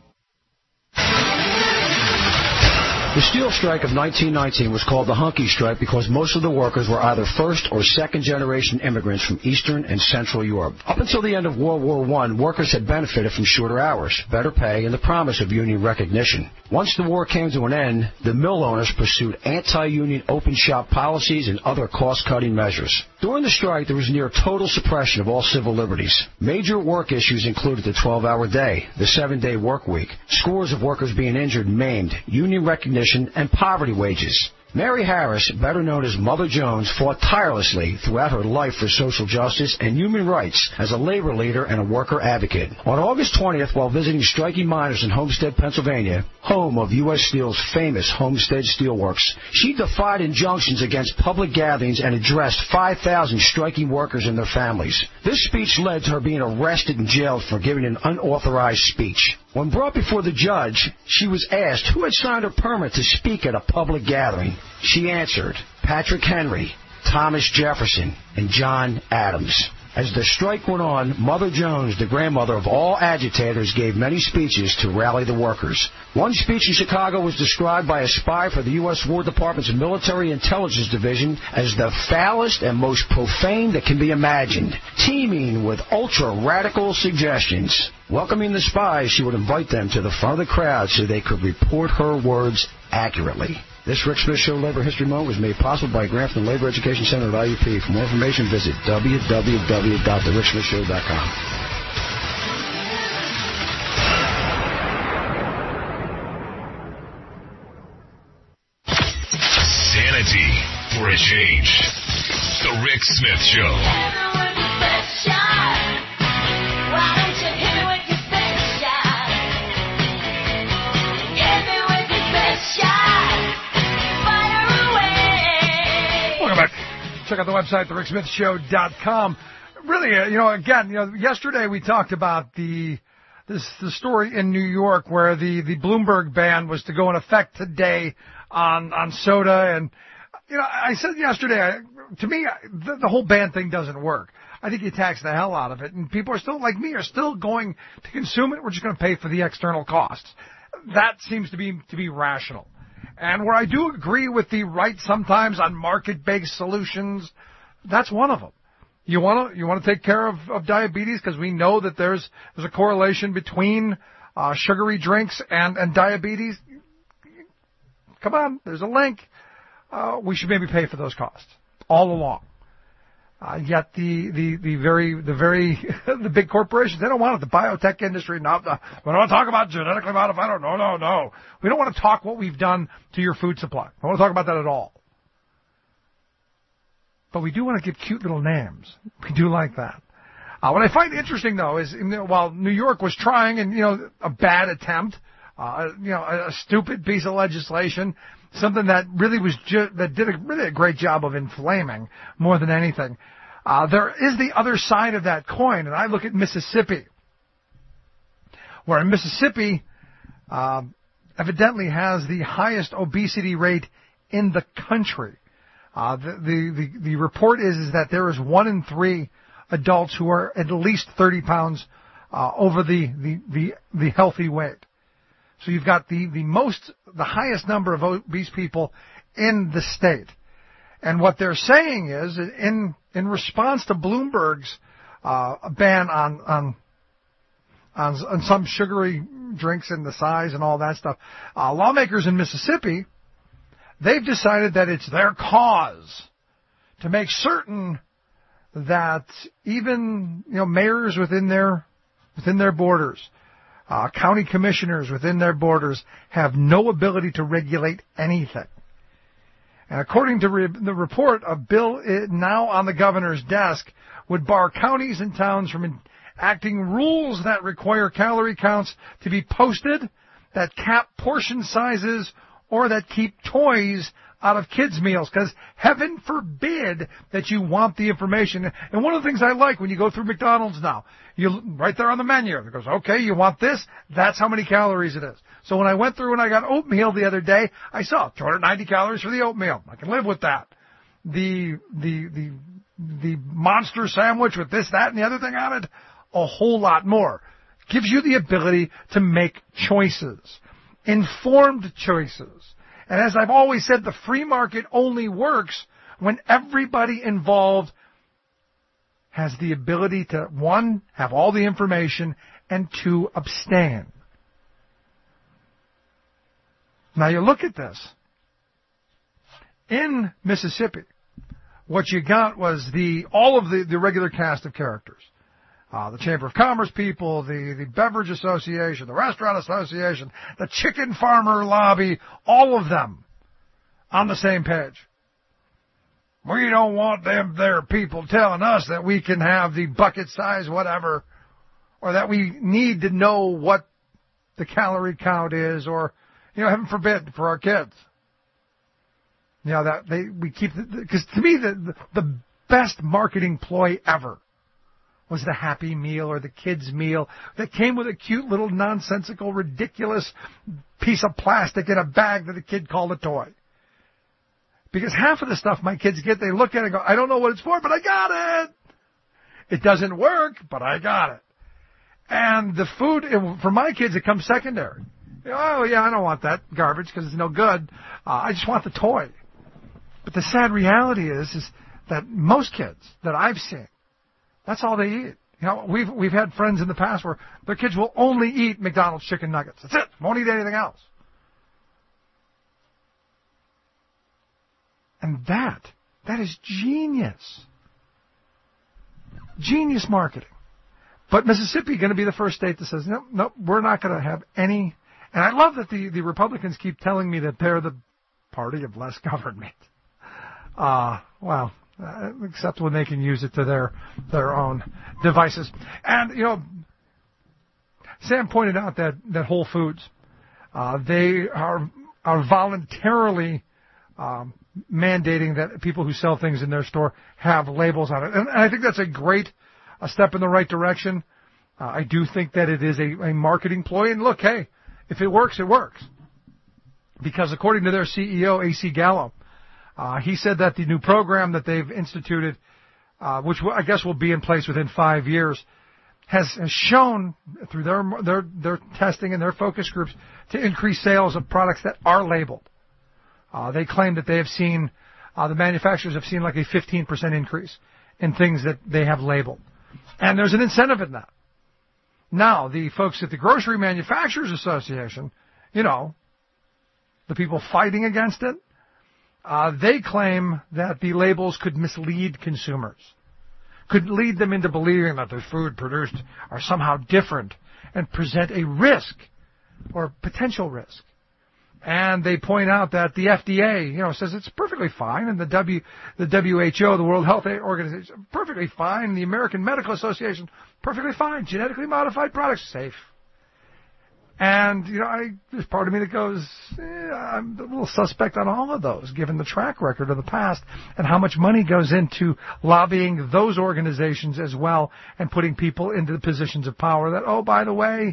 The steel strike of nineteen nineteen was called the Hunky Strike because most of the workers were either first or second generation immigrants from Eastern and Central Europe. Up until the end of World War One, workers had benefited from shorter hours, better pay, and the promise of union recognition. Once the war came to an end, the mill owners pursued anti-union open shop policies and other cost-cutting measures. During the strike, there was near total suppression of all civil liberties. Major work issues included the twelve-hour day, the seven-day work week, scores of workers being injured and maimed, union recognition, and poverty wages. Mary Harris, better known as Mother Jones, fought tirelessly throughout her life for social justice and human rights as a labor leader and a worker advocate. On August twentieth, while visiting striking miners in Homestead, Pennsylvania, home of U S Steel's famous Homestead Steelworks, she defied injunctions against public gatherings and addressed five thousand striking workers and their families. This speech led to her being arrested and jailed for giving an unauthorized speech. When brought before the judge, she was asked who had signed her permit to speak at a public gathering. She answered, Patrick Henry, Thomas Jefferson, and John Adams. As the strike went on, Mother Jones, the grandmother of all agitators, gave many speeches to rally the workers. One speech in Chicago was described by a spy for the U S War Department's Military Intelligence Division as the foulest and most profane that can be imagined, teeming with ultra-radical suggestions. Welcoming the spies, she would invite them to the front of the crowd so they could report her words accurately. This Rick Smith Show Labor History Moment was made possible by Grafton Labor Education Center at I U P. For more information, visit w w w dot the rick smith show dot com. Sanity for a change. The Rick Smith Show. Check out the website, the rick smith show dot com. Really, uh, you know, again, you know, yesterday we talked about the this the story in New York where the, the Bloomberg ban was to go in effect today on on soda, and you know, I said yesterday, I, to me, the, the whole ban thing doesn't work. I think you tax the hell out of it, and people are still like me are still going to consume it. We're just going to pay for the external costs. That seems to be to be rational. And where I do agree with the right sometimes on market-based solutions, that's one of them. You want to you want to take care of, of diabetes because we know that there's there's a correlation between uh, sugary drinks and, and diabetes. Come on, there's a link. Uh, we should maybe pay for those costs all along. Uh, yet the, the, the very, the very, the big corporations, they don't want it. The biotech industry, no, no, we don't want to talk about genetically modified, no, no, no. We don't want to talk what we've done to your food supply. I don't want to talk about that at all. But we do want to give cute little names. We do like that. Uh, what I find interesting though is, you know, while New York was trying and, you know, a bad attempt, uh, you know, a, a stupid piece of legislation, something that really was ju- that did a, really a great job of inflaming more than anything. Uh, there is the other side of that coin, and I look at Mississippi, where Mississippi uh, evidently has the highest obesity rate in the country. Uh, the, the, the, the report is, is that there is one in three adults who are at least thirty pounds uh, over the, the, the, the healthy weight. So you've got the, the most, the highest number of obese people in the state. And what they're saying is, in, in response to Bloomberg's, uh, ban on, on, on, on some sugary drinks and the size and all that stuff, uh, lawmakers in Mississippi, they've decided that it's their cause to make certain that even, you know, mayors within their, within their borders, Uh, county commissioners within their borders have no ability to regulate anything. And according to re- the report, a bill now on the governor's desk would bar counties and towns from enacting rules that require calorie counts to be posted, that cap portion sizes, or that keep toys out of kids' meals, because heaven forbid that you want the information. And one of the things I like when you go through McDonald's now, you right there on the menu, it goes, okay, you want this? That's how many calories it is. So when I went through and I got oatmeal the other day, I saw two hundred ninety calories for the oatmeal. I can live with that. The, the, the, the monster sandwich with this, that, and the other thing on it, a whole lot more. Gives you the ability to make choices. Informed choices. And as I've always said, the free market only works when everybody involved has the ability to, one, have all the information, and two, abstain. Now you look at this. In Mississippi, what you got was the all of the, the regular cast of characters. Uh, the Chamber of Commerce people, the, the Beverage Association, the Restaurant Association, the Chicken Farmer Lobby, all of them on the same page. We don't want them there people telling us that we can have the bucket size whatever, or that we need to know what the calorie count is, or, you know, heaven forbid, for our kids. You know, that they, we keep, because to me, the, the best marketing ploy ever was the Happy Meal or the kids' meal that came with a cute little nonsensical, ridiculous piece of plastic in a bag that a kid called a toy. Because half of the stuff my kids get, they look at it and go, I don't know what it's for, but I got it. It doesn't work, but I got it. And the food, it, for my kids, it comes secondary. Oh, yeah, I don't want that garbage because it's no good. Uh, I just want the toy. But the sad reality is, is that most kids that I've seen, that's all they eat. You know, we've we've had friends in the past where their kids will only eat McDonald's chicken nuggets. That's it. Won't eat anything else. And that, that is genius. Genius marketing. But Mississippi going to be the first state that says, no, no, we're not going to have any. And I love that the, the Republicans keep telling me that they're the party of less government. Uh, well, uh, except when they can use it to their their own devices. And, you know, Sam pointed out that, that Whole Foods, uh, they are are voluntarily um, mandating that people who sell things in their store have labels on it. And, and I think that's a great a step in the right direction. Uh, I do think that it is a, a marketing ploy. And look, hey, if it works, it works. Because according to their C E O, A C Gallo, uh, he said that the new program that they've instituted, uh, which I guess will be in place within five years, has, has shown through their, their their testing and their focus groups to increase sales of products that are labeled. Uh, they claim that they have seen, uh, the manufacturers have seen like a fifteen percent increase in things that they have labeled. And there's an incentive in that. Now, the folks at the Grocery Manufacturers Association, you know, the people fighting against it, uh, they claim that the labels could mislead consumers, could lead them into believing that the food produced are somehow different and present a risk or potential risk. And they point out that the F D A, you know, says it's perfectly fine, and the W, the W H O, the World Health Organization, perfectly fine, the American Medical Association, perfectly fine, genetically modified products, safe. And, you know, I, there's part of me that goes, eh, I'm a little suspect on all of those, given the track record of the past and how much money goes into lobbying those organizations as well and putting people into the positions of power that, oh, by the way,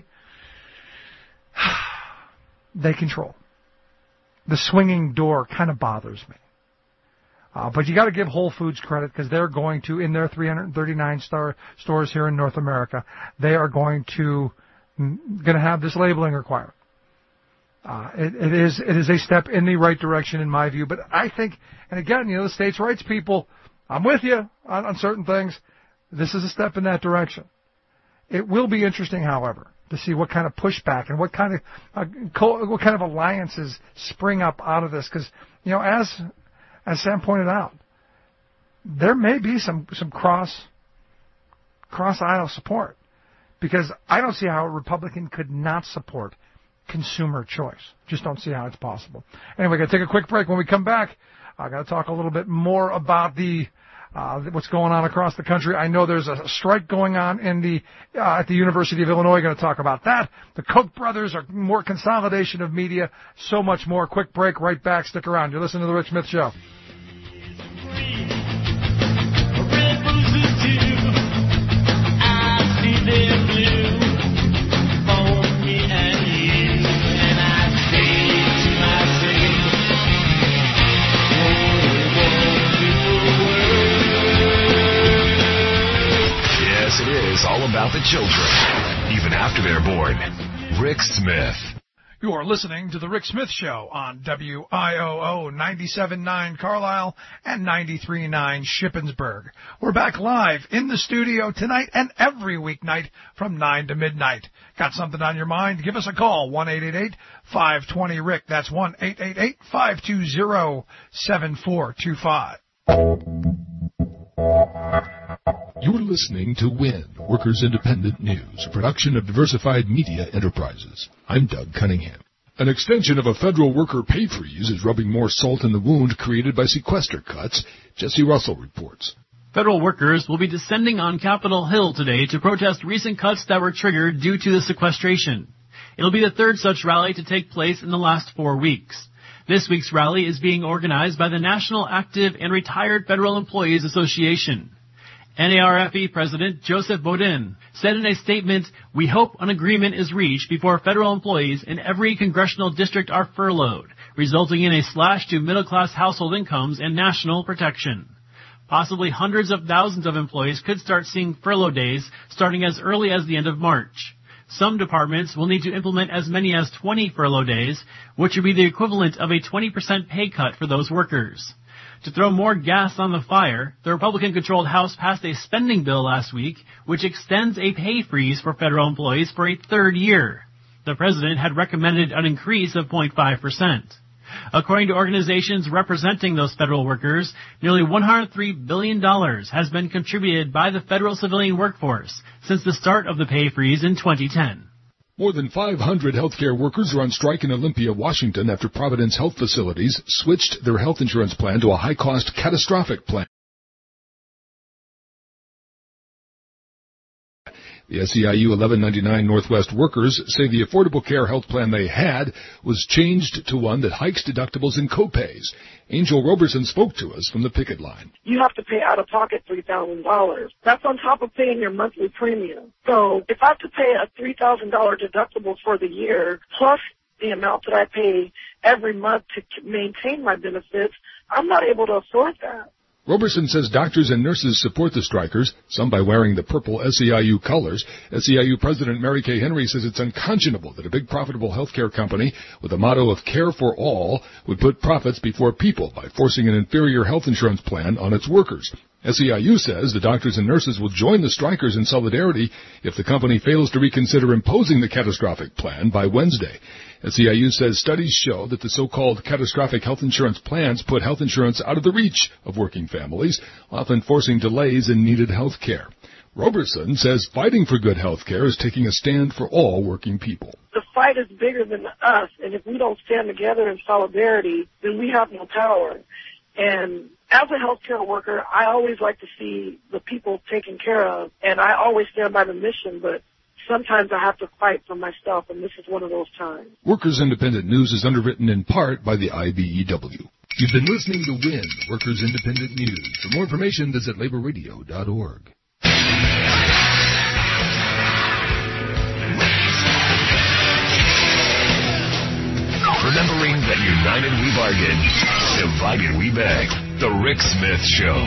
they control. The swinging door kind of bothers me. Uh, but you got to give Whole Foods credit because they're going to, in their three hundred thirty-nine star stores here in North America, they are going to going to have this labeling requirement. Uh, it, it is it is a step in the right direction in my view. But I think, and again, you know, the states' rights people, I'm with you on, on certain things. This is a step in that direction. It will be interesting, however, to see what kind of pushback and what kind of uh, co- what kind of alliances spring up out of this. Because, you know, as as Sam pointed out, there may be some some cross cross aisle support. Because I don't see how a Republican could not support consumer choice. Just don't see how it's possible. Anyway, got to take a quick break. When we come back, I got to talk a little bit more about the uh, what's going on across the country. I know there's a strike going on in the uh, at the University of Illinois. Going to talk about that. The Koch brothers are more consolidation of media. So much more. Quick break. Right back. Stick around. You're listening to the Rick Smith Show. Yes, it is all about the children, even after they're born. Rick Smith. You are listening to The Rick Smith Show on W I O O ninety-seven point nine Carlisle and ninety-three point nine Shippensburg. We're back live in the studio tonight and every weeknight from nine to midnight. Got something on your mind? Give us a call, one eight eight eight, five two zero, Rick. That's one eight eight eight, five two zero, seven four two five. You're listening to W I N, Workers Independent News, a production of Diversified Media Enterprises. I'm Doug Cunningham. An extension of a federal worker pay freeze is rubbing more salt in the wound created by sequester cuts. Jesse Russell reports. Federal workers will be descending on Capitol Hill today to protest recent cuts that were triggered due to the sequestration. It'll be the third such rally to take place in the last four weeks. This week's rally is being organized by the National Active and Retired Federal Employees Association. N A R F E President Joseph Bodin said in a statement, "We hope an agreement is reached before federal employees in every congressional district are furloughed, resulting in a slash to middle-class household incomes and national protection." Possibly hundreds of thousands of employees could start seeing furlough days starting as early as the end of March. Some departments will need to implement as many as twenty furlough days, which would be the equivalent of a twenty percent pay cut for those workers. To throw more gas on the fire, the Republican-controlled House passed a spending bill last week, which extends a pay freeze for federal employees for a third year. The president had recommended an increase of zero point five percent. According to organizations representing those federal workers, nearly one hundred three billion dollars has been contributed by the federal civilian workforce since the start of the pay freeze in twenty ten. More than five hundred healthcare workers are on strike in Olympia, Washington, after Providence Health Facilities switched their health insurance plan to a high-cost catastrophic plan. The S E I U eleven ninety-nine Northwest workers say the Affordable Care health plan they had was changed to one that hikes deductibles and copays. Angel Roberson spoke to us from the picket line. You have to pay out of pocket three thousand dollars. That's on top of paying your monthly premium. So if I have to pay a three thousand dollars deductible for the year, plus the amount that I pay every month to maintain my benefits, I'm not able to afford that. Roberson says doctors and nurses support the strikers, some by wearing the purple S E I U colors. S E I U President Mary Kay Henry says it's unconscionable that a big profitable healthcare company with a motto of care for all would put profits before people by forcing an inferior health insurance plan on its workers. S E I U says the doctors and nurses will join the strikers in solidarity if the company fails to reconsider imposing the catastrophic plan by Wednesday. S E I U says studies show that the so-called catastrophic health insurance plans put health insurance out of the reach of working families, often forcing delays in needed health care. Roberson says fighting for good health care is taking a stand for all working people. The fight is bigger than us, and if we don't stand together in solidarity, then we have no power. And as a healthcare worker, I always like to see the people taken care of, and I always stand by the mission, but sometimes I have to fight for myself, and this is one of those times. Workers Independent News is underwritten in part by the I B E W. You've been listening to W I N, Workers Independent News. For more information, visit labor radio dot org. Remembering that united we bargain, divided we beg. The Rick Smith Show.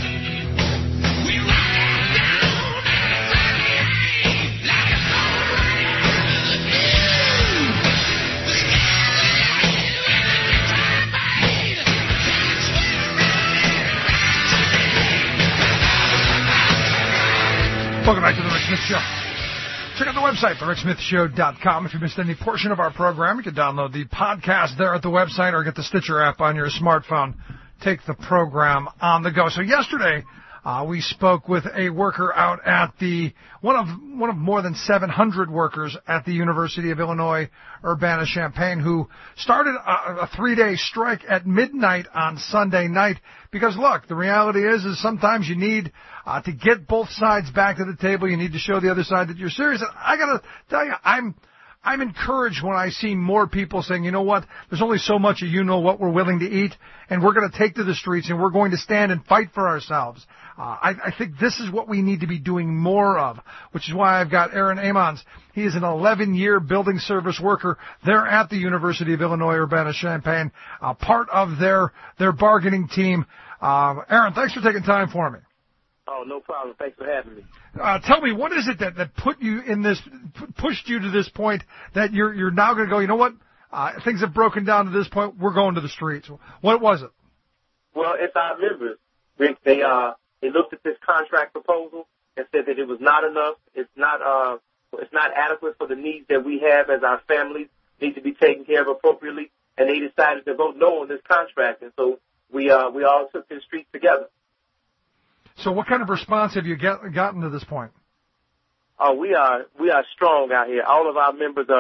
Welcome back to the Rick Smith Show. Check out the website, the rick smith show dot com. If you missed any portion of our program, you can download the podcast there at the website or get the Stitcher app on your smartphone. Take the program on the go. So yesterday, uh, we spoke with a worker out at the, one of, one of more than seven hundred workers at the University of Illinois Urbana-Champaign who started a, a three-day strike at midnight on Sunday night. Because look, the reality is, is sometimes you need uh, to get both sides back to the table. You need to show the other side that you're serious. And I gotta tell you, I'm, I'm encouraged when I see more people saying, you know what, there's only so much of you know what we're willing to eat, and we're going to take to the streets, and we're going to stand and fight for ourselves. Uh, I, I think this is what we need to be doing more of, which is why I've got Aaron Amons. He is an eleven-year building service worker there at the University of Illinois Urbana-Champaign, uh, part of their, their bargaining team. Uh, Aaron, thanks for taking time for me. Oh, no problem. Thanks for having me. Uh, tell me, what is it that, that put you in this, pushed you to this point that you're, you're now going to go, you know what, uh, things have broken down to this point, we're going to the streets. What was it? Well, it's our members, Rick. They, uh, they looked at this contract proposal and said that it was not enough. It's not, uh, it's not adequate for the needs that we have as our families need to be taken care of appropriately. And they decided to vote no on this contract. And so we, uh, we all took to the streets together. So what kind of response have you get, gotten to this point? Oh, we are we are strong out here. All of our members are,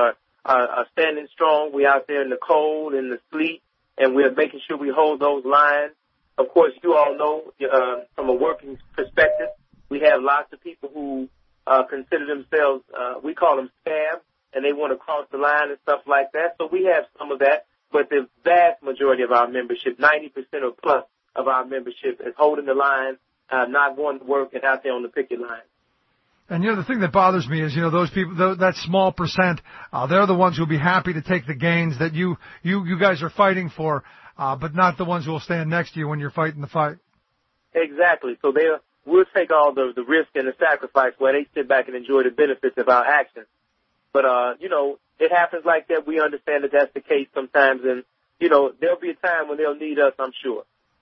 are, are standing strong. We're out there in the cold, in the sleet, and we're making sure we hold those lines. Of course, you all know uh, from a working perspective, we have lots of people who uh, consider themselves, uh, we call them scabs, and they want to cross the line and stuff like that. So we have some of that, but the vast majority of our membership, ninety percent or plus of our membership, is holding the line, uh, not going to work, and out there on the picket line. And, you know, the thing that bothers me is, you know, those people, th- that small percent, uh, they're the ones who will be happy to take the gains that you, you, you guys are fighting for, uh, but not the ones who will stand next to you when you're fighting the fight. Exactly. So they will take all the, the risk and the sacrifice while they sit back and enjoy the benefits of our actions. But, uh, you know, it happens like that. We understand that that's the case sometimes, and, you know, there'll be a time when they'll need us, I'm sure.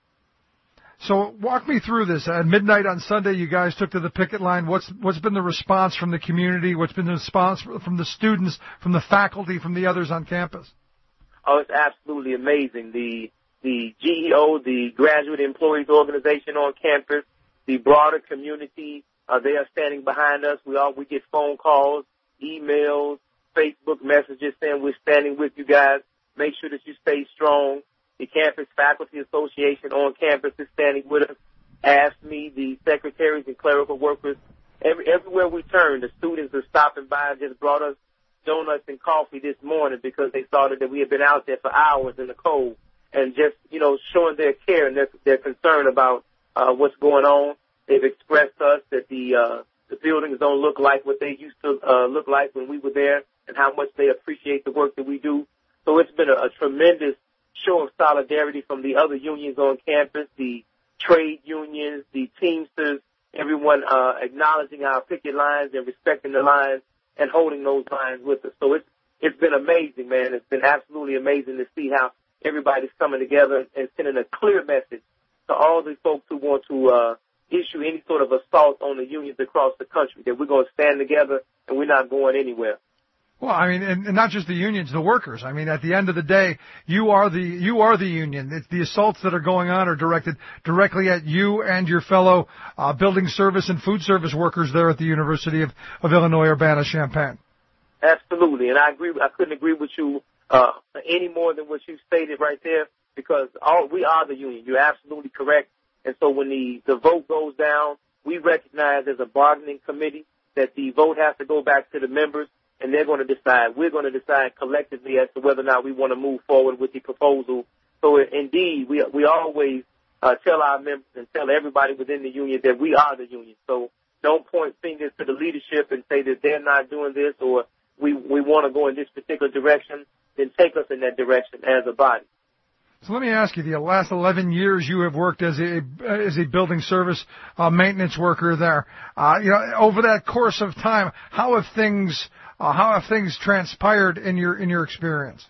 So walk me through this. At midnight on Sunday, you guys took to the picket line. What's what's been the response from the community? What's been the response from the students, from the faculty, from the others on campus? Oh, it's absolutely amazing. The the G E O, the Graduate Employees Organization on campus, the broader community, uh, they are standing behind us. We all we get phone calls, emails, Facebook messages saying we're standing with you guys. Make sure that you stay strong. The Campus Faculty Association on campus is standing with us. Ask me, the secretaries and clerical workers. Every, everywhere we turn, the students are stopping by and just brought us donuts and coffee this morning because they saw that we had been out there for hours in the cold and just, you know, showing their care and their, their concern about uh, what's going on. They've expressed to us that the uh, the buildings don't look like what they used to uh, look like when we were there and how much they appreciate the work that we do. So it's been a, a tremendous show of solidarity from the other unions on campus, the trade unions, the Teamsters, everyone uh, acknowledging our picket lines and respecting the lines and holding those lines with us. So it's it's been amazing, man. It's been absolutely amazing to see how everybody's coming together and sending a clear message to all the folks who want to uh, issue any sort of assault on the unions across the country, that we're going to stand together and we're not going anywhere. Well, I mean, and, and not just the unions, the workers. I mean, at the end of the day, you are the you are the union. It's the assaults that are going on are directed directly at you and your fellow uh, building service and food service workers there at the University of, of Illinois Urbana-Champaign. Absolutely, and I agree. I couldn't agree with you uh, any more than what you stated right there, because all, we are the union. You're absolutely correct. And so when the, the vote goes down, we recognize as a bargaining committee that the vote has to go back to the members. And they're going to decide, we're going to decide collectively as to whether or not we want to move forward with the proposal. So indeed, we we always uh, tell our members and tell everybody within the union that we are the union. So don't point fingers to the leadership and say that they're not doing this or we, we want to go in this particular direction. Then take us in that direction as a body. So let me ask you, the last eleven years you have worked as a as a building service uh, maintenance worker there. Uh, you know, over that course of time, how have things uh, how have things transpired in your in your experience?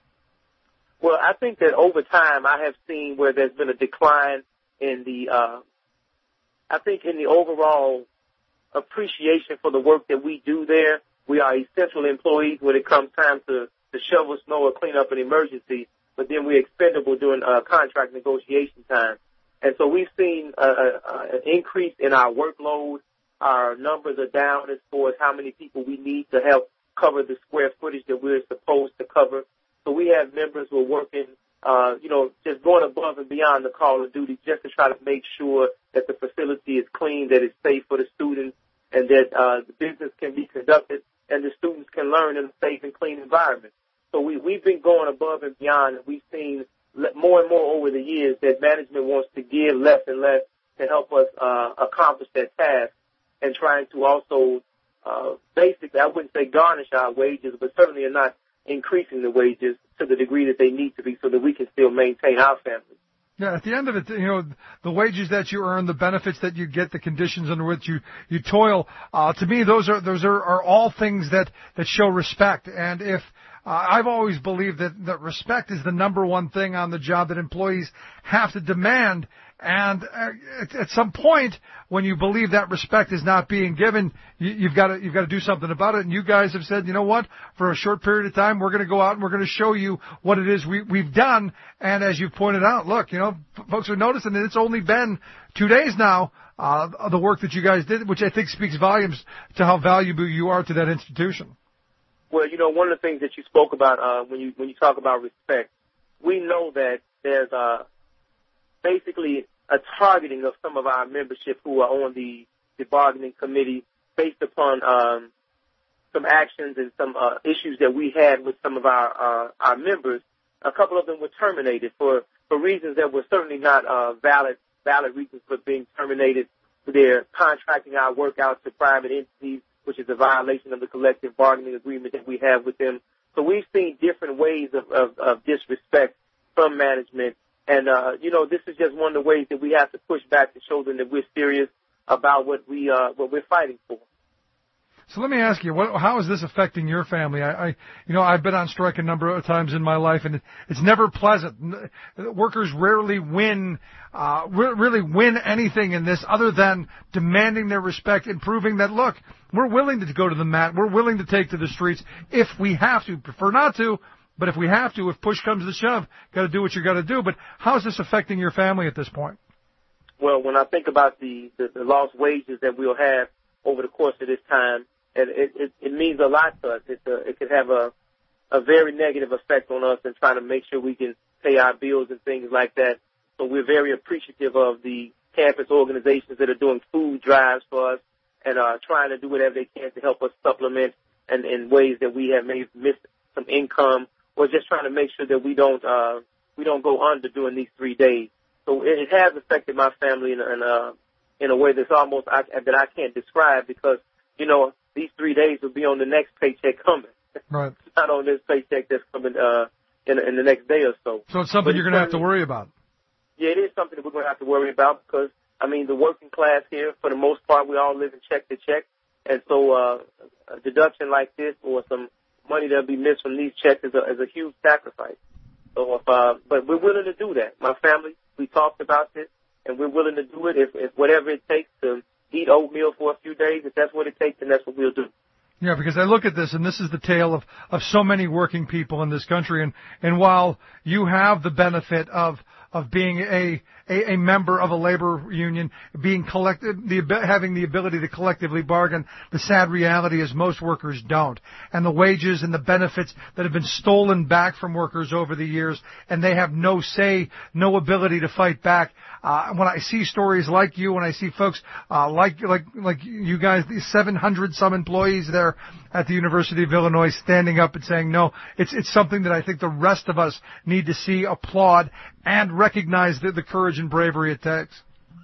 Well, I think that over time I have seen where there's been a decline in the uh, I think in the overall appreciation for the work that we do there. We are essential employees when it comes time to, to shovel snow or clean up an emergency. But then we're expendable during uh, contract negotiation time. And so we've seen uh, uh, an increase in our workload. Our numbers are down as far as how many people we need to help cover the square footage that we're supposed to cover. So we have members who are working, uh, you know, just going above and beyond the call of duty just to try to make sure that the facility is clean, that it's safe for the students, and that uh, the business can be conducted and the students can learn in a safe and clean environment. So we, we've been going above and beyond, and we've seen more and more over the years that management wants to give less and less to help us uh, accomplish that task, and trying to also uh, basically, I wouldn't say garnish our wages, but certainly are not increasing the wages to the degree that they need to be so that we can still maintain our families. Yeah, at the end of it, you know, the wages that you earn, the benefits that you get, the conditions under which you, you toil, uh, to me, those are, those are, are all things that, that show respect. And if, uh, I've always believed that, that respect is the number one thing on the job that employees have to demand. And at, at some point, when you believe that respect is not being given, you, you've got to you've got to do something about it. And you guys have said, you know what? For a short period of time, we're going to go out and we're going to show you what it is we, we've done. And as you pointed out, look, you know, folks are noticing that it's only been two days now, uh, the work that you guys did, which I think speaks volumes to how valuable you are to that institution. Well, you know, one of the things that you spoke about uh, when you when you talk about respect, we know that there's uh, basically a targeting of some of our membership who are on the, the bargaining committee based upon um, some actions and some uh, issues that we had with some of our uh, our members. A couple of them were terminated for, for reasons that were certainly not uh, valid valid reasons for being terminated. They're contracting our work out to private entities, which is a violation of the collective bargaining agreement that we have with them. So we've seen different ways of, of, of disrespect from management. And, uh, you know, this is just one of the ways that we have to push back to show them that we're serious about what we, uh, what we're fighting for. So let me ask you, what, how is this affecting your family? I, I, you know, I've been on strike a number of times in my life, and it, it's never pleasant. Workers rarely win, uh, re- really win anything in this other than demanding their respect and proving that, look, we're willing to go to the mat, we're willing to take to the streets if we have to. Prefer not to, but if we have to, if push comes to shove, got to do what you got to do. But how is this affecting your family at this point? Well, when I think about the, the, the lost wages that we'll have over the course of this time, and it, it, it means a lot to us. It, uh, it could have a, a very negative effect on us in trying to make sure we can pay our bills and things like that. So we're very appreciative of the campus organizations that are doing food drives for us and uh, trying to do whatever they can to help us supplement and in ways that we have maybe missed some income, or just trying to make sure that we don't uh, we don't go under during these three days. So it, it has affected my family in, in, uh, in a way that's almost I, that I can't describe because, you know, these three days will be on the next paycheck coming. Right. Not on this paycheck that's coming uh, in, in the next day or so. So it's something but you're going to have to worry about. Yeah, it is something that we're going to have to worry about because, I mean, the working class here, for the most part, we all live in check to check. And so uh, a deduction like this or some money that will be missed from these checks is a, is a huge sacrifice. So, if, uh, but we're willing to do that. My family, we talked about this, and we're willing to do it if, if whatever it takes to eat oatmeal for a few days. If that's what it takes, then that's what we'll do. Yeah, because I look at this, and this is the tale of, of so many working people in this country. And, and while you have the benefit of of being a, a, a member of a labor union, being collective, the, having the ability to collectively bargain, the sad reality is most workers don't. And the wages and the benefits that have been stolen back from workers over the years, and they have no say, no ability to fight back. Uh, when I see stories like you, when I see folks uh, like like like you guys, these seven hundred some employees there at the University of Illinois standing up and saying, no, it's it's something that I think the rest of us need to see, applaud, and recognize the, the courage and bravery it takes.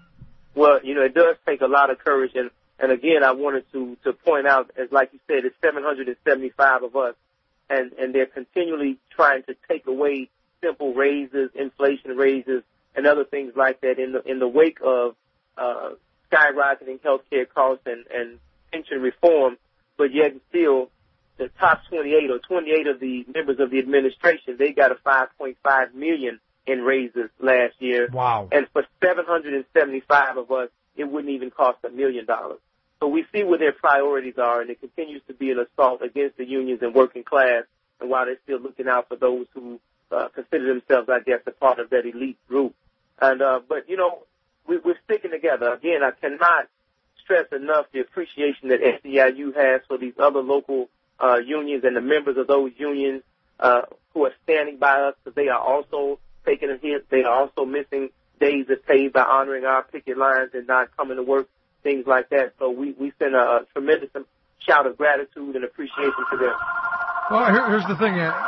Well, you know, it does take a lot of courage, and, and again, I wanted to, to point out, as like you said, it's seven hundred seventy-five of us, and, and they're continually trying to take away simple raises, inflation raises, and other things like that in the in the wake of uh, skyrocketing healthcare costs and, and pension reform, but yet still the top twenty-eight or twenty-eight of the members of the administration, they got a five point five million dollars in raises last year. Wow. And for seven hundred seventy-five of us, it wouldn't even cost a million dollars. So we see where their priorities are, and it continues to be an assault against the unions and working class, and while they're still looking out for those who uh, consider themselves, I guess, a part of that elite group. And uh, but, you know, we, we're sticking together. Again, I cannot stress enough the appreciation that S E I U has for these other local uh, unions and the members of those unions uh, who are standing by us, because they are also taking a hit. They are also missing days of pay by honoring our picket lines and not coming to work, things like that. So we, we send a tremendous shout of gratitude and appreciation to them. Well, here, here's the thing. Uh,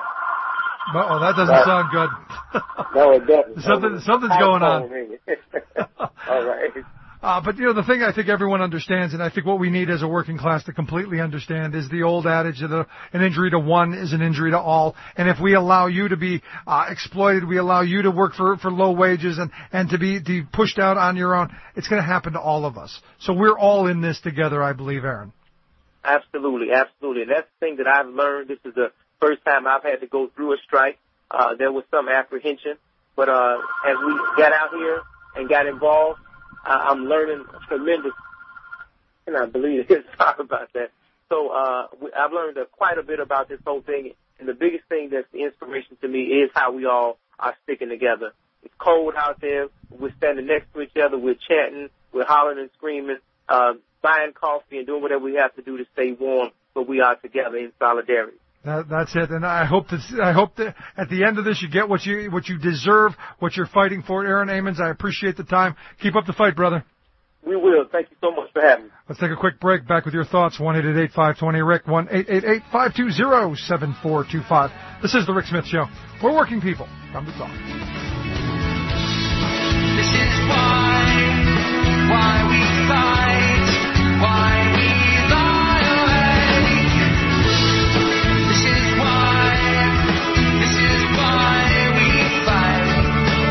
oh, that doesn't uh, sound good. No, it doesn't. Something, something's going on. All right. Uh, but, you know, the thing I think everyone understands, and I think what we need as a working class to completely understand, is the old adage that a, an injury to one is an injury to all. And if we allow you to be uh, exploited, we allow you to work for, for low wages and, and to be, to be pushed out on your own, it's going to happen to all of us. So we're all in this together, I believe, Aaron. Absolutely, absolutely. And that's the thing that I've learned. This is the first time I've had to go through a strike. Uh, there was some apprehension. But uh, as we got out here and got involved, I'm learning tremendous, and I believe it. Sorry about that. So uh, I've learned uh, quite a bit about this whole thing, and the biggest thing that's the inspiration to me is how we all are sticking together. It's cold out there. We're standing next to each other. We're chanting. We're hollering and screaming, uh, buying coffee and doing whatever we have to do to stay warm, but we are together in solidarity. That, that's it, and I hope that I hope that at the end of this you get what you what you deserve, what you're fighting for. Aaron Amons, I appreciate the time. Keep up the fight, brother. We will. Thank you so much for having me. Let's take a quick break. Back with your thoughts. one eight eight eight, five two zero, Rick. one eight eight eight, five two zero, seven four two five. This is the Rick Smith Show. We're working people. Come to talk. This is why, why we fight, why we violate. This is why, this is why we fight.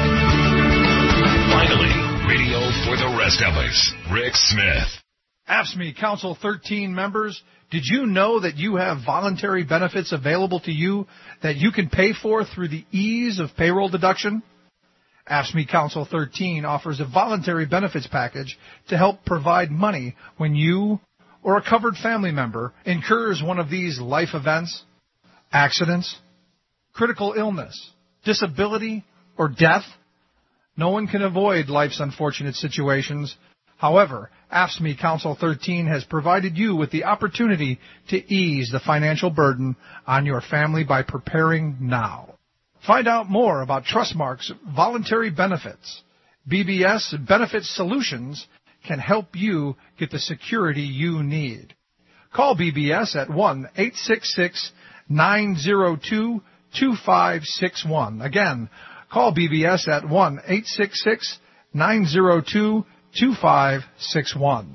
Finally, radio for the rest of us. Rick Smith. A F S C M E Council thirteen members, did you know that you have voluntary benefits available to you that you can pay for through the ease of payroll deduction? A F S C M E Council thirteen offers a voluntary benefits package to help provide money when you or a covered family member incurs one of these life events, accidents, critical illness, disability, or death. No one can avoid life's unfortunate situations. However, A F S C M E Council thirteen has provided you with the opportunity to ease the financial burden on your family by preparing now. Find out more about Trustmark's voluntary benefits. B B S Benefit Solutions can help you get the security you need. Call B B S at one eight six six, nine zero two, two five six one. Again, call B B S at one eight six six, nine zero two, two five six one.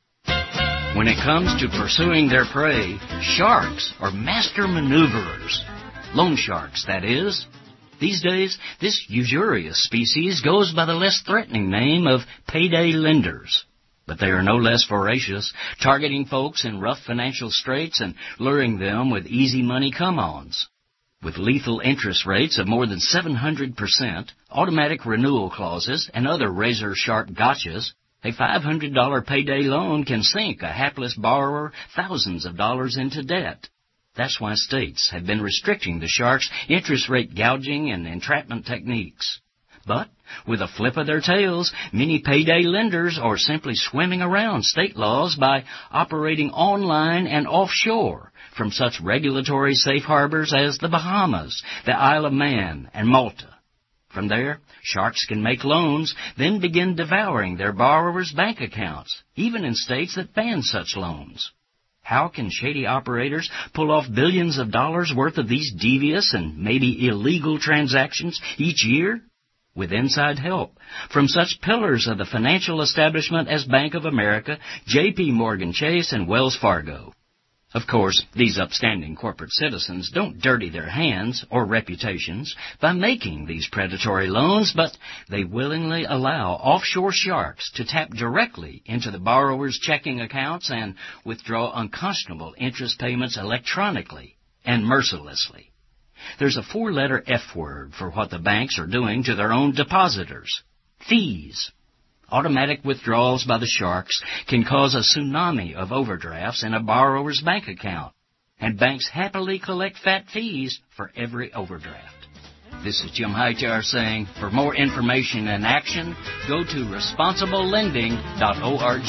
When it comes to pursuing their prey, sharks are master maneuverers. Loan sharks, that is. These days, this usurious species goes by the less threatening name of payday lenders. But they are no less voracious, targeting folks in rough financial straits and luring them with easy money come-ons. With lethal interest rates of more than seven hundred percent, automatic renewal clauses, and other razor-sharp gotchas, a five hundred dollars payday loan can sink a hapless borrower thousands of dollars into debt. That's why states have been restricting the sharks' interest rate gouging and entrapment techniques. But with a flip of their tails, many payday lenders are simply swimming around state laws by operating online and offshore from such regulatory safe harbors as the Bahamas, the Isle of Man, and Malta. From there, sharks can make loans, then begin devouring their borrowers' bank accounts, even in states that ban such loans. How can shady operators pull off billions of dollars worth of these devious and maybe illegal transactions each year? With inside help from such pillars of the financial establishment as Bank of America, J P Morgan Chase, and Wells Fargo. Of course, these upstanding corporate citizens don't dirty their hands or reputations by making these predatory loans, but they willingly allow offshore sharks to tap directly into the borrower's checking accounts and withdraw unconscionable interest payments electronically and mercilessly. There's a four-letter F word for what the banks are doing to their own depositors: fees. Automatic withdrawals by the sharks can cause a tsunami of overdrafts in a borrower's bank account, and banks happily collect fat fees for every overdraft. This is Jim Hightower saying, for more information and action, go to responsible lending dot org.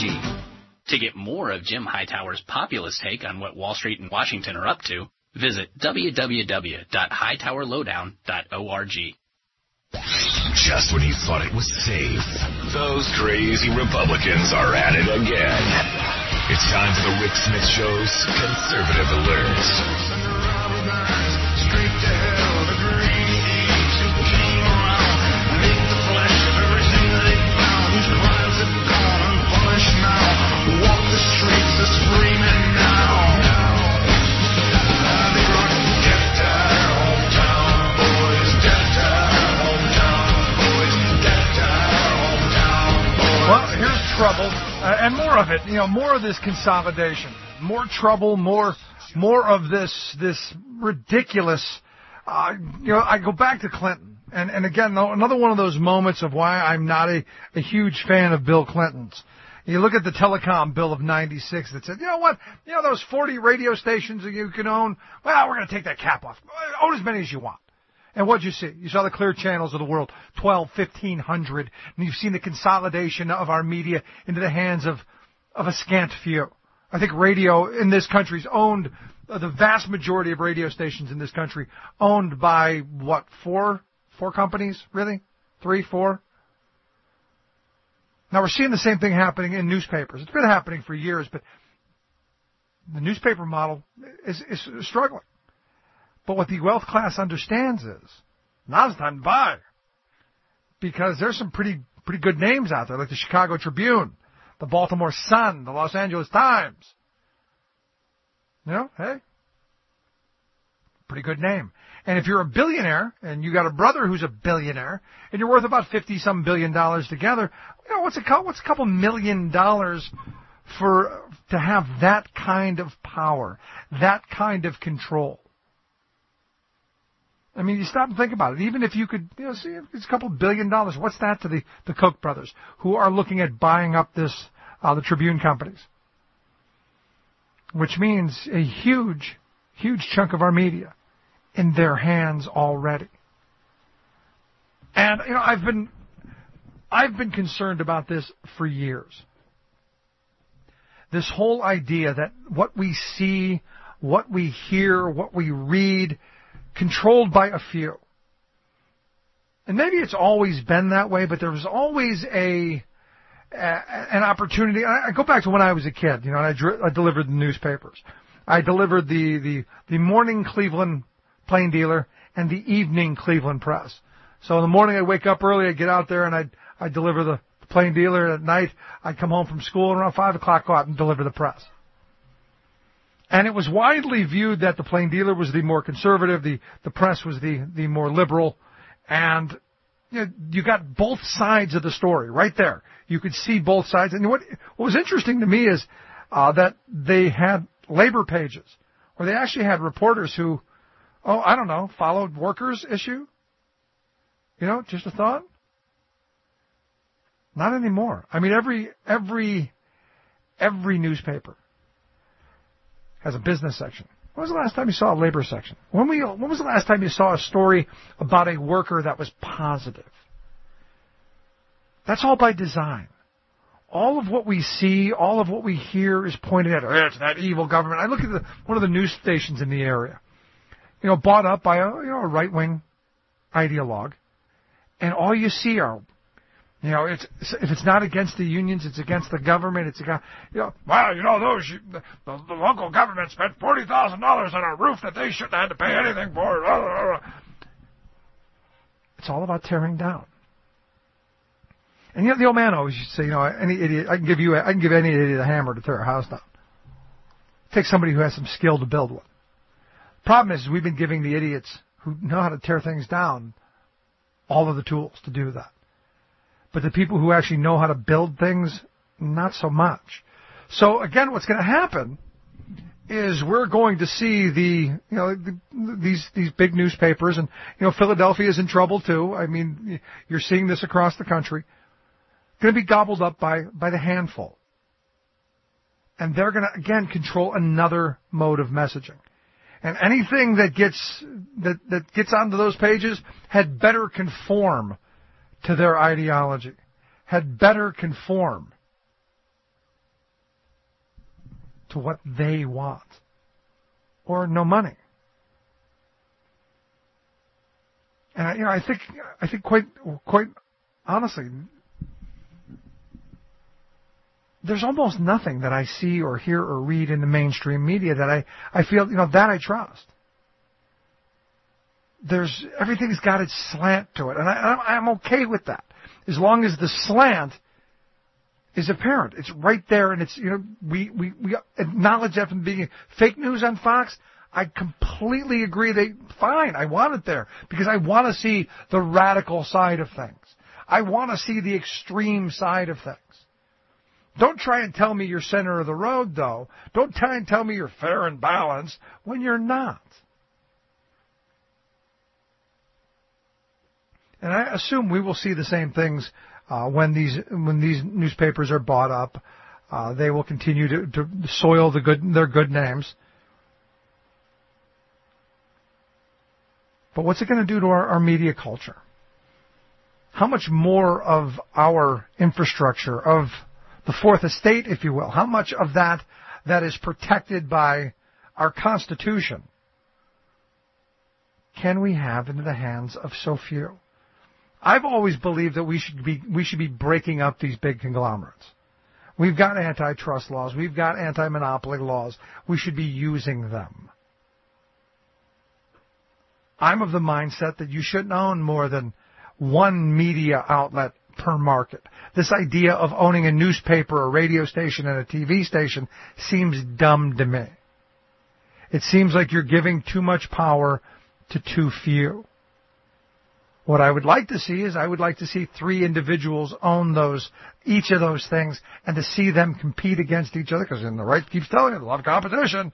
To get more of Jim Hightower's populist take on what Wall Street and Washington are up to, visit w w w dot hightower lowdown dot org. Just when you thought it was safe, those crazy Republicans are at it again. It's time for the Rick Smith Show's Conservative Alerts. Well, here's trouble, uh, and more of it. You know, more of this consolidation, more trouble, more, more of this, this ridiculous. Uh, you know, I go back to Clinton, and and again, another one of those moments of why I'm not a, a huge fan of Bill Clinton's. You look at the telecom bill of ninety-six that said, you know what, you know those forty radio stations that you can own. Well, we're going to take that cap off. Own as many as you want. And what'd you see? You saw the clear channels of the world, twelve, fifteen hundred, and you've seen the consolidation of our media into the hands of, of a scant few. I think radio in this country is owned the vast majority of radio stations in this country owned by, what, four, four companies, really? Three, four? Now, we're seeing the same thing happening in newspapers. It's been happening for years, but the newspaper model is, is struggling. But what the wealth class understands is, now's the time to buy. Because there's some pretty pretty good names out there, like the Chicago Tribune, the Baltimore Sun, the Los Angeles Times. You know, hey, pretty good name. And if you're a billionaire and you got a brother who's a billionaire and you're worth about fifty-some billion dollars together, you know, what's a couple, what's a couple million dollars for to have that kind of power, that kind of control? I mean, you stop and think about it. Even if you could, you know, see, if it's a couple billion dollars, what's that to the, the Koch brothers who are looking at buying up this, uh, the Tribune companies? Which means a huge, huge chunk of our media in their hands already. And, you know, I've been, I've been concerned about this for years. This whole idea that what we see, what we hear, what we read, controlled by a few. And maybe it's always been that way, but there was always a, a an opportunity. I, I go back to when I was a kid, you know, and I, dr- I delivered the newspapers. I delivered the, the, the morning Cleveland Plain Dealer and the evening Cleveland Press. So in the morning I'd wake up early, I'd get out there and I'd, I'd deliver the Plain Dealer. At night I'd come home from school and around five o'clock go out and deliver the Press. And it was widely viewed that the Plain Dealer was the more conservative, the, the Press was the, the more liberal, and you know, you got both sides of the story right there. You could see both sides. And what, what was interesting to me is uh, that they had labor pages, or they actually had reporters who, oh, I don't know, followed workers' issue. You know, just a thought. Not anymore. I mean, every every every newspaper has a business section. When was the last time you saw a labor section? When we when was the last time you saw a story about a worker that was positive? That's all by design. All of what we see, all of what we hear is pointed at, oh, it's that evil government. I look at the, one of the news stations in the area, you know, bought up by a, you know, a right-wing ideologue, and all you see are, you know, it's, if it's not against the unions, it's against the government. It's against, you know, well, you know, those the, the local government spent forty thousand dollars on a roof that they shouldn't have had to pay anything for. It's all about tearing down. And you know, the old man always used to say, you know, any idiot, I can give you, I can give any idiot a hammer to tear a house down. It takes somebody who has some skill to build one. The problem is, we've been giving the idiots who know how to tear things down all of the tools to do that. But the people who actually know how to build things, not so much. So again, what's going to happen is we're going to see the, you know, the, these these big newspapers, and you know, Philadelphia is in trouble too. I mean, you're seeing this across the country. Going to be gobbled up by by the handful, and they're going to again control another mode of messaging. And anything that gets that that gets onto those pages had better conform to their ideology, had better conform to what they want, or no money. And I, you know, I think, I think quite, quite honestly, there's almost nothing that I see or hear or read in the mainstream media that I, I feel, you know, that I trust. There's, everything's got its slant to it, and I, I'm okay with that, as long as the slant is apparent. It's right there, and it's, you know, we, we, we acknowledge that from the beginning. Fake news on Fox, I completely agree. They, fine, I want it there, because I want to see the radical side of things. I want to see the extreme side of things. Don't try and tell me you're center of the road, though. Don't try and tell me you're fair and balanced when you're not. And I assume we will see the same things uh, when these when these newspapers are bought up. Uh, they will continue to, to soil the good their good names. But what's it going to do to our, our media culture? How much more of our infrastructure, of the fourth estate, if you will, how much of that that is protected by our Constitution, can we have into the hands of so few? I've always believed that we should be we should be breaking up these big conglomerates. We've got antitrust laws. We've got anti-monopoly laws. We should be using them. I'm of the mindset that you shouldn't own more than one media outlet per market. This idea of owning a newspaper, a radio station, and a T V station seems dumb to me. It seems like you're giving too much power to too few. What I would like to see is I would like to see three individuals own those, each of those things, and to see them compete against each other, because in the right keeps telling you, a lot of competition.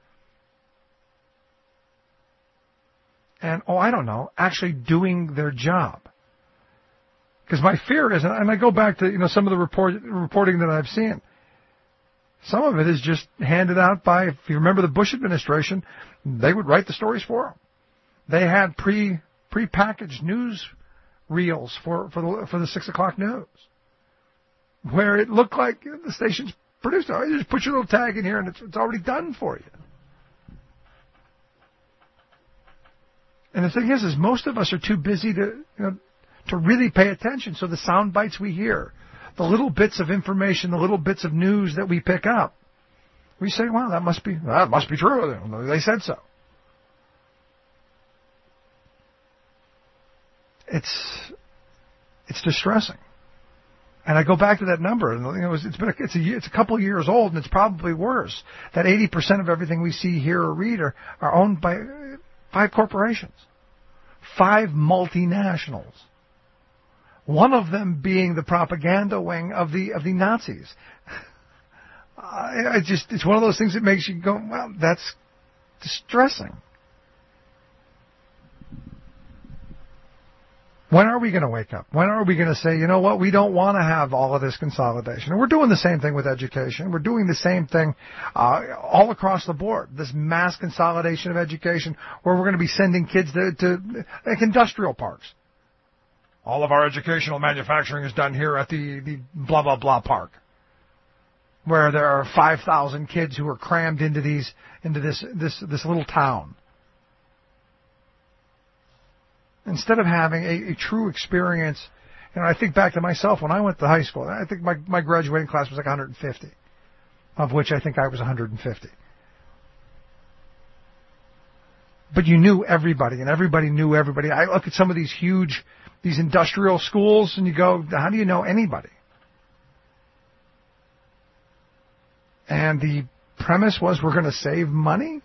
And, oh, I don't know, actually doing their job. Because my fear is, and I go back to, you know, some of the report, reporting that I've seen, some of it is just handed out by, if you remember the Bush administration, they would write the stories for them. They had pre pre-packaged news reels for, for the for the six o'clock news, where it looked like the station's produced. You just put your little tag in here and it's, it's already done for you. And the thing is, is most of us are too busy to, you know, to really pay attention. So the sound bites we hear, the little bits of information, the little bits of news that we pick up, we say, "Well, that must be that must be true. They said so." It's it's distressing, and I go back to that number. And you know, it's, it's been a, it's a it's a couple of years old, and it's probably worse. That eighty percent of everything we see, hear, or read are, are owned by five corporations, five multinationals. One of them being the propaganda wing of the of the Nazis. I, I just it's one of those things that makes you go, well, that's distressing. When are we going to wake up? When are we going to say, you know what, we don't want to have all of this consolidation? And we're doing the same thing with education. We're doing the same thing uh, all across the board, this mass consolidation of education where we're going to be sending kids to, to like industrial parks. All of our educational manufacturing is done here at the, the blah, blah, blah park, where there are five thousand kids who are crammed into these into this this this little town. Instead of having a, a true experience, you know, I think back to myself when I went to high school. I think my, my graduating class was like one hundred fifty, of which I think I was one hundred fifty. But you knew everybody, and everybody knew everybody. I look at some of these huge, these industrial schools, and you go, how do you know anybody? And the premise was we're going to save money?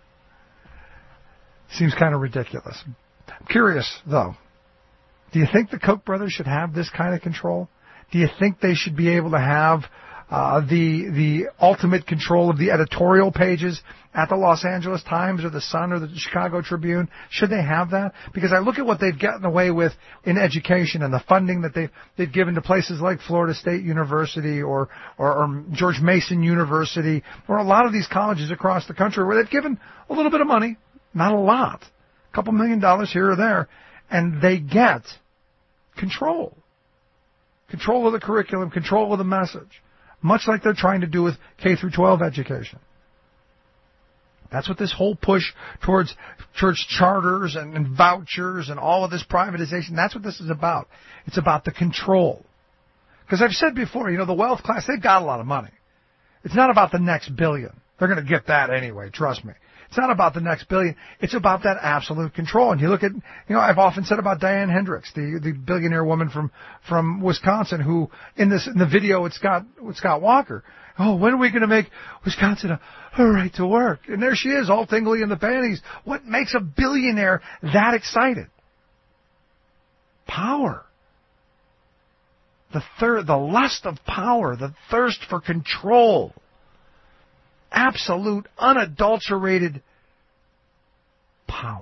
Seems kind of ridiculous. I'm curious, though. Do you think the Koch brothers should have this kind of control? Do you think they should be able to have uh, the the ultimate control of the editorial pages at the Los Angeles Times or the Sun or the Chicago Tribune? Should they have that? Because I look at what they've gotten away with in education and the funding that they've, they've given to places like Florida State University or, or, or George Mason University or a lot of these colleges across the country where they've given a little bit of money, not a lot, a couple million dollars here or there, and they get control. Control of the curriculum, control of the message, much like they're trying to do with K through twelve education. That's what this whole push towards church charters and, and vouchers and all of this privatization, that's what this is about. It's about the control. Because I've said before, you know, the wealth class, they've got a lot of money. It's not about the next billion. They're going to get that anyway, trust me. It's not about the next billion. It's about that absolute control. And you look at, you know, I've often said about Diane Hendricks, the, the billionaire woman from, from Wisconsin who, in this, in the video with Scott, with Scott Walker, oh, when are we going to make Wisconsin a, a right to work? And there she is, all tingly in the panties. What makes a billionaire that excited? Power. The third, the lust of power, the thirst for control. Absolute, unadulterated power.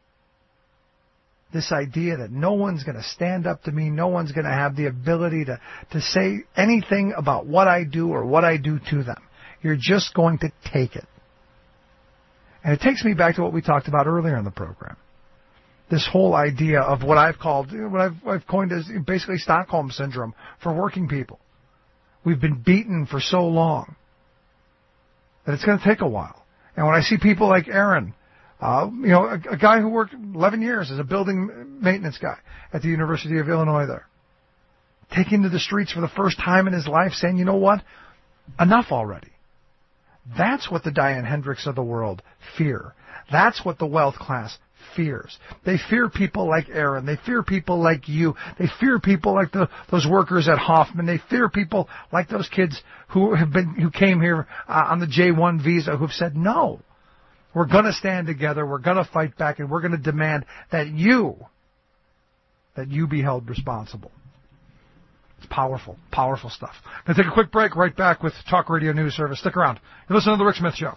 This idea that no one's going to stand up to me, no one's going to have the ability to, to say anything about what I do or what I do to them. You're just going to take it. And it takes me back to what we talked about earlier in the program. This whole idea of what I've called, what I've, I've coined as basically Stockholm Syndrome for working people. We've been beaten for so long that it's going to take a while. And when I see people like Aaron, uh, you know, a, a guy who worked eleven years as a building maintenance guy at the University of Illinois there, taking to the streets for the first time in his life saying, you know what, enough already. That's what the Diane Hendricks of the world fear. That's what the wealth class fears. They fear people like Aaron. They fear people like you. They fear people like the, those workers at Hoffman. They fear people like those kids who have been who came here uh, on the J one visa who've said, no, we're going to stand together. We're going to fight back, and we're going to demand that you, that you be held responsible. It's powerful, powerful stuff. Going to take a quick break. Right back with Talk Radio News Service. Stick around. You're listening to The Rick Smith Show.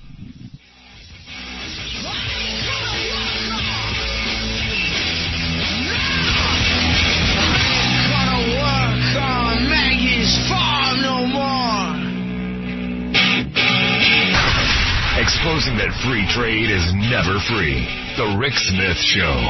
Exposing that free trade is never free. The Rick Smith Show.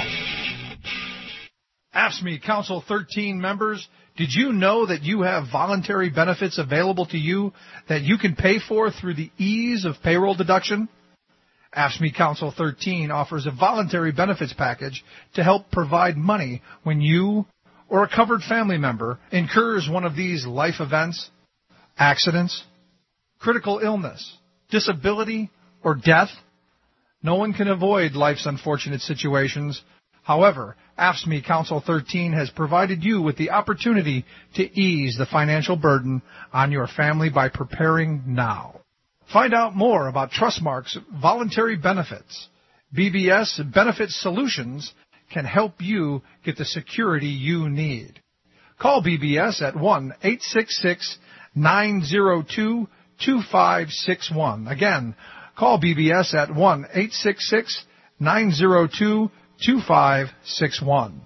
AFSCME Council thirteen members, did you know that you have voluntary benefits available to you that you can pay for through the ease of payroll deduction? AFSCME Council thirteen offers a voluntary benefits package to help provide money when you or a covered family member incurs one of these life events, accidents, critical illness, disability, or death. No one can avoid life's unfortunate situations. However, AFSCME Council thirteen has provided you with the opportunity to ease the financial burden on your family by preparing now. Find out more about Trustmark's voluntary benefits. B B S Benefit Solutions can help you get the security you need. Call B B S at one eight six six, nine zero two, two five six one. Again, call B B S at one eight six six, nine zero two, two five six one.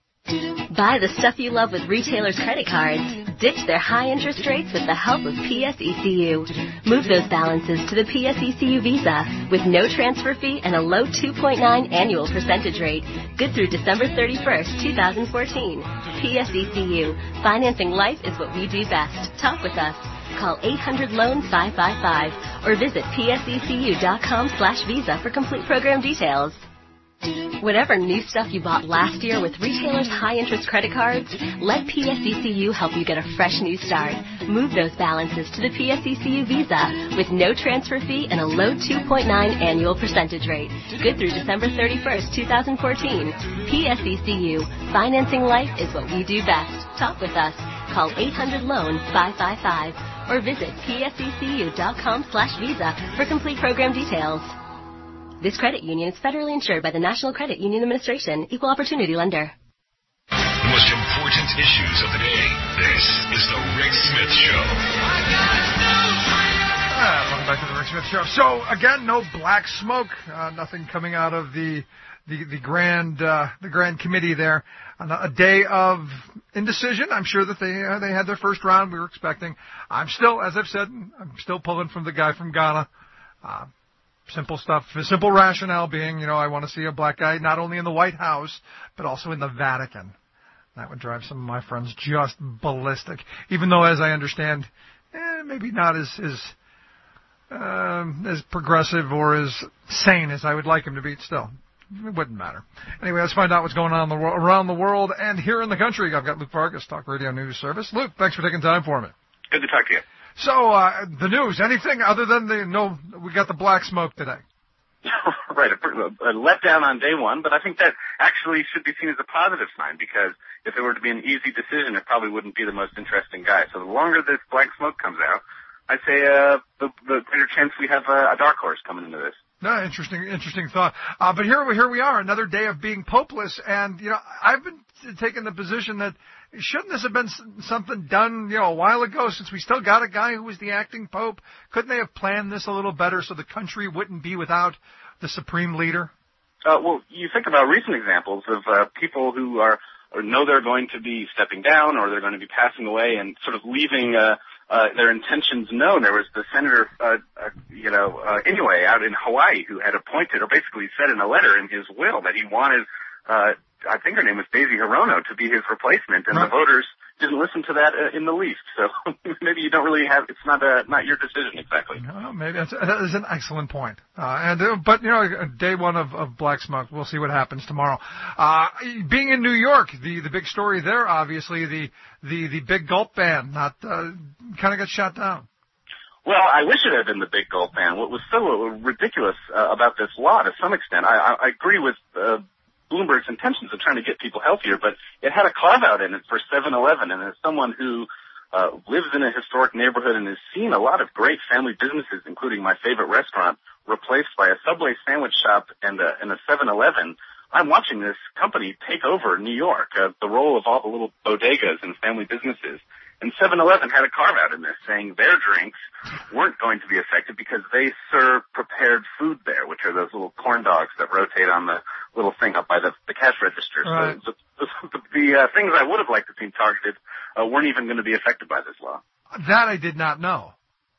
Buy the stuff you love with retailers' credit cards. Ditch their high interest rates with the help of P S E C U. Move those balances to the P S E C U Visa with no transfer fee and a low two point nine annual percentage rate. Good through December thirty-first, twenty fourteen. P S E C U. Financing life is what we do best. Talk with us. Call eight hundred loan five five five or visit P S E C U dot com slash visa for complete program details. Whatever new stuff you bought last year with retailers' high-interest credit cards, let P S E C U help you get a fresh new start. Move those balances to the P S E C U Visa with no transfer fee and a low two point nine annual percentage rate. Good through December thirty-first, twenty fourteen. P S E C U. Financing life is what we do best. Talk with us. Call eight hundred loan five five five or visit P S E C U dot com slash visa for complete program details. This credit union is federally insured by the National Credit Union Administration, Equal Opportunity Lender. The most important issues of the day. This is the Rick Smith Show. Ah, welcome back to the Rick Smith Show. So, again, no black smoke. Uh, nothing coming out of the the, the grand uh, the grand committee there. On a day of indecision. I'm sure that they uh, they had their first round. We were expecting. I'm still, as I've said, I'm still pulling from the guy from Ghana. Uh, Simple stuff, simple rationale being, you know, I want to see a black guy not only in the White House, but also in the Vatican. That would drive some of my friends just ballistic. Even though, as I understand, eh, maybe not as as, um, as progressive or as sane as I would like him to be, still. It wouldn't matter. Anyway, let's find out what's going on the, around the world and here in the country. I've got Luke Vargas, Talk Radio News Service. Luke, thanks for taking time for me. Good to talk to you. So, uh, the news, anything other than the, no, we got the black smoke today? Right, a, a letdown on day one, but I think that actually should be seen as a positive sign because if it were to be an easy decision, it probably wouldn't be the most interesting guy. So the longer this black smoke comes out, I'd say uh, the, the greater chance we have a, a dark horse coming into this. No, interesting, interesting thought. Uh, but here, here we are, another day of being popeless, and, you know, I've been taking the position that shouldn't this have been something done, you know, a while ago since we still got a guy who was the acting pope? Couldn't they have planned this a little better so the country wouldn't be without the supreme leader? Uh, well, you think about recent examples of uh, people who are or know they're going to be stepping down or they're going to be passing away and sort of leaving uh, uh, their intentions known. There was the senator, uh, uh, you know, uh, Inoue out in Hawaii who had appointed or basically said in a letter in his will that he wanted uh, I think her name was Daisy Hirono, to be his replacement, and Right. the voters didn't listen to that uh, in the least. So maybe you don't really have, it's not a, not your decision exactly. No, maybe that's, that is an excellent point. Uh, and uh, but you know, day one of, of Black Smoke, we'll see what happens tomorrow. Uh, being in New York, the the big story there, obviously, the the the Big Gulp ban, not uh, kind of got shot down. Well, I wish it had been the Big Gulp ban. What was so ridiculous uh, about this law, to some extent, I, I, I agree with uh, Bloomberg's intentions of trying to get people healthier, but it had a carve-out in it for seven eleven, and as someone who uh, lives in a historic neighborhood and has seen a lot of great family businesses, including my favorite restaurant, replaced by a Subway sandwich shop and a, and a seven eleven, I'm watching this company take over New York, uh, the role of all the little bodegas and family businesses. And seven eleven had a carve-out in this, saying their drinks weren't going to be affected because they serve prepared food there, which are those little corn dogs that rotate on the little thing up by the, the cash register. Right. So the, the, the uh, things I would have liked to see targeted uh, weren't even going to be affected by this law. That I did not know.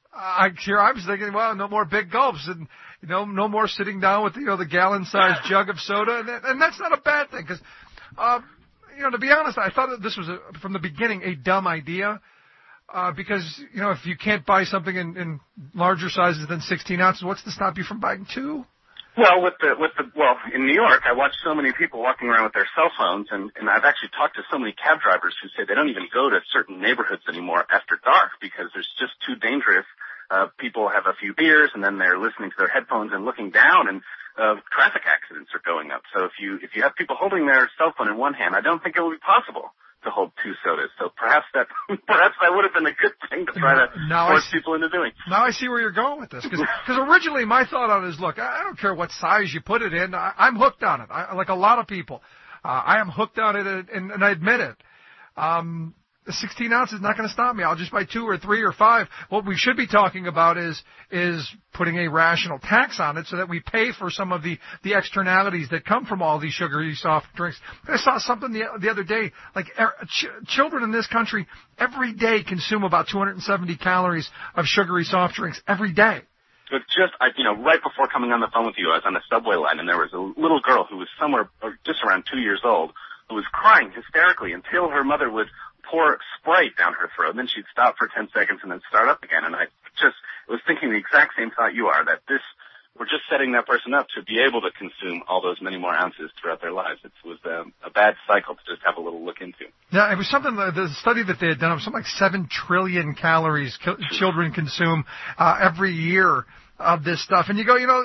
I here I was thinking, well, no more big gulps, and you know, no more sitting down with you know the gallon-sized jug of soda, and, that, and that's not a bad thing because. Uh, You know, to be honest, I thought that this was, a, from the beginning, a dumb idea uh, because, you know, if you can't buy something in, in larger sizes than sixteen ounces, what's to stop you from buying two? Well, with the, with the, well, in New York, I watch so many people walking around with their cell phones, and, and I've actually talked to so many cab drivers who say they don't even go to certain neighborhoods anymore after dark because it's just too dangerous. Uh, people have a few beers, and then they're listening to their headphones and looking down, and Uh, traffic accidents are going up. So if you if you have people holding their cell phone in one hand, I don't think it will be possible to hold two sodas. So perhaps that perhaps that would have been a good thing to try to now force I, people into doing. Now I see where you're going with this because originally my thought on it is, look, I don't care what size you put it in, I, I'm hooked on it. I, like a lot of people, uh, I am hooked on it, and, and I admit it. Um, The sixteen ounce is not going to stop me. I'll just buy two or three or five. What we should be talking about is is putting a rational tax on it so that we pay for some of the, the externalities that come from all these sugary soft drinks. I saw something the, the other day, like er, ch- children in this country every day consume about two hundred seventy calories of sugary soft drinks every day. But just, I, you know, right before coming on the phone with you, I was on the subway line, and there was a little girl who was somewhere just around two years old who was crying hysterically until her mother would pour Sprite down her throat, and then she'd stop for ten seconds and then start up again. And I just was thinking the exact same thought you are, that this, we're just setting that person up to be able to consume all those many more ounces throughout their lives. It was um, a bad cycle to just have a little look into. Yeah, it was something, the study that they had done, it was something like seven trillion calories children consume uh, every year of this stuff. And you go, you know,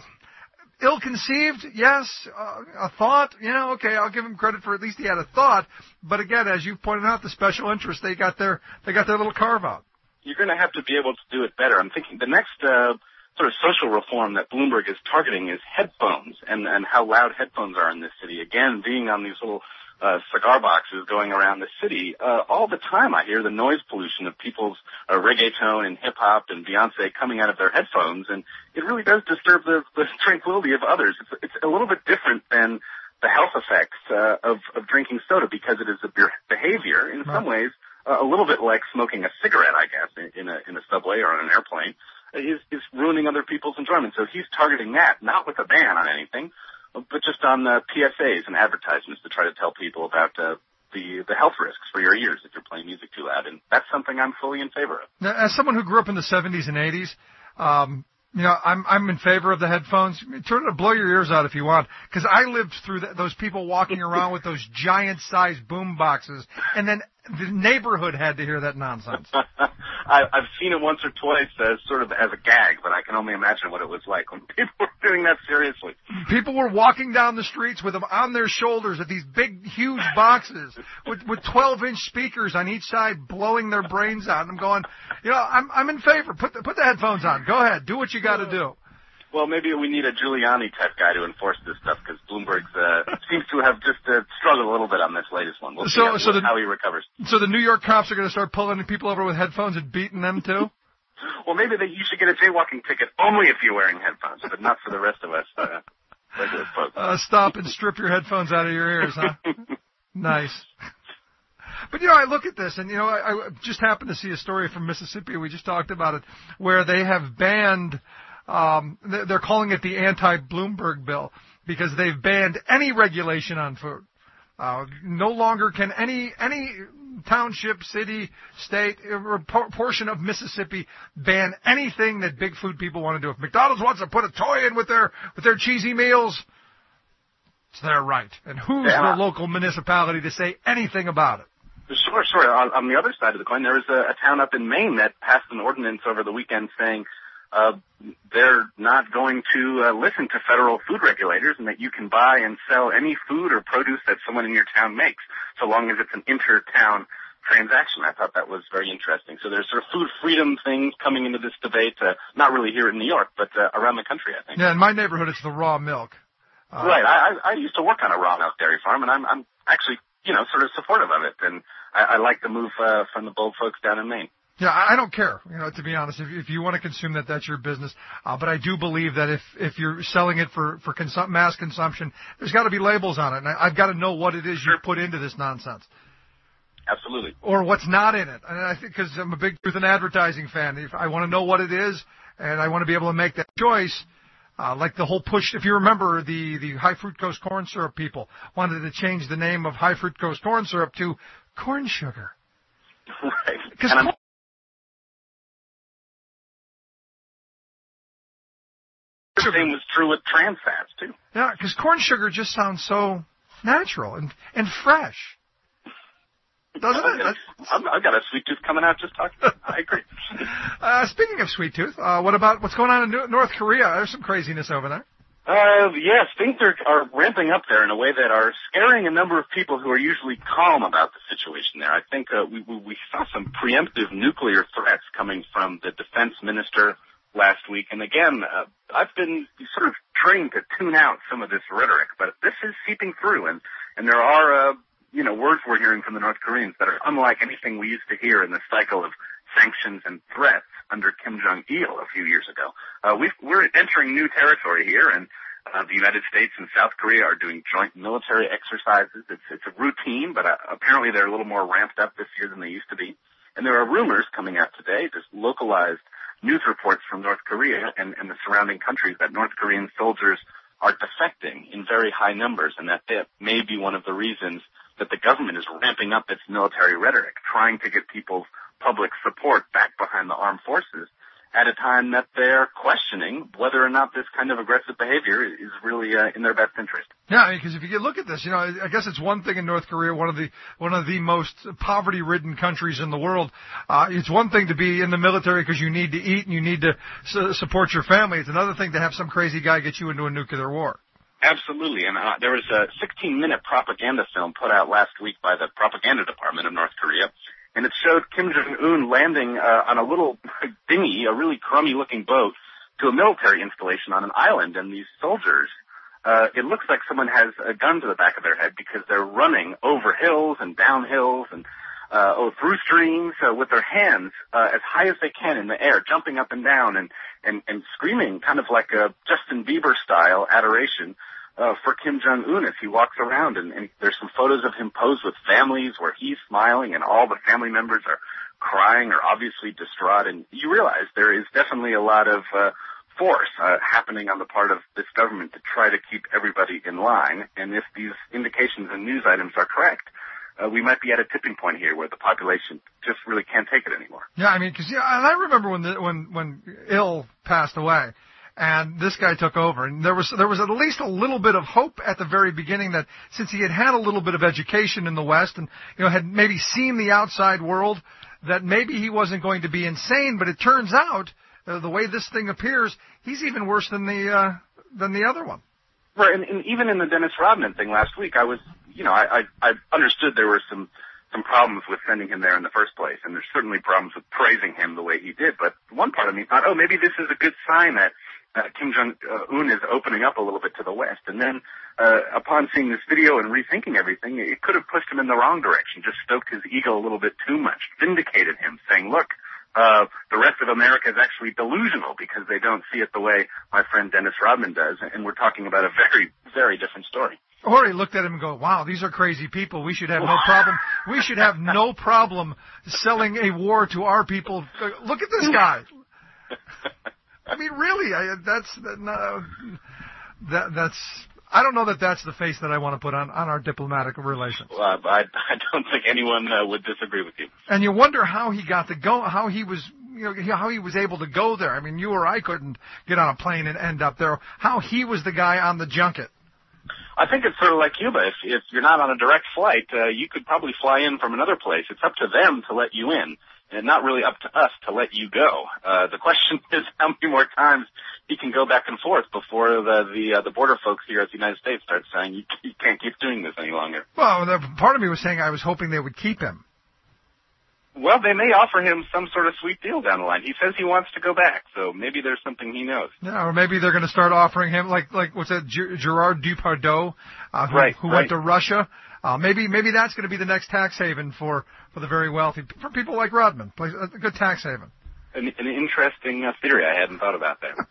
ill-conceived, yes. Uh, a thought, you know, okay, I'll give him credit for at least he had a thought. But again, as you pointed out, the special interest, they got their they got their little carve out. You're going to have to be able to do it better. I'm thinking the next uh, sort of social reform that Bloomberg is targeting is headphones and, and how loud headphones are in this city. Again, being on these little uh, cigar boxes going around the city, uh, all the time I hear the noise pollution of people's uh, reggaeton and hip-hop and Beyonce coming out of their headphones, and it really does disturb the, the tranquility of others. It's, it's a little bit different than the health effects uh, of, of drinking soda because it is a behavior, in some ways, uh, a little bit like smoking a cigarette, I guess, in, in, a, in a subway or on an airplane, is, is ruining other people's enjoyment. So he's targeting that, not with a ban on anything, but just on uh, P S As and advertisements to try to tell people about uh, the the health risks for your ears if you're playing music too loud. And that's something I'm fully in favor of. Now, as someone who grew up in the seventies and eighties, um, you know, I'm I'm in favor of the headphones. Turn it to blow your ears out if you want, because I lived through the, those people walking around with those giant-sized boom boxes, and then the neighborhood had to hear that nonsense. I, I've seen it once or twice as sort of as a gag, but I can only imagine what it was like when people were doing that seriously. People were walking down the streets with them on their shoulders at these big, huge boxes with with twelve-inch speakers on each side, blowing their brains out. And I'm going, you know, I'm I'm in favor. Put the, put the headphones on. Go ahead. Do what you got to do. Well, maybe we need a Giuliani-type guy to enforce this stuff, because Bloomberg uh, seems to have just uh, struggled a little bit on this latest one. We'll see so, how, so the, how he recovers. So the New York cops are going to start pulling people over with headphones and beating them, too? Well, maybe they, you should get a jaywalking ticket only if you're wearing headphones, but not for the rest of us uh, regular folks. Uh, stop and strip your headphones out of your ears, huh? Nice. But, you know, I look at this, and, you know, I, I just happened to see a story from Mississippi, we just talked about it, where they have banned... Um, they're calling it the anti-Bloomberg bill because they've banned any regulation on food. Uh, no longer can any any township, city, state, or portion of Mississippi ban anything that big food people want to do. If McDonald's wants to put a toy in with their with their cheesy meals, it's their right. And who's Yeah. the local municipality to say anything about it? Sure, sure. On, on the other side of the coin, there was a, a town up in Maine that passed an ordinance over the weekend saying uh, they're not going to uh, listen to federal food regulators, and that you can buy and sell any food or produce that someone in your town makes, so long as it's an inter-town transaction. I thought that was very interesting. So there's sort of food freedom things coming into this debate, uh, not really here in New York, but uh, around the country, I think. Yeah, in my neighborhood, it's the raw milk. Uh, right. I, I I used to work on a raw milk dairy farm, and I'm I'm actually, you know, sort of supportive of it, and I, I like the move uh, from the bold folks down in Maine. Yeah, I I don't care. You know, to be honest, if, if you want to consume that, that's your business. Uh, but I do believe that if if you're selling it for for consum- mass consumption, there's got to be labels on it, and I, I've got to know what it is you put into this nonsense. Absolutely. Or what's not in it. And I think because I'm a big truth and advertising fan, if I want to know what it is, and I want to be able to make that choice. Uh, like the whole push, if you remember, the, the high fructose corn syrup people wanted to change the name of high fructose corn syrup to corn sugar. Right. Because And I'm- the same was true with trans fats, too. yeah, because corn sugar just sounds so natural and and fresh, doesn't it? That's- I've, I've got a sweet tooth coming out just talking about it. I agree. Uh, speaking of sweet tooth, uh, what about what's going on in New- North Korea? There's some craziness over there. Uh, yes, things are, are ramping up there in a way that are scaring a number of people who are usually calm about the situation there. I think uh, we, we, we saw some preemptive nuclear threats coming from the defense minister last week. And again, uh, I've been sort of trained to tune out some of this rhetoric, but this is seeping through. And, and there are, uh, you know, words we're hearing from the North Koreans that are unlike anything we used to hear in the cycle of sanctions and threats under Kim Jong-il a few years ago. Uh, we've, we're entering new territory here, and uh, the United States and South Korea are doing joint military exercises. It's, it's a routine, but uh, apparently they're a little more ramped up this year than they used to be. And there are rumors coming out today, just localized news reports from North Korea and, and the surrounding countries, that North Korean soldiers are defecting in very high numbers, and that that may be one of the reasons that the government is ramping up its military rhetoric, trying to get people's public support back behind the armed forces at a time that they're questioning whether or not this kind of aggressive behavior is really uh, in their best interest. Yeah, because if you look at this, you know, I guess it's one thing in North Korea, one of the one of the most poverty-ridden countries in the world. Uh, it's one thing to be in the military because you need to eat and you need to su- support your family. It's another thing to have some crazy guy get you into a nuclear war. Absolutely, and uh, there was a sixteen-minute propaganda film put out last week by the propaganda department of North Korea, and it showed Kim Jong-un landing uh, on a little dinghy, a really crummy-looking boat, to a military installation on an island, and these soldiers, uh, it looks like someone has a gun to the back of their head because they're running over hills and down hills and uh, oh, through streams uh, with their hands uh, as high as they can in the air, jumping up and down and, and, and screaming kind of like a Justin Bieber-style adoration Uh, for Kim Jong-un as he walks around, and, and there's some photos of him posed with families where he's smiling and all the family members are crying or obviously distraught, and you realize there is definitely a lot of uh, force uh, happening on the part of this government to try to keep everybody in line, and if these indications and news items are correct, uh, we might be at a tipping point here where the population just really can't take it anymore. Yeah, I mean, because yeah, and I remember when the, when when Il passed away. And this guy took over, and there was there was at least a little bit of hope at the very beginning that since he had had a little bit of education in the West, and you know had maybe seen the outside world, that maybe he wasn't going to be insane. But it turns out, uh, the way this thing appears, he's even worse than the uh, than the other one. Right, and, and even in the Dennis Rodman thing last week, I was, you know, I, I I understood there were some some problems with sending him there in the first place, and there's certainly problems with praising him the way he did. But one part of me thought, oh, maybe this is a good sign that Uh, Kim Jong-un is opening up a little bit to the West. And then uh, upon seeing this video and rethinking everything, it could have pushed him in the wrong direction, just stoked his ego a little bit too much, vindicated him, saying, look, uh, the rest of America is actually delusional because they don't see it the way my friend Dennis Rodman does. And we're talking about a very, very different story. Or he looked at him and go, wow, these are crazy people. We should have no problem. We should have no problem selling a war to our people. Look at this guy. I mean, really, I, that's uh, that, that's. I don't know that that's the face that I want to put on, on our diplomatic relations. Well, I, I don't think anyone uh, would disagree with you. And you wonder how he got to go, how he was, you know, how he was able to go there. I mean, you or I couldn't get on a plane and end up there. How he was the guy on the junket. I think it's sort of like Cuba. If, if you're not on a direct flight, uh, you could probably fly in from another place. It's up to them to let you in, and not really up to us to let you go. Uh, the question is how many more times he can go back and forth before the the, uh, the border folks here at the United States start saying you, you can't keep doing this any longer. Well, the, part of me was saying I was hoping they would keep him. Well, they may offer him some sort of sweet deal down the line. He says he wants to go back, so maybe there's something he knows. Yeah, or maybe they're going to start offering him, like, like what's that, G- Gerard Depardieu, uh, who, right, who right. went to Russia. Uh, maybe, maybe that's going to be the next tax haven for, for the very wealthy, for people like Rodman, a good tax haven. An, an interesting uh, theory. I hadn't thought about that.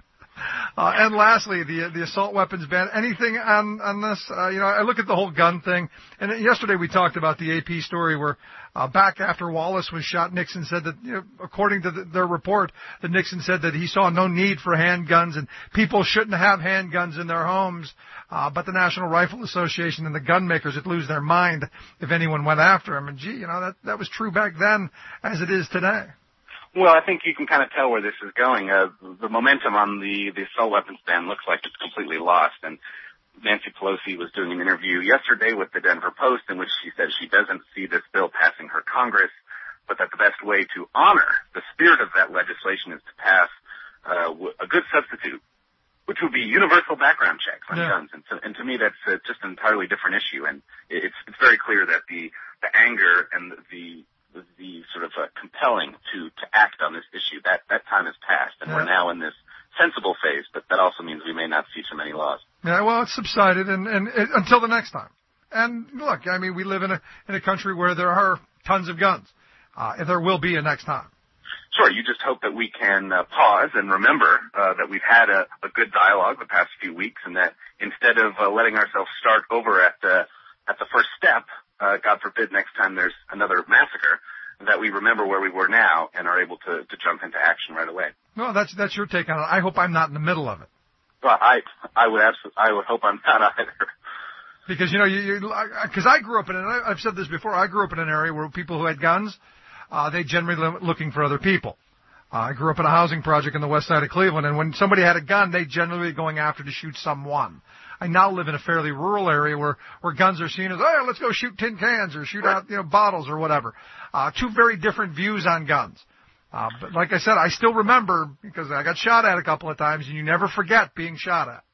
Uh, and lastly, the the assault weapons ban. Anything on on this? Uh, you know, I look at the whole gun thing. And yesterday we talked about the A P story where uh, back after Wallace was shot, Nixon said that, you know, according to the, their report, that Nixon said that he saw no need for handguns and people shouldn't have handguns in their homes. Uh, but the National Rifle Association and the gun makers would lose their mind if anyone went after him. And gee, you know, that that was true back then as it is today. Well, I think you can kind of tell where this is going. Uh, the momentum on the, the assault weapons ban looks like it's completely lost. And Nancy Pelosi was doing an interview yesterday with the Denver Post in which she said she doesn't see this bill passing her Congress, but that the best way to honor the spirit of that legislation is to pass uh, a good substitute, which would be universal background checks on yeah. guns. And to, and to me, that's uh, just an entirely different issue. And it's it's very clear that the the anger and the the sort of uh, compelling to, to act on this issue, that, that time has passed, and yeah. we're now in this sensible phase, but that also means we may not see so many laws. Yeah, well, it's subsided, and, and it, until the next time. And look, I mean, we live in a in a country where there are tons of guns. Uh, and there will be a next time. Sure, you just hope that we can uh, pause and remember uh, that we've had a, a good dialogue the past few weeks, and that instead of uh, letting ourselves start over at uh, at the first step, uh, God forbid next time there's another massacre, that we remember where we were now and are able to, to jump into action right away. No, that's that's your take on it. I hope I'm not in the middle of it. Well, I I would absolutely I would hope I'm not either. Because you know, you because I grew up in, and I've said this before, I grew up in an area where people who had guns, uh, they generally were looking for other people. Uh, I grew up in a housing project in the west side of Cleveland, and when somebody had a gun, they generally were going after to shoot someone. I now live in a fairly rural area where, where guns are seen as, oh, let's go shoot tin cans or shoot out, you know, bottles or whatever. Uh, two very different views on guns. Uh, but like I said, I still remember, because I got shot at a couple of times, and you never forget being shot at.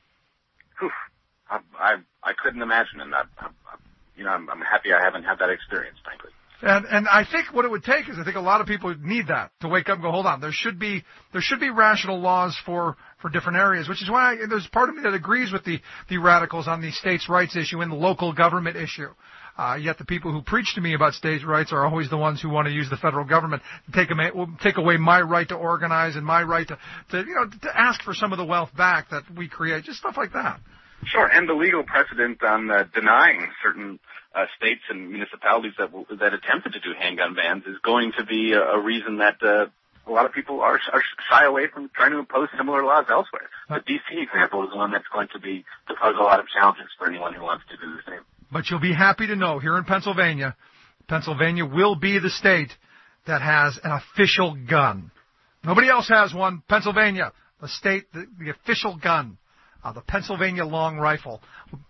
Whew. I, I, I couldn't imagine, and I, I, you know, I'm, I'm happy I haven't had that experience, frankly. And and I think what it would take is I think a lot of people need that to wake up and go, hold on, there should be there should be rational laws for, for different areas, which is why I, there's part of me that agrees with the, the radicals on the states' rights issue and the local government issue. Uh, yet the people who preach to me about states' rights are always the ones who want to use the federal government to take, a, take away my right to organize and my right to, to you know to ask for some of the wealth back that we create, just stuff like that. Sure, and the legal precedent on uh, denying certain uh, states and municipalities that w- that attempted to do handgun bans is going to be a, a reason that uh, a lot of people are, are shy away from trying to impose similar laws elsewhere. The D C example is one that's going to be to pose a lot of challenges for anyone who wants to do the same. But you'll be happy to know here in Pennsylvania, Pennsylvania will be the state that has an official gun. Nobody else has one. Pennsylvania, the state, the, the official gun. Uh, the Pennsylvania long rifle.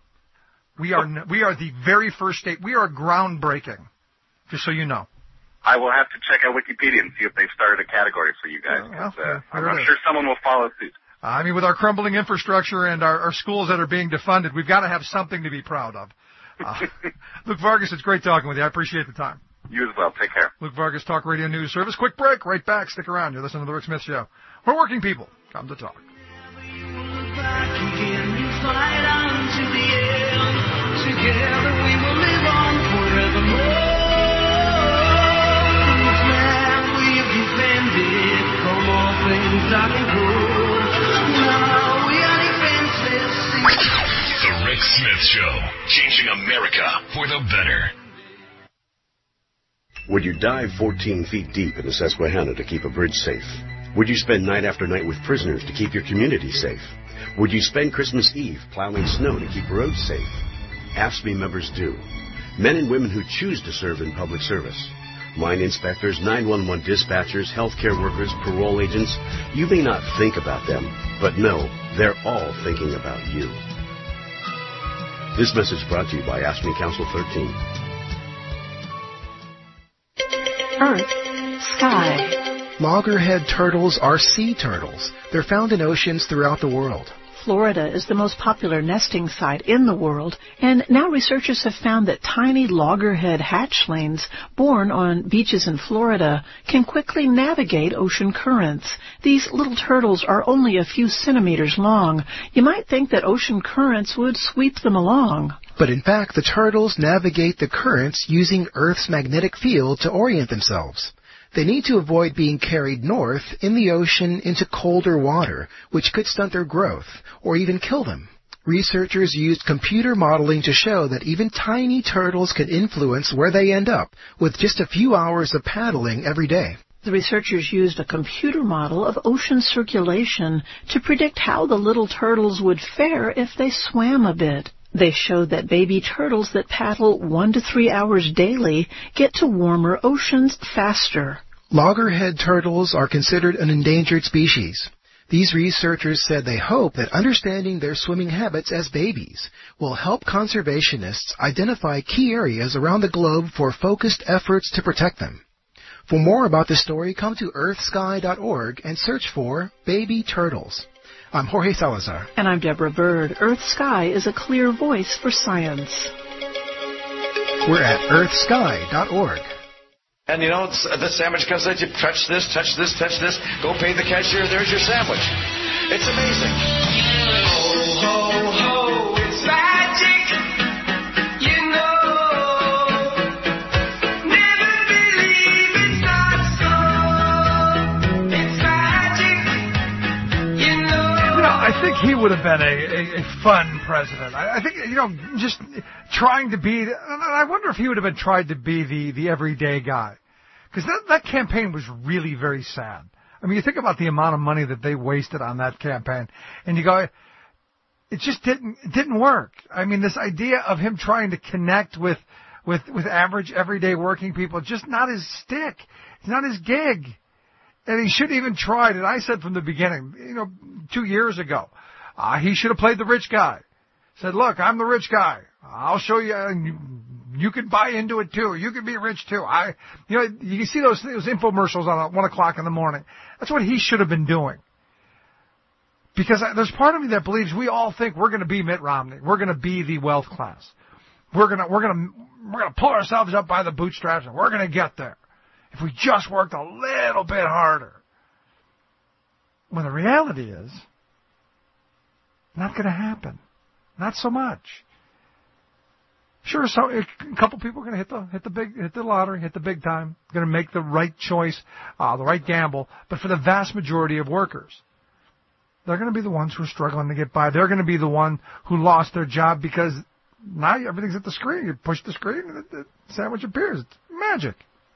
We are we are the very first state. We are groundbreaking, just so you know. I will have to check out Wikipedia and see if they've started a category for you guys. Well, uh, I'm, I'm sure someone will follow suit. Uh, I mean, with our crumbling infrastructure and our, our schools that are being defunded, we've got to have something to be proud of. Uh, Luke Vargas, it's great talking with you. I appreciate the time. You as well. Take care. Luke Vargas, Talk Radio News Service. Quick break. Right back. Stick around. You're listening to The Rick Smith Show. We're working people. Come to talk. Fight on to the end. Together we will live on forevermore. This land we've defended from all things dark and cruel. Now we are defenseless. The Rick Smith Show, changing America for the better. Would you dive fourteen feet deep in the Susquehanna to keep a bridge safe? Would you spend night after night with prisoners to keep your community safe? Would you spend Christmas Eve plowing snow to keep roads safe? AFSCME members do. Men and women who choose to serve in public service. Mine inspectors, nine one one dispatchers, healthcare workers, parole agents. You may not think about them, but no, they're all thinking about you. This message brought to you by AFSCME Council thirteen. Earth, sky. Loggerhead turtles are sea turtles. They're found in oceans throughout the world. Florida is the most popular nesting site in the world, and now researchers have found that tiny loggerhead hatchlings born on beaches in Florida can quickly navigate ocean currents. These little turtles are only a few centimeters long. You might think that ocean currents would sweep them along. But in fact, the turtles navigate the currents using Earth's magnetic field to orient themselves. They need to avoid being carried north in the ocean into colder water, which could stunt their growth or even kill them. Researchers used computer modeling to show that even tiny turtles can influence where they end up with just a few hours of paddling every day. The researchers used a computer model of ocean circulation to predict how the little turtles would fare if they swam a bit. They showed that baby turtles that paddle one to three hours daily get to warmer oceans faster. Loggerhead turtles are considered an endangered species. These researchers said they hope that understanding their swimming habits as babies will help conservationists identify key areas around the globe for focused efforts to protect them. For more about this story, come to earth sky dot org and search for baby turtles. I'm Jorge Salazar. And I'm Deborah Bird. Earth Sky is a clear voice for science. We're at earth sky dot org. And you know, it's, the sandwich comes at you, touch this, touch this, touch this, go pay the cashier, there's your sandwich. It's amazing. Ho, ho, ho, it's magic, you know. Never believe it's not so. It's magic, you know. You know, I think he would have been a, a, a fun president. I, I think, you know, just trying to be, I wonder if he would have been tried to be the, the everyday guy. Because that, that campaign was really very sad. I mean, you think about the amount of money that they wasted on that campaign, and you go, it just didn't it didn't work. I mean, this idea of him trying to connect with with with average, everyday working people, just not his stick. It's not his gig. And he should have even tried, and I said from the beginning, you know, two years ago, uh, he should have played the rich guy. Said, look, I'm the rich guy. I'll show you, and you, you can buy into it too. You can be rich too. I, you know, you can see those those infomercials on one o'clock in the morning. That's what he should have been doing. Because I, there's part of me that believes we all think we're going to be Mitt Romney. We're going to be the wealth class. We're going to we're going to we're going to pull ourselves up by the bootstraps, and we're going to get there if we just worked a little bit harder. When the reality is, not going to happen. Not so much. Sure, so a couple people are going to hit the hit the big hit the lottery, hit the big time, going to make the right choice, uh, the right gamble. But for the vast majority of workers, they're going to be the ones who are struggling to get by. They're going to be the one who lost their job because now everything's at the screen. You push the screen, and the sandwich appears. It's magic.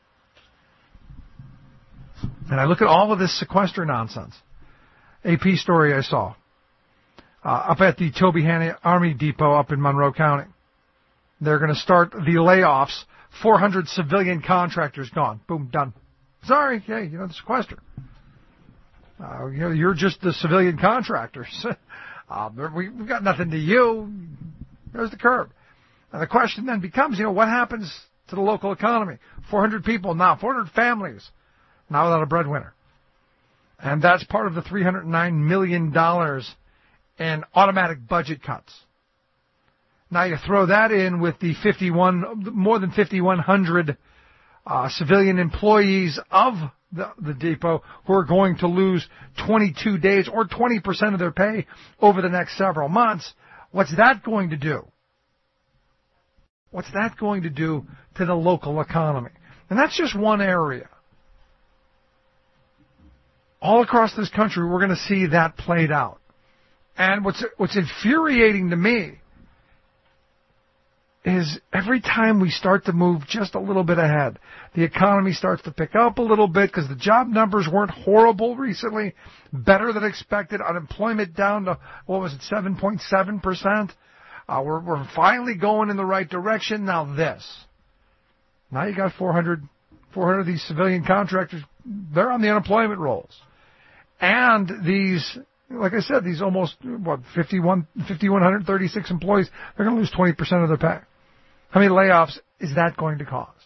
And I look at all of this sequester nonsense. A P story I saw uh, up at the Toby Hanna Army Depot up in Monroe County. They're going to start the layoffs. four hundred civilian contractors gone. Boom, done. Sorry, hey, you know, the sequester. Uh, you know, you're just the civilian contractors. uh, we, we've got nothing to you. There's the curb. And the question then becomes, you know, what happens to the local economy? four hundred people now, four hundred families now without a breadwinner. And that's part of the three hundred nine million dollars in automatic budget cuts. Now you throw that in with the fifty-one, more than fifty-one hundred uh, civilian employees of the, the depot who are going to lose twenty-two days or twenty percent of their pay over the next several months. What's that going to do? What's that going to do to the local economy? And that's just one area. All across this country, we're going to see that played out. And what's what's infuriating to me is Because every time we start to move just a little bit ahead, the economy starts to pick up a little bit because the job numbers weren't horrible recently, better than expected. Unemployment down to, what was it, seven point seven percent? Uh, we're, we're finally going in the right direction. Now this. Now you got four hundred, four hundred of these civilian contractors. They're on the unemployment rolls. And these, like I said, these almost, what, fifty-one, fifty-one hundred thirty-six employees, they're going to lose twenty percent of their pay. How many layoffs is that going to cause?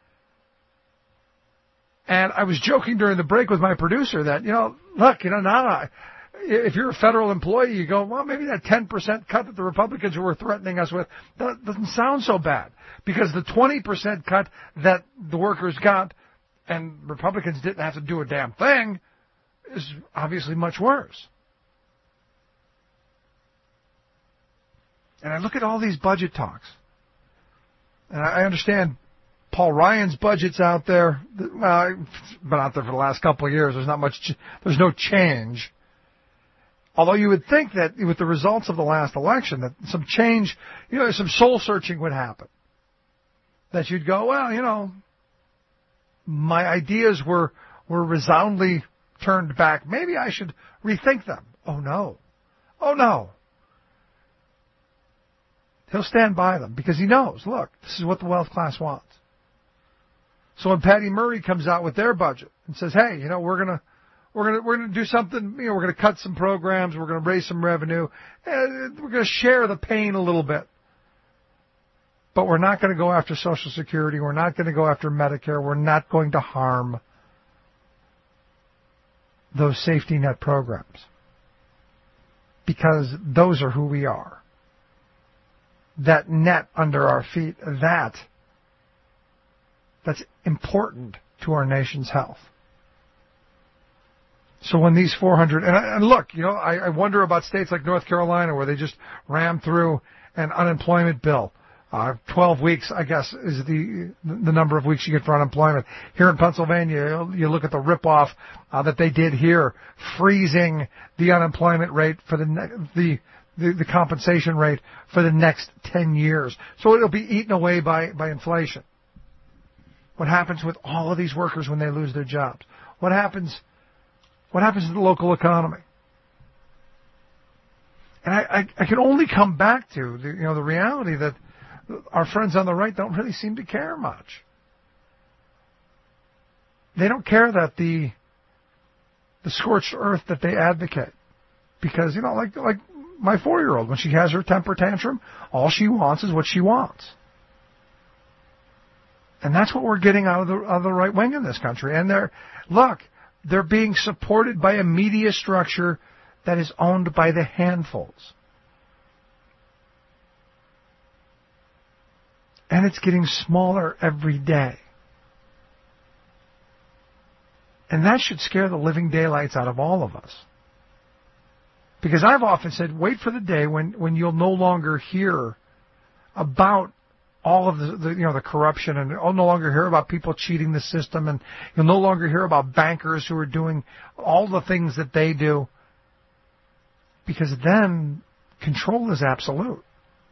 And I was joking during the break with my producer that, you know, look, you know, now I, if you're a federal employee, you go, well, maybe that ten percent cut that the Republicans were threatening us with that doesn't sound so bad. Because the twenty percent cut that the workers got and Republicans didn't have to do a damn thing is obviously much worse. And I look at all these budget talks. And I understand Paul Ryan's budget's out there. Well, it's been out there for the last couple of years. There's not much, there's no change. Although you would think that with the results of the last election, that some change, you know, some soul searching would happen. That you'd go, well, you know, my ideas were, were resoundingly turned back. Maybe I should rethink them. Oh no. Oh no. He'll stand by them because he knows, look, this is what the wealth class wants. So when Patty Murray comes out with their budget and says, hey, you know, we're going to, we're going to, we're going to do something, you know, we're going to cut some programs, we're going to raise some revenue, and we're going to share the pain a little bit. But we're not going to go after Social Security, we're not going to go after Medicare, we're not going to harm those safety net programs. Because those are who we are. That net under our feet, that, that's important to our nation's health. So when these four hundred, and, and look, you know, I, I wonder about states like North Carolina where they just rammed through an unemployment bill. Uh, twelve weeks, I guess, is the the number of weeks you get for unemployment. Here in Pennsylvania, you look at the ripoff uh, that they did here, freezing the unemployment rate for the the The, the compensation rate for the next ten years. So it'll be eaten away by, by inflation. What happens with all of these workers when they lose their jobs? What happens, what happens to the local economy? And I, I, I can only come back to the, you know, the reality that our friends on the right don't really seem to care much. They don't care that the, the scorched earth that they advocate. Because, you know, like, like, my four-year-old, when she has her temper tantrum, all she wants is what she wants. And that's what we're getting out of the, out of the right wing in this country. And they're, look, they're being supported by a media structure that is owned by the handfuls. And it's getting smaller every day. And that should scare the living daylights out of all of us. Because I've often said, wait for the day when, when you'll no longer hear about all of the, the you know the corruption, and you'll no longer hear about people cheating the system, and you'll no longer hear about bankers who are doing all the things that they do. Because then control is absolute.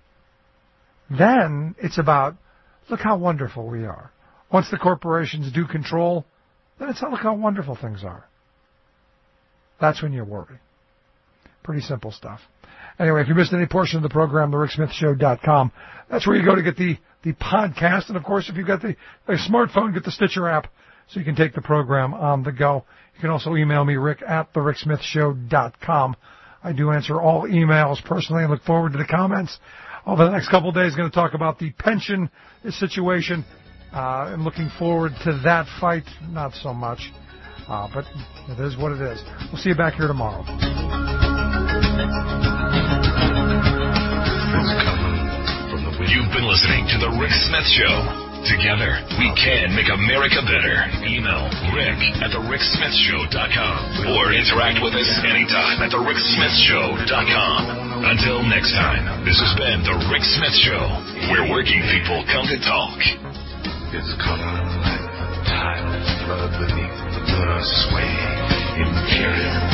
Then it's about, look how wonderful we are. Once the corporations do control, then it's, look how wonderful things are. That's when you worry. Pretty simple stuff. Anyway, if you missed any portion of the program, the rick smith show dot com. That's where you go to get the, the podcast. And, of course, if you've got the a smartphone, get the Stitcher app so you can take the program on the go. You can also email me, rick at the rick smith show dot com. I do answer all emails personally and look forward to the comments. Over the next couple of days, going to talk about the pension situation. Uh, and looking forward to that fight. Not so much. Uh, but it is what it is. We'll see you back here tomorrow. You've been listening to The Rick Smith Show. Together, we can make America better. Email rick at the rick smith show dot com or interact with us anytime at the rick smith show dot com. Until next time, this has been The Rick Smith Show, where working people come to talk. It's color like the tide flood beneath the sway imperial.